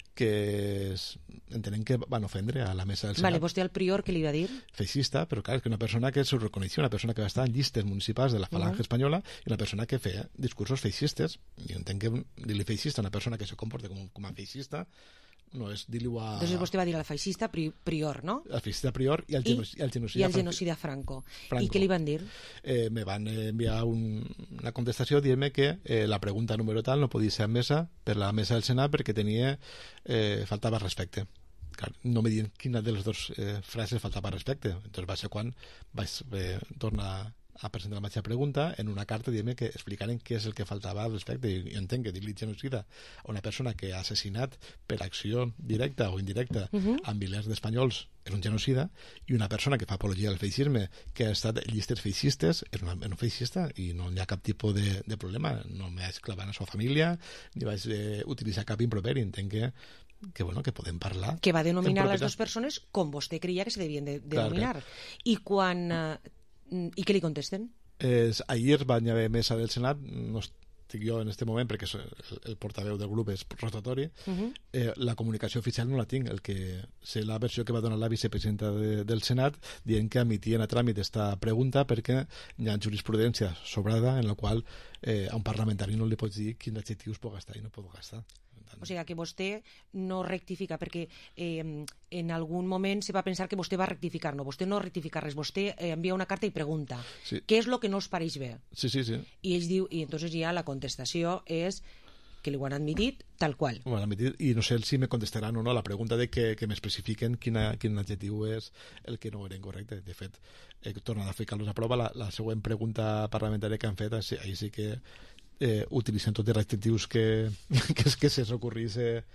que es, entenem que van ofendre a la mesa del Senat. Vale, vostè al prior què li va dir? Feixista, però clar, és que una persona que s'ho reconeixia, una persona que va estar en llistes municipals de la Falange uh-huh. Espanyola, i una persona que feia discursos feixistes. I entenc que dir-li feixista a una persona que se comporta com, com a feixista no és dir-li a... Doncs vostè va dir al feixista prior, no? Al feixista prior i al, I, genoc- i al genocida, i al genocida Franco. Franco. I què li van dir? Eh, me van enviar un, una contestació dient-me que eh, la pregunta número tal no podia ser admesa per la mesa del Senat perquè tenia eh, faltava respecte. Clar, no me diuen quina de les dues eh, frases faltava respecte. Entonces va ser quan vaig eh, tornar a presentar la mateixa pregunta en una carta dient que explicaren què és el que faltava al respecte. I entenc que dir-li genocida a una persona que ha assassinat per acció directa o indirecta uh-huh. a milers d'espanyols és un genocida, i una persona que fa apologia al feixisme, que ha estat en llistes feixistes, és una, un feixista, i no hi ha cap tipus de, de problema. No me vaig clavar a la seva família ni vaig eh, utilitzar cap improperi. Entenc que que, bueno, que podem parlar. Que va denominar les dues persones com vostè creia que se devien de, de denominar. Que... I quan... Eh, I què li contesten? Eh, ahir va haver mesa del Senat, no estic jo en este moment perquè el, el portaveu del grup és rotatori, uh-huh. eh, la comunicació oficial no la tinc. El que sé la versió que va donar la vicepresidenta de, del Senat dient que emitien a tràmit esta pregunta perquè hi ha jurisprudència sobrada en la qual eh, a un parlamentari no li pots dir quins adjectius pot gastar i no pot gastar. O sigui que vostè no rectifica, perquè eh, en algun moment se va pensar que vostè va rectificar. No, vostè no rectifica res, vostè eh, envia una carta i pregunta sí. què és el que no els pareix bé. Sí, sí, sí. I ells diu, i entonces ja la contestació és que li ho han admitit tal qual. Ho han admitit, i no sé si me contestaran o no la pregunta de que, que m'especifiquen quina, quin adjectiu és el que no era incorrecte. De fet, he tornat a ficar-los a prova. La, la següent pregunta parlamentària que han fet, ahí sí que eh, utilitzen tots els adjectius que, que, que se s'ocorrís eh,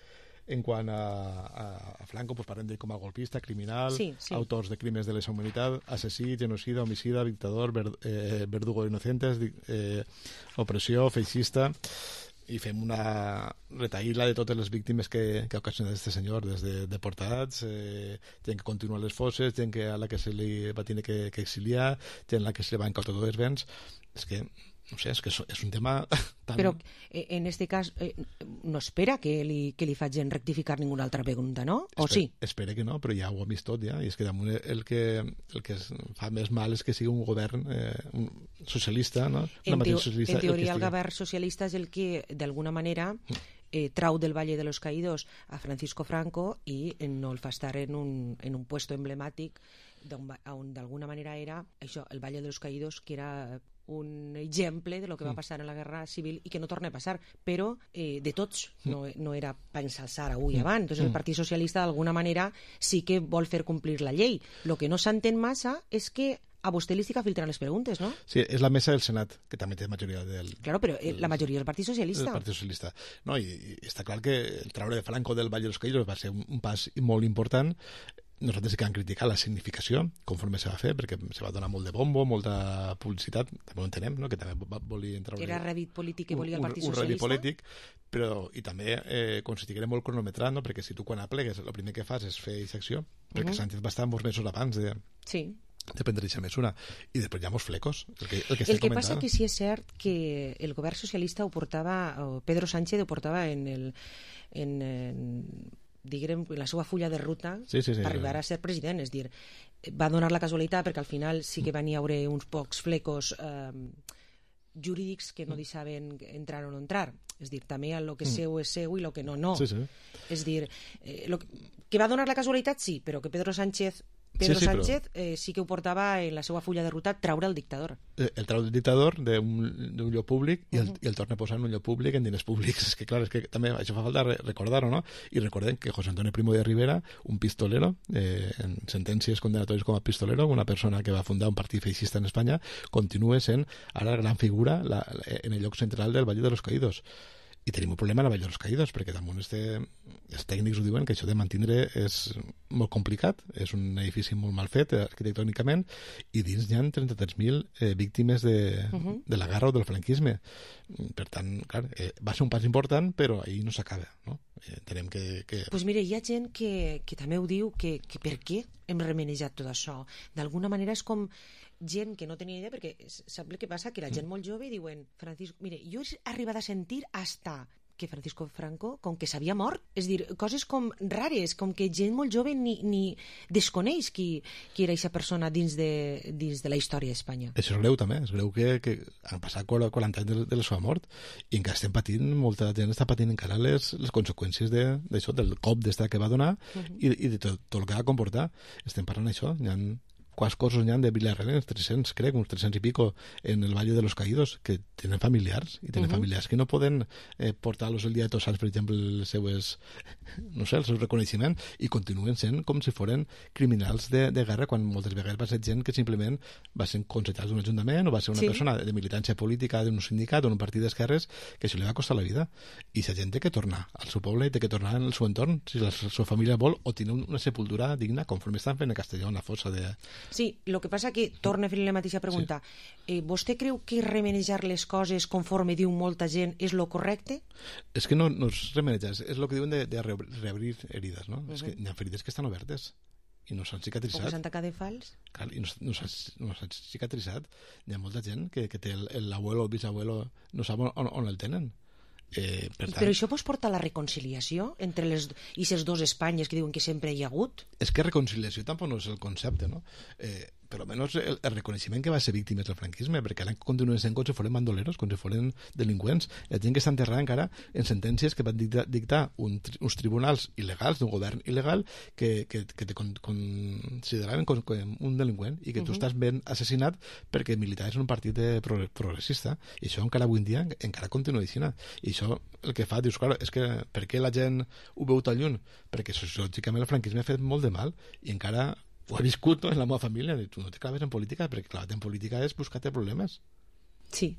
en quant a, a, a Franco, pues parlem d'ell com a golpista, criminal, sí, sí. autors de crímenes de lesa humanitat, assassí, genocida, homicida, dictador, ver, eh, verdugo de inocentes, eh, opressió, feixista, i fem una retaïla de totes les víctimes que, que ha ocasionat aquest senyor, des de deportats, eh, gent que continua a les fosses, gent que a la que se li va tenir que, que exiliar, gent a la que se li va incautar tots els béns. És que no sé, és que és un tema tan... Però en este cas eh, no espera que li, que li facin rectificar ninguna altra pregunta, no? O Espe sí? Espera que no, però ja ho hem vist tot, ja. I és que damunt el que, el que fa més mal és que sigui un govern eh, un socialista, no? En, teo socialista, en teoria el, el govern socialista és el que, d'alguna manera, eh, trau del Valle de los Caídos a Francisco Franco i no el fa estar en un, en un puesto emblemàtic on d'alguna manera era això, el Valle de los Caídos, que era un exemple de lo que va passar en la guerra civil i que no torna a passar, però eh, de tots, no, no era per ensalçar avui avant. Entonces el Partit Socialista d'alguna manera sí que vol fer complir la llei. Lo que no s'entén massa és que a vostè li estic filtrant les preguntes, no? Sí, és la mesa del Senat, que també té majoria del... Claro, però eh, la majoria del Partit Socialista. Del Partit Socialista. No, i, i està clar que el traure de Franco del Valle de los Caídos va ser un, un pas molt important. Nosaltres sí que han criticat la significació conforme se va fer, perquè se va donar molt de bombo, molta publicitat, també ho entenem, no? Que també volia entrar... Era rèdit polític que volia el Partit un, un Socialista? Un rèdit polític, però i també eh, com si estigués molt cronometrat, no? Perquè si tu quan aplegues el primer que fas és fer aquesta acció, perquè uh -huh. Sánchez va estar molts mesos abans de... Sí. de prendre aquesta mesura, i després hi ha molts flecos el que, el que, el que passa que sí és cert que el govern socialista ho portava, o Pedro Sánchez ho portava en el en, en diguem, la seva fulla de ruta sí, sí, sí, per arribar a ser president, és dir, va donar la casualitat perquè al final sí que van hi haure uns pocs flecos eh, jurídics que no deixaven entrar o no entrar, és dir, també el que seu és seu i el que no, no. Sí, sí. És dir, eh, lo que, que va donar la casualitat, sí, però que Pedro Sánchez Pedro sí, sí, Sánchez però... eh, sí que ho portava en la seva fulla de ruta traure el dictador. Eh, el traure el dictador d'un lloc públic i el, uh -huh. i el torna a posar en un lloc públic en diners públics. És que clar, és que també això fa falta recordar-ho, no? I recordem que José Antonio Primo de Rivera, un pistolero, eh, en sentències condenatòries com a pistolero, una persona que va fundar un partit feixista en Espanya, continua sent ara la gran figura la, en el lloc central del Valle de los Caídos. I tenim un problema a la Vall dels Caídos, perquè damunt este, els tècnics ho diuen que això de mantindre és molt complicat, és un edifici molt mal fet arquitectònicament, i dins hi ha trenta-tres mil eh, víctimes de, uh -huh. de la guerra o del franquisme. Per tant, clar, eh, va ser un pas important, però ahir no s'acaba, no? Eh, entenem que... que... Pues mire, hi ha gent que, que també ho diu, que, que per què hem remenejat tot això? D'alguna manera és com gent que no tenia idea, perquè sap el que passa? Que la gent molt jove diuen, Francisco, mire, jo he arribat a sentir hasta que Francisco Franco, com que s'havia mort, és dir, coses com rares, com que gent molt jove ni, ni desconeix qui, qui era aquesta persona dins de, dins de la història d'Espanya. Això és greu també, és greu que, que han passat quaranta anys de, de la seva mort i encara estem patint, molta gent està patint encara les, les conseqüències d'això, de, del cop d'estat que va donar uh -huh. i, i de tot, tot el que va comportar. Estem parlant d'això, hi ha quants cossos n'hi ha de Villarreal, uns tres-cents, crec, uns tres-cents i pico en el Valle de los Caídos, que tenen familiars, i tenen uh -huh. familiars que no poden eh, portar-los el dia de Tots Sants, per exemple, les seues, no sé, el seu reconeixement, i continuen sent com si foren criminals de, de guerra, quan moltes vegades va ser gent que simplement va ser consellers d'un ajuntament o va ser una sí. persona de militància política d'un sindicat o d'un partit d'esquerres que això li va costar la vida. I la gent té que tornar al seu poble i té que tornar en el seu entorn, si la seva família vol, o tenir una sepultura digna, conforme estan fent a Castelló, en la fossa de... Sí, el que passa que, torna a fer la mateixa pregunta, sí. eh, vostè creu que remenejar les coses conforme diu molta gent és lo correcte? És que no, no és remenejar, és el que diuen de, de reobrir herides, no? Uh -huh. És que hi ha ferides que estan obertes i no s'han cicatritzat. O que s'han tacat de fals? Clar, i no, no s'han no cicatritzat. Hi ha molta gent que, que té l'abuelo o el bisabuelo, no sap on, on el tenen. Eh, per tant... Però això pot portar a la reconciliació entre les i ces dos Espanyes que diuen que sempre hi ha hagut? És que reconciliació tampoc no és el concepte, no? Eh, per almenys el, el reconeixement que va ser víctimes del franquisme, perquè ara continuen sent com si foren bandoleros, com si foren delinqüents. Hi ha gent que està enterrada encara en sentències que van dictar, dictar un, uns tribunals il·legals, d'un govern il·legal, que, que, que te con, consideraven com, com un delinqüent i que uh -huh. tu estàs ben assassinat perquè militaves en un partit de progressista. I això encara avui en dia encara continua així. I això el que fa, dius, clar, és que per què la gent ho veu tan lluny? Perquè sociològicament el franquisme ha fet molt de mal i encara ho he viscut, no, en la meva família. Tu no te claves en política, perquè clavar en política és buscar-te problemes. Sí.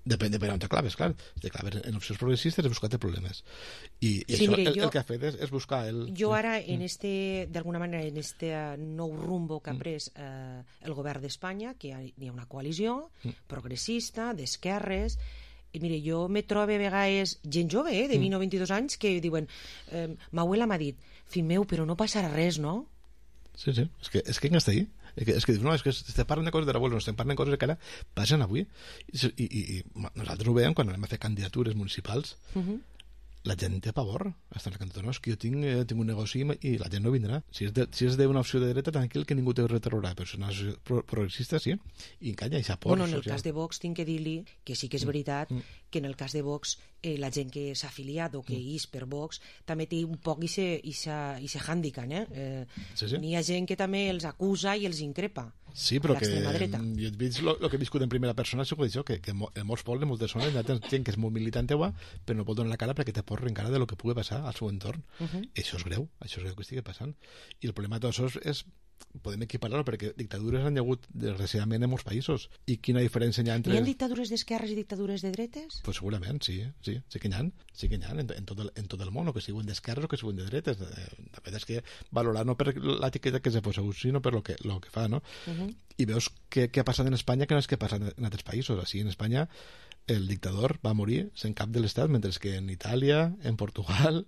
Depèn, depèn on te claves, clar. Si te claves en opcions progressistes és buscar-te problemes. I, i sí, això mire, el, jo, el que ha fet és, és buscar el... Jo ara, en este, d'alguna manera, en este nou rumbo que ha pres eh, el govern d'Espanya, que hi ha una coalició progressista, d'esquerres, i mire, jo me trobo a vegades gent jove, eh, de vint o vint-i-dos anys, que diuen, eh, ma abuela m'ha dit, fill meu, però no passarà res, no? Sí, sí, és que, és que en està ahí. És que, és que, no, és que estem parlant de coses de l'abuelo, no estem parlant de coses que ara passen avui. I, i, i nosaltres ho veiem quan anem a fer candidatures municipals. Uh -huh. La gent té pavor hasta en el cantó, no? És que jo tinc, eh, tinc un negoci i la gent no vindrà. Si és, de, si és d'una opció de dreta, tranquil, que ningú te retraurà, però si és una opció pro progressista, sí, i encanya, i s'apor. Bueno, en el cas de Vox tinc que dir-li que sí que és veritat mm. que en el cas de Vox eh, la gent que s'ha afiliat o que mm. és per Vox també té un poc i se handicap, eh? eh sí, sí. N'hi ha gent que també els acusa i els increpa. Sí, però que jo he vist el que he viscut en primera persona, és això, que, que en molts pobles, en moltes zones, hi ha gent que és molt militant teua, però no pot donar la cara perquè te pot reencara de lo que pugui passar al seu entorn. Uh -huh. Això és greu, això és greu que estigui passant. I el problema de tot això és, és podem equiparar-ho, perquè dictadures han hagut desgraciadament en molts països. I quina diferència hi ha entre... Hi ha dictadures d'esquerres i dictadures de dretes? Pues segurament, sí, sí, sí que n'hi ha, sí que n'hi ha en, en, tot el, en tot el món, o que siguin d'esquerres o que siguin de dretes. La veritat és que valorar no per l'etiqueta que se poseu, sinó per lo que, lo que fa, no? Uh -huh. I veus què, què ha passat en Espanya que no és què ha passat en altres països. Així, en Espanya el dictador va morir sent cap de l'Estat, mentre que en Itàlia, en Portugal,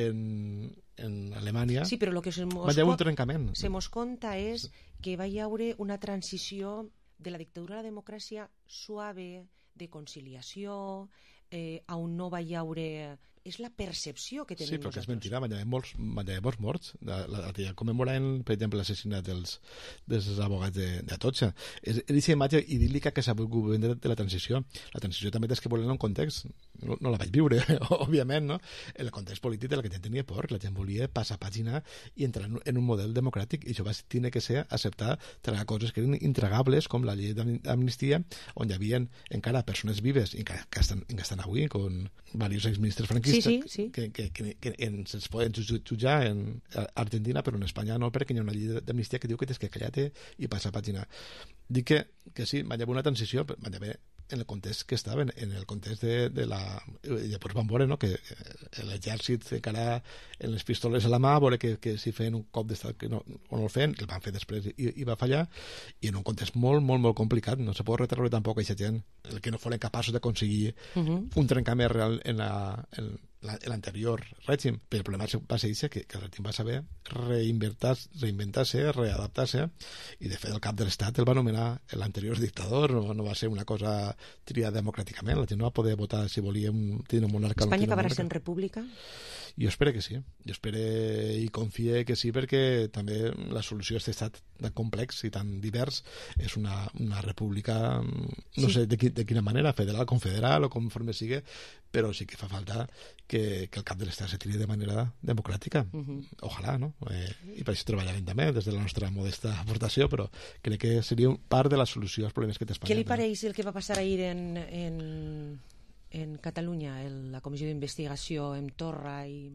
en, en Alemanya sí, però el que se mos va haver un trencament. Se mos conta és que va hi haure una transició de la dictadura a la democràcia suave, de conciliació, eh, on no va hi haure... És la percepció que tenim sí, però nosaltres. Que és mentida, van haver molts, van haver molts morts. La, la, la, commemorant, per exemple, l'assassinat dels, dels abogats de, de Atocha. És aquesta imatge idíl·lica que s'ha volgut vendre de la transició. La transició també és que volen un context. No, no la vaig viure, òbviament, no? El context polític de la que gent tenia por. La gent volia passar pàgina i entrar en un model democràtic, i això va tenir que ser acceptar tragar coses que eren intragables, com la llei d'amnistia, on hi havia encara persones vives, i que, que, estan, que estan avui, com diversos exministres franquistes, sí, sí, sí. que, que, que, que en, se'ls poden jutjar en Argentina, però en Espanya no, perquè hi ha una llei d'amnistia que diu que tens que callar-te i passar pàgina. Dic que, que sí, va haver una transició, va haver en el context que estaven, en el context de, de la... I llavors van veure, no?, que l'exèrcit encara en les pistoles a la mà, veure que, que si feien un cop d'estat que no, o no el feien, el van fer després i, i va fallar, i en un context molt, molt, molt complicat. No se pot retreure tampoc a aquesta gent el que no foren capaços d'aconseguir uh -huh. un trencament real en la... En, l'anterior règim, però el problema va ser això, que, que el règim va saber reinventar-se, reinventar-se, readaptar-se, i de fet el cap de l'Estat el va anomenar l'anterior dictador, no, no va ser una cosa triada democràticament, la gent no va poder votar si volia un, tenir un monarca. Espanya acabarà sent república? Jo espero que sí, jo espero i confie que sí, perquè també la solució a aquest estat tan complex i tan divers és una, una república, no sí. sé de, qui, de quina manera, federal, confederal o conforme sigui, però sí que fa falta que, que el cap de l'Estat se tiri de manera democràtica. Uh -huh. Ojalà, no? Eh, I per això treballarem també des de la nostra modesta aportació, però crec que seria part de la solució als problemes que té Espanya. Què li pareix el que va passar ahir en... en... en Catalunya, el, la comissió d'investigació en Torra i...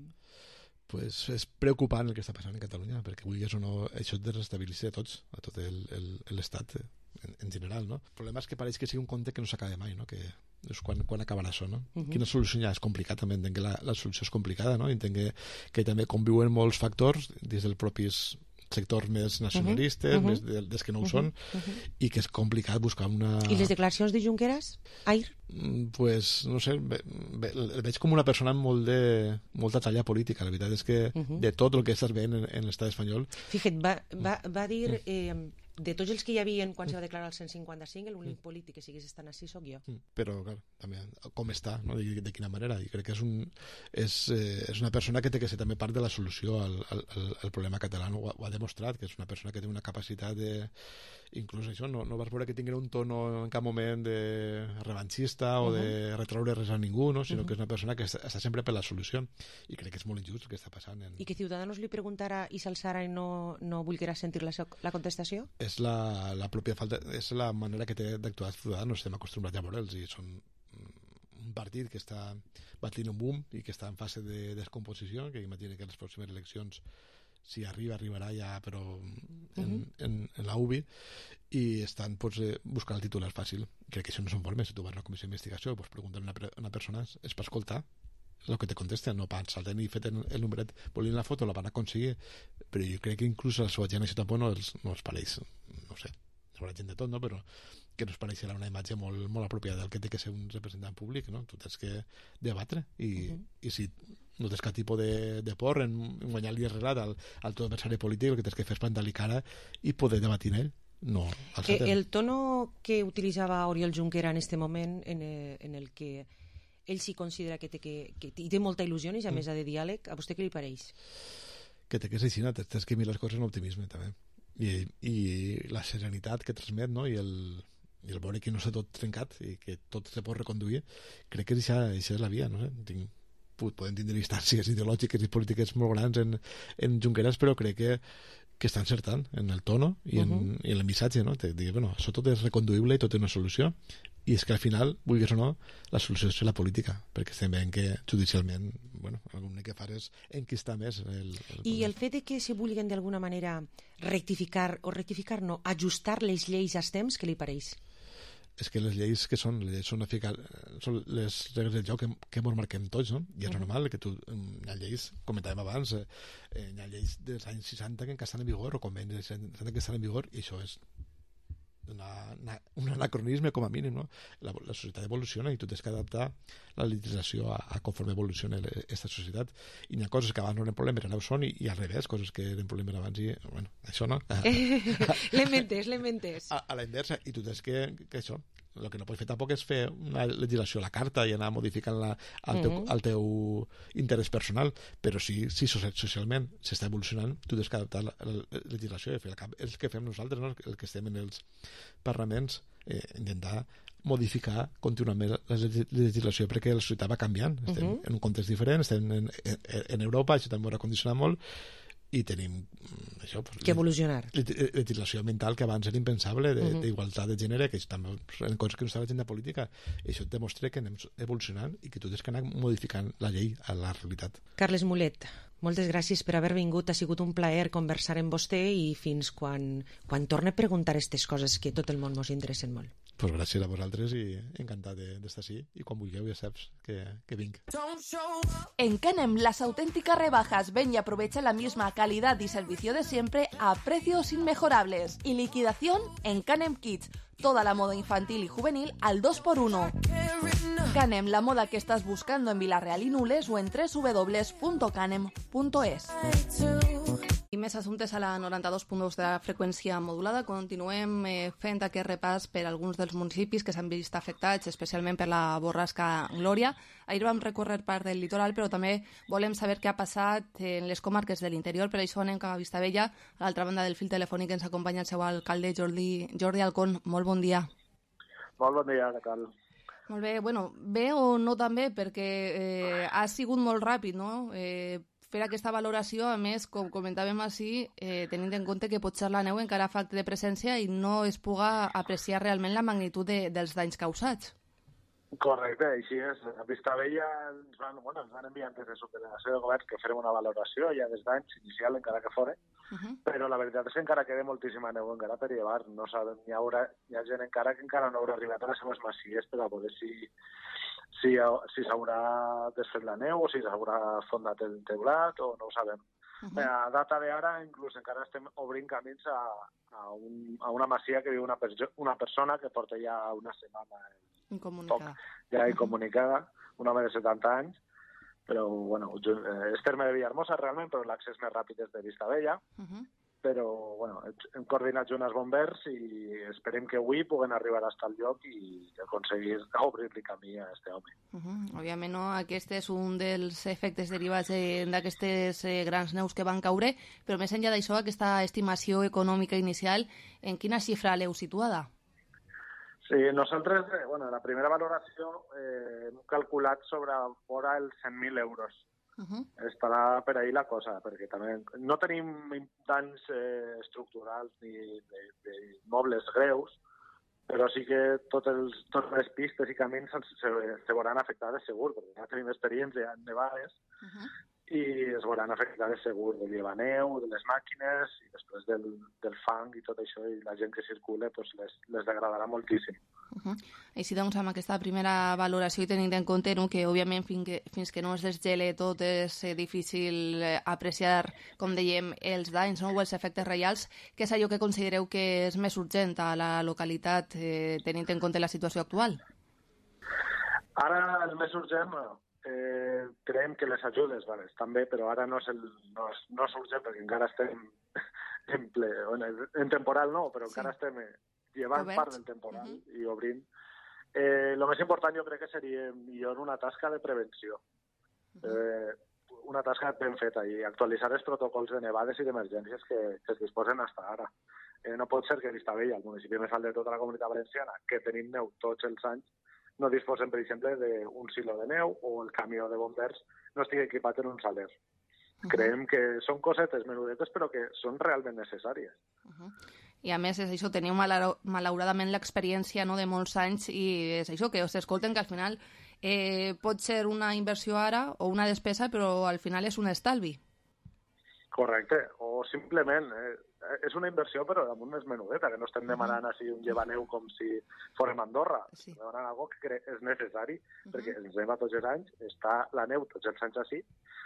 Pues és preocupant el que està passant en Catalunya, perquè vulguis o no, això desestabilitza a tots, a tot l'Estat en, en general, no? El problema és que pareix que sigui un conte que no s'acaba mai, no? Que és quan, quan acabarà això, no? Uh -huh. Quina solució hi ha? És complicat, també entenc que la, la solució és complicada, no? Entenc que, que també conviuen molts factors des dels propis sectors més nacionalistes, uh -huh. més de, des que no ho uh -huh. són, uh -huh. i que és complicat buscar una... I les declaracions de Junqueras? Air? Pues, no sé, ve, ve, el veig com una persona amb molt de, molta talla política. La veritat és que uh -huh. de tot el que estàs veient en, en l'estat espanyol... Fíjate, va, va, va dir... Eh, de tots els que hi havia quan se va declarar el cent cinquanta-cinc, l'únic mm. polític que siguis estant així sóc jo. Mm. Però, clar, també, com està, no? de, de quina manera. I crec que és, un, és, eh, és una persona que té que ser també part de la solució al, al, al problema català. Ho, ho ha demostrat, que és una persona que té una capacitat de... Inclús això, no, no vas veure que tinguera un tono en cap moment de revanxista o uh -huh. de retraure res a ningú, no? Sinó uh -huh. que és una persona que està, està sempre per la solució. I crec que és molt injust el que està passant. En... I que Ciudadanos li preguntara i s'alçara i no, no volguera sentir la, la contestació? És la, la pròpia falta, és la manera que té d'actuar Ciudadanos. Estem acostumbrats a veure'ls i són un partit que està batint un boom i que està en fase de descomposició, que imagina que les pròximes eleccions si arriba, arribarà ja, però en, uh-huh. en, en la U B I, i estan pues, eh, buscant el titular fàcil. Crec que això no són formes. Si tu vas a una comissió d'investigació, pues, preguntar a una, una persona és per escoltar el que te contesten, no per saltar i fet el numeret volint la foto, la van aconseguir, però jo crec que inclús a la seva gent això tampoc no els, no els pareix, no sé, sobre la gent de tot, no? Però que no es pareixerà una imatge molt, molt apropiada del que té que ser un representant públic, no? Tu tens que debatre i, uh-huh. i si no tens cap tipus de, de por en, en guanyar el dia arreglat al, al teu adversari polític, el que tens que fer és plantar-li cara i poder debatir en ell. No, que el tono que utilitzava Oriol Junquera en este moment, en, en el que ell sí considera que té, que, que té molta il·lusió i a més mm. de diàleg, a vostè què li pareix? Que té que ser així, tens que mirar les coses amb optimisme també, i, i la serenitat que transmet, no? I el, i el veure que no s'ha tot trencat i que tot se pot reconduir, crec que això, això és la via, no sé? Tinc, podem tindre distàncies ideològiques i polítiques molt grans en, en Junqueras, però crec que que està encertant en el tono i en, uh-huh. i en el missatge, no? Te dic, bueno, això tot és reconduïble i tot té una solució, i és que al final, vulguis o no, la solució és la política, perquè estem veient que judicialment, bueno, l'únic que fa és enquistar més el, el I el fet de que se vulguin d'alguna manera rectificar, o rectificar no, ajustar les lleis als temps, què li pareix? És que les lleis que són, les lleis són, eficar, són les regles del joc que, que ens marquem tots, no? I és uh-huh. normal que tu, hi ha lleis, comentàvem abans, eh, hi ha lleis dels anys seixanta que encara estan en vigor, o convenis dels anys seixanta que estan en vigor, i això és una, una, un anacronisme com a mínim, no? La, la societat evoluciona i tu tens que adaptar la legislació a, a conforme evoluciona aquesta societat, i hi ha coses que abans no eren problemes, ara ho són, i, i al revés, coses que eren problemes abans i, bueno, això no. L'ementes, l'ementes. A, a la inversa, i tu tens que, que això, el que no pots fer tampoc és fer una legislació a la carta i anar modificant-la al, teu, al teu interès personal, però si, si socialment s'està evolucionant, tu tens que adaptar la, la legislació i fer el, el que fem nosaltres, no? El que estem en els parlaments, eh, intentar modificar contínuament la legislació perquè la societat va canviant, estem uh-huh. en un context diferent, estem en, en, en Europa, això també ho ha condicionat molt, i tenim això, pues, que evolucionar. Legislació ambiental que abans era impensable, d'igualtat de, uh-huh. de gènere, que també eren coses que no estava a l'agenda política, i això et demostra que anem evolucionant i que tu tens que anar modificant la llei a la realitat. Carles Mulet, moltes gràcies per haver vingut, ha sigut un plaer conversar amb vostè i fins quan, quan torne a preguntar aquestes coses que tot el món ens interessen molt. Pues gràcies a vosaltres i encantat d'estar així, i quan vulgueu ja saps que, que vinc. En Canem, las auténticas rebajas. Ven y aprovecha la misma calidad y servicio de siempre a precios inmejorables. Y liquidación en Canem Kids. Toda la moda infantil y juvenil al dos por uno. Canem, la moda que estás buscando en Vilareal y Nules o en doble u doble u doble u punto canem punto es. I més assumptes a la noranta-dos punt dos de la freqüència modulada. Continuem eh, fent aquest repàs per alguns dels municipis que s'han vist afectats, especialment per la borrasca Glòria. Ahir vam recórrer part del litoral, però també volem saber què ha passat en les comarques de l'interior. Per això anem cap a Vistabella. A l'altra banda del fil telefònic ens acompanya el seu alcalde, Jordi, Jordi Alcón. Molt bon dia. Molt bon dia, què tal? Molt bé. Bueno, bé o no també, perquè eh, ha sigut molt ràpid, no? Eh, fer aquesta valoració, a més, com comentàvem així, eh, tenint en compte que potser la neu encara fa acte de presència i no es puga apreciar realment la magnitud de, dels danys causats. Correcte, així és. A Vistabella ens van, bueno, ens van enviar antes de subdelegació de govern que farem una valoració ja des d'anys inicial, encara que fora, uh-huh. però la veritat és que encara queda moltíssima neu encara per llevar. No sabem, hi, haurà, hi ha gent encara que encara no haurà arribat a les seves masies per a veure si si si s'haurà desfet la neu o si s'haurà fondat el teulat o no ho sabem. Uh-huh. A data d'ara inclús encara estem obrint camins a, a, un, a una masia que viu una, perso una persona que porta ja una setmana incomunicada. Poc, ja incomunicada, un home de setanta anys, però bueno, és terme de Villahermosa realment, però l'accés més ràpid és de Vistabella. Uh-huh. Però bueno, hem coordinat junt els bombers i esperem que avui puguen arribar fins al lloc i aconseguir obrir-li camí a aquest home. Uh-huh. Òbviament, no? Aquest és un dels efectes derivats d'aquestes eh, grans neus que van caure, però més enllà d'això, aquesta estimació econòmica inicial, en quina xifra l'heu situada? Sí, nosaltres, eh, bueno, la primera valoració eh, hem calculat sobre fora els cent mil euros. Uh-huh. Estarà per ahir la cosa, perquè també no tenim danys eh, estructurals ni de, de mobles greus, però sí que tots els, totes les pistes i camins se, se, se veuran afectades segur, perquè ja tenim experiència en nevades, uh-huh. i es veuran afectades segur del llevaneu, de les màquines, i després del, del fang i tot això, i la gent que circula pues, les, les degradarà moltíssim. Uh -huh. Així doncs, amb aquesta primera valoració i tenint en compte no, que, òbviament, fins que, fins que no es desgele tot és eh, difícil eh, apreciar, com dèiem, els danys no, o els efectes reals, què és allò que considereu que és més urgent a la localitat eh, tenint en compte la situació actual? Ara el més urgent... Eh, creiem que les ajudes vale, estan bé, però ara no és, el, no és, no és urgent perquè encara estem en, ple, en, en temporal no, però sí. encara estem llevant Oberts. part del temporal uh -huh. i obrint. El eh, més important jo crec que seria millor una tasca de prevenció. Uh -huh. eh, una tasca ben feta i actualitzar els protocols de nevades i d'emergències que, que es disposen fins ara. Eh, no pot ser que Vistabella, el municipi més alt de tota la comunitat valenciana, que tenim neu tots els anys, no disposen, per exemple, d'un silo de neu o el camió de bombers no estigui equipat en un saler. Uh -huh. Creiem que són cosetes menudetes però que són realment necessàries. Uh -huh. I a més, és això, teniu malauradament l'experiència no, de molts anys i és això, que us escolten que al final eh, pot ser una inversió ara o una despesa, però al final és un estalvi. Correcte, o simplement... Eh, és una inversió, però damunt més menudeta, que no estem demanant així un llevaneu com si fórem a Andorra. Sí. Estem demanant algo que és necessari, uh -huh. perquè ens neva tots els anys, està la neu tots els anys així,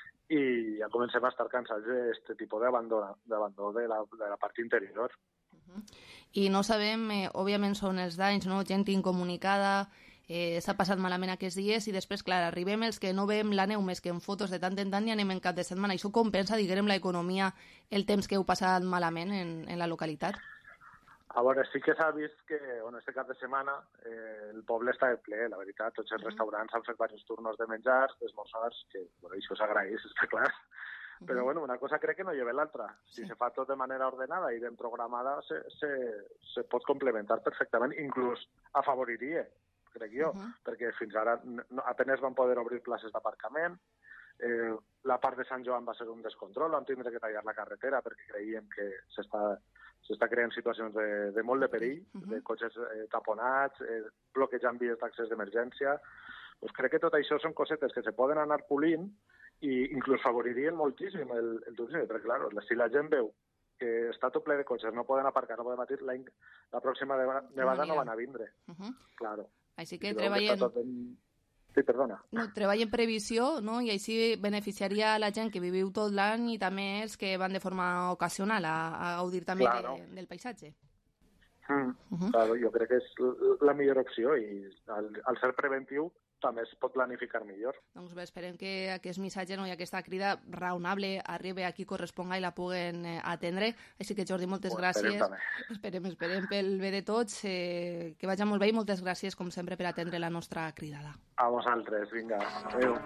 i ja comencem a estar cansats d'aquest tipus d'abandó de, la, de la part interior. Uh -huh. I no sabem, eh, òbviament són els danys, no? Gent incomunicada, eh, s'ha passat malament aquests dies i després, clar, arribem els que no veiem la neu més que en fotos de tant en tant i anem en cap de setmana. Això compensa, diguem, l'economia, el temps que heu passat malament en, en la localitat? A veure, sí que s'ha vist que, bueno, este cap de setmana eh, el poble està de ple, la veritat. Tots els uh -huh. restaurants han fet diversos turnos de menjars, d'esmorzars, que bueno, això s'agraeix, està clar. Uh -huh. Però bueno, una cosa crec que no lleva l'altra. Si sí. se fa tot de manera ordenada i ben programada, se, se, se pot complementar perfectament, inclús afavoriria, crec jo, uh -huh. perquè fins ara no, apenas van poder obrir places d'aparcament. Eh, la part de Sant Joan va ser un descontrol, vam tindre que tallar la carretera perquè creiem que s'està s'està creant situacions de, de molt de perill, uh -huh. de cotxes eh, taponats, eh, bloquejant vies d'accés d'emergència. Pues crec que tot això són cosetes que se poden anar polint i inclús favoririen moltíssim el, el turisme, perquè, clar, si la gent veu que està tot ple de cotxes, no poden aparcar, no poden batir, la, la pròxima nevada no van a vindre. Uh -huh. Claro. Així que treballen... En... Sí, perdona. No, treball en previsió, no? I així beneficiaria la gent que viviu tot l'any i també els que van de forma ocasional a, a gaudir també claro. de, del paisatge. Mm, uh -huh. Claro, jo crec que és la millor opció i al, al ser preventiu també es pot planificar millor. Doncs bé, esperem que aquest missatge no, i aquesta crida raonable arribi a qui corresponga i la puguen eh, atendre. Així que, Jordi, moltes bueno, gràcies. Esperem, esperem, esperem pel bé de tots. Eh, que vagi molt bé i moltes gràcies, com sempre, per atendre la nostra cridada. A vosaltres, vinga. Adéu.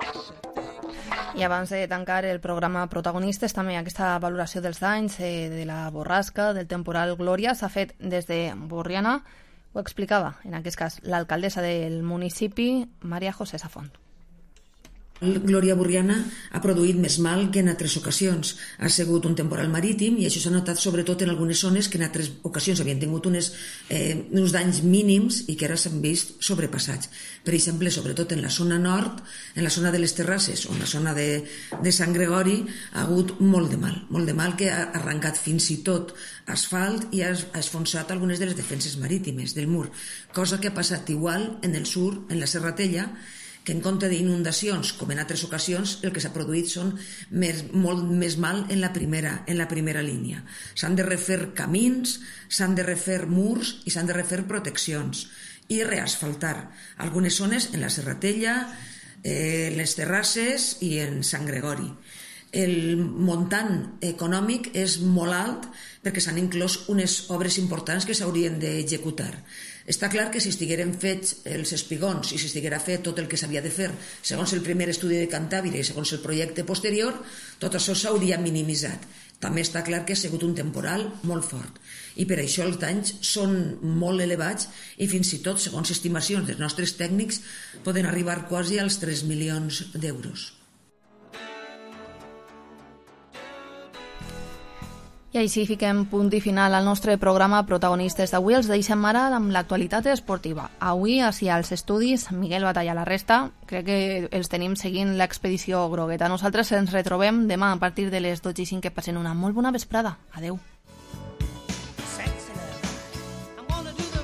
I abans de tancar el programa Protagonistes, també aquesta valoració dels danys eh, de la borrasca, del temporal Glòria, s'ha fet des de Borriana. Ho explicava, en aquest cas, l'alcaldessa del municipi, Maria José Safont. Glòria Borriana ha produït més mal que en altres ocasions. Ha sigut un temporal marítim i això s'ha notat sobretot en algunes zones que en altres ocasions havien tingut unes, eh, uns danys mínims i que ara s'han vist sobrepassats. Per exemple, sobretot en la zona nord, en la zona de les terrasses o en la zona de, de Sant Gregori, ha hagut molt de mal. Molt de mal que ha arrencat fins i tot asfalt i ha esfonsat algunes de les defenses marítimes del mur. Cosa que ha passat igual en el sur, en la Serratella, que en compte d'inundacions, com en altres ocasions, el que s'ha produït són més, molt més mal en la primera, en la primera línia. S'han de refer camins, s'han de refer murs i s'han de refer proteccions i reasfaltar algunes zones en la Serratella, eh, les terrasses i en Sant Gregori. El muntant econòmic és molt alt perquè s'han inclòs unes obres importants que s'haurien d'executar. Està clar que si estigueren fets els espigons i si estiguera fet tot el que s'havia de fer segons el primer estudi de Cantàbria i segons el projecte posterior, tot això s'hauria minimitzat. També està clar que ha sigut un temporal molt fort i per això els danys són molt elevats i fins i tot, segons estimacions dels nostres tècnics, poden arribar quasi als tres milions d'euros. I I així fiquem punt i final al nostre programa Protagonistes d'avui. Els deixem ara amb l'actualitat esportiva. Avui, així als estudis, Miguel Batalla a la resta. Crec que els tenim seguint l'expedició grogueta. Nosaltres ens retrobem demà a partir de les dotze i cinc. Que passen una molt bona vesprada. Adeu.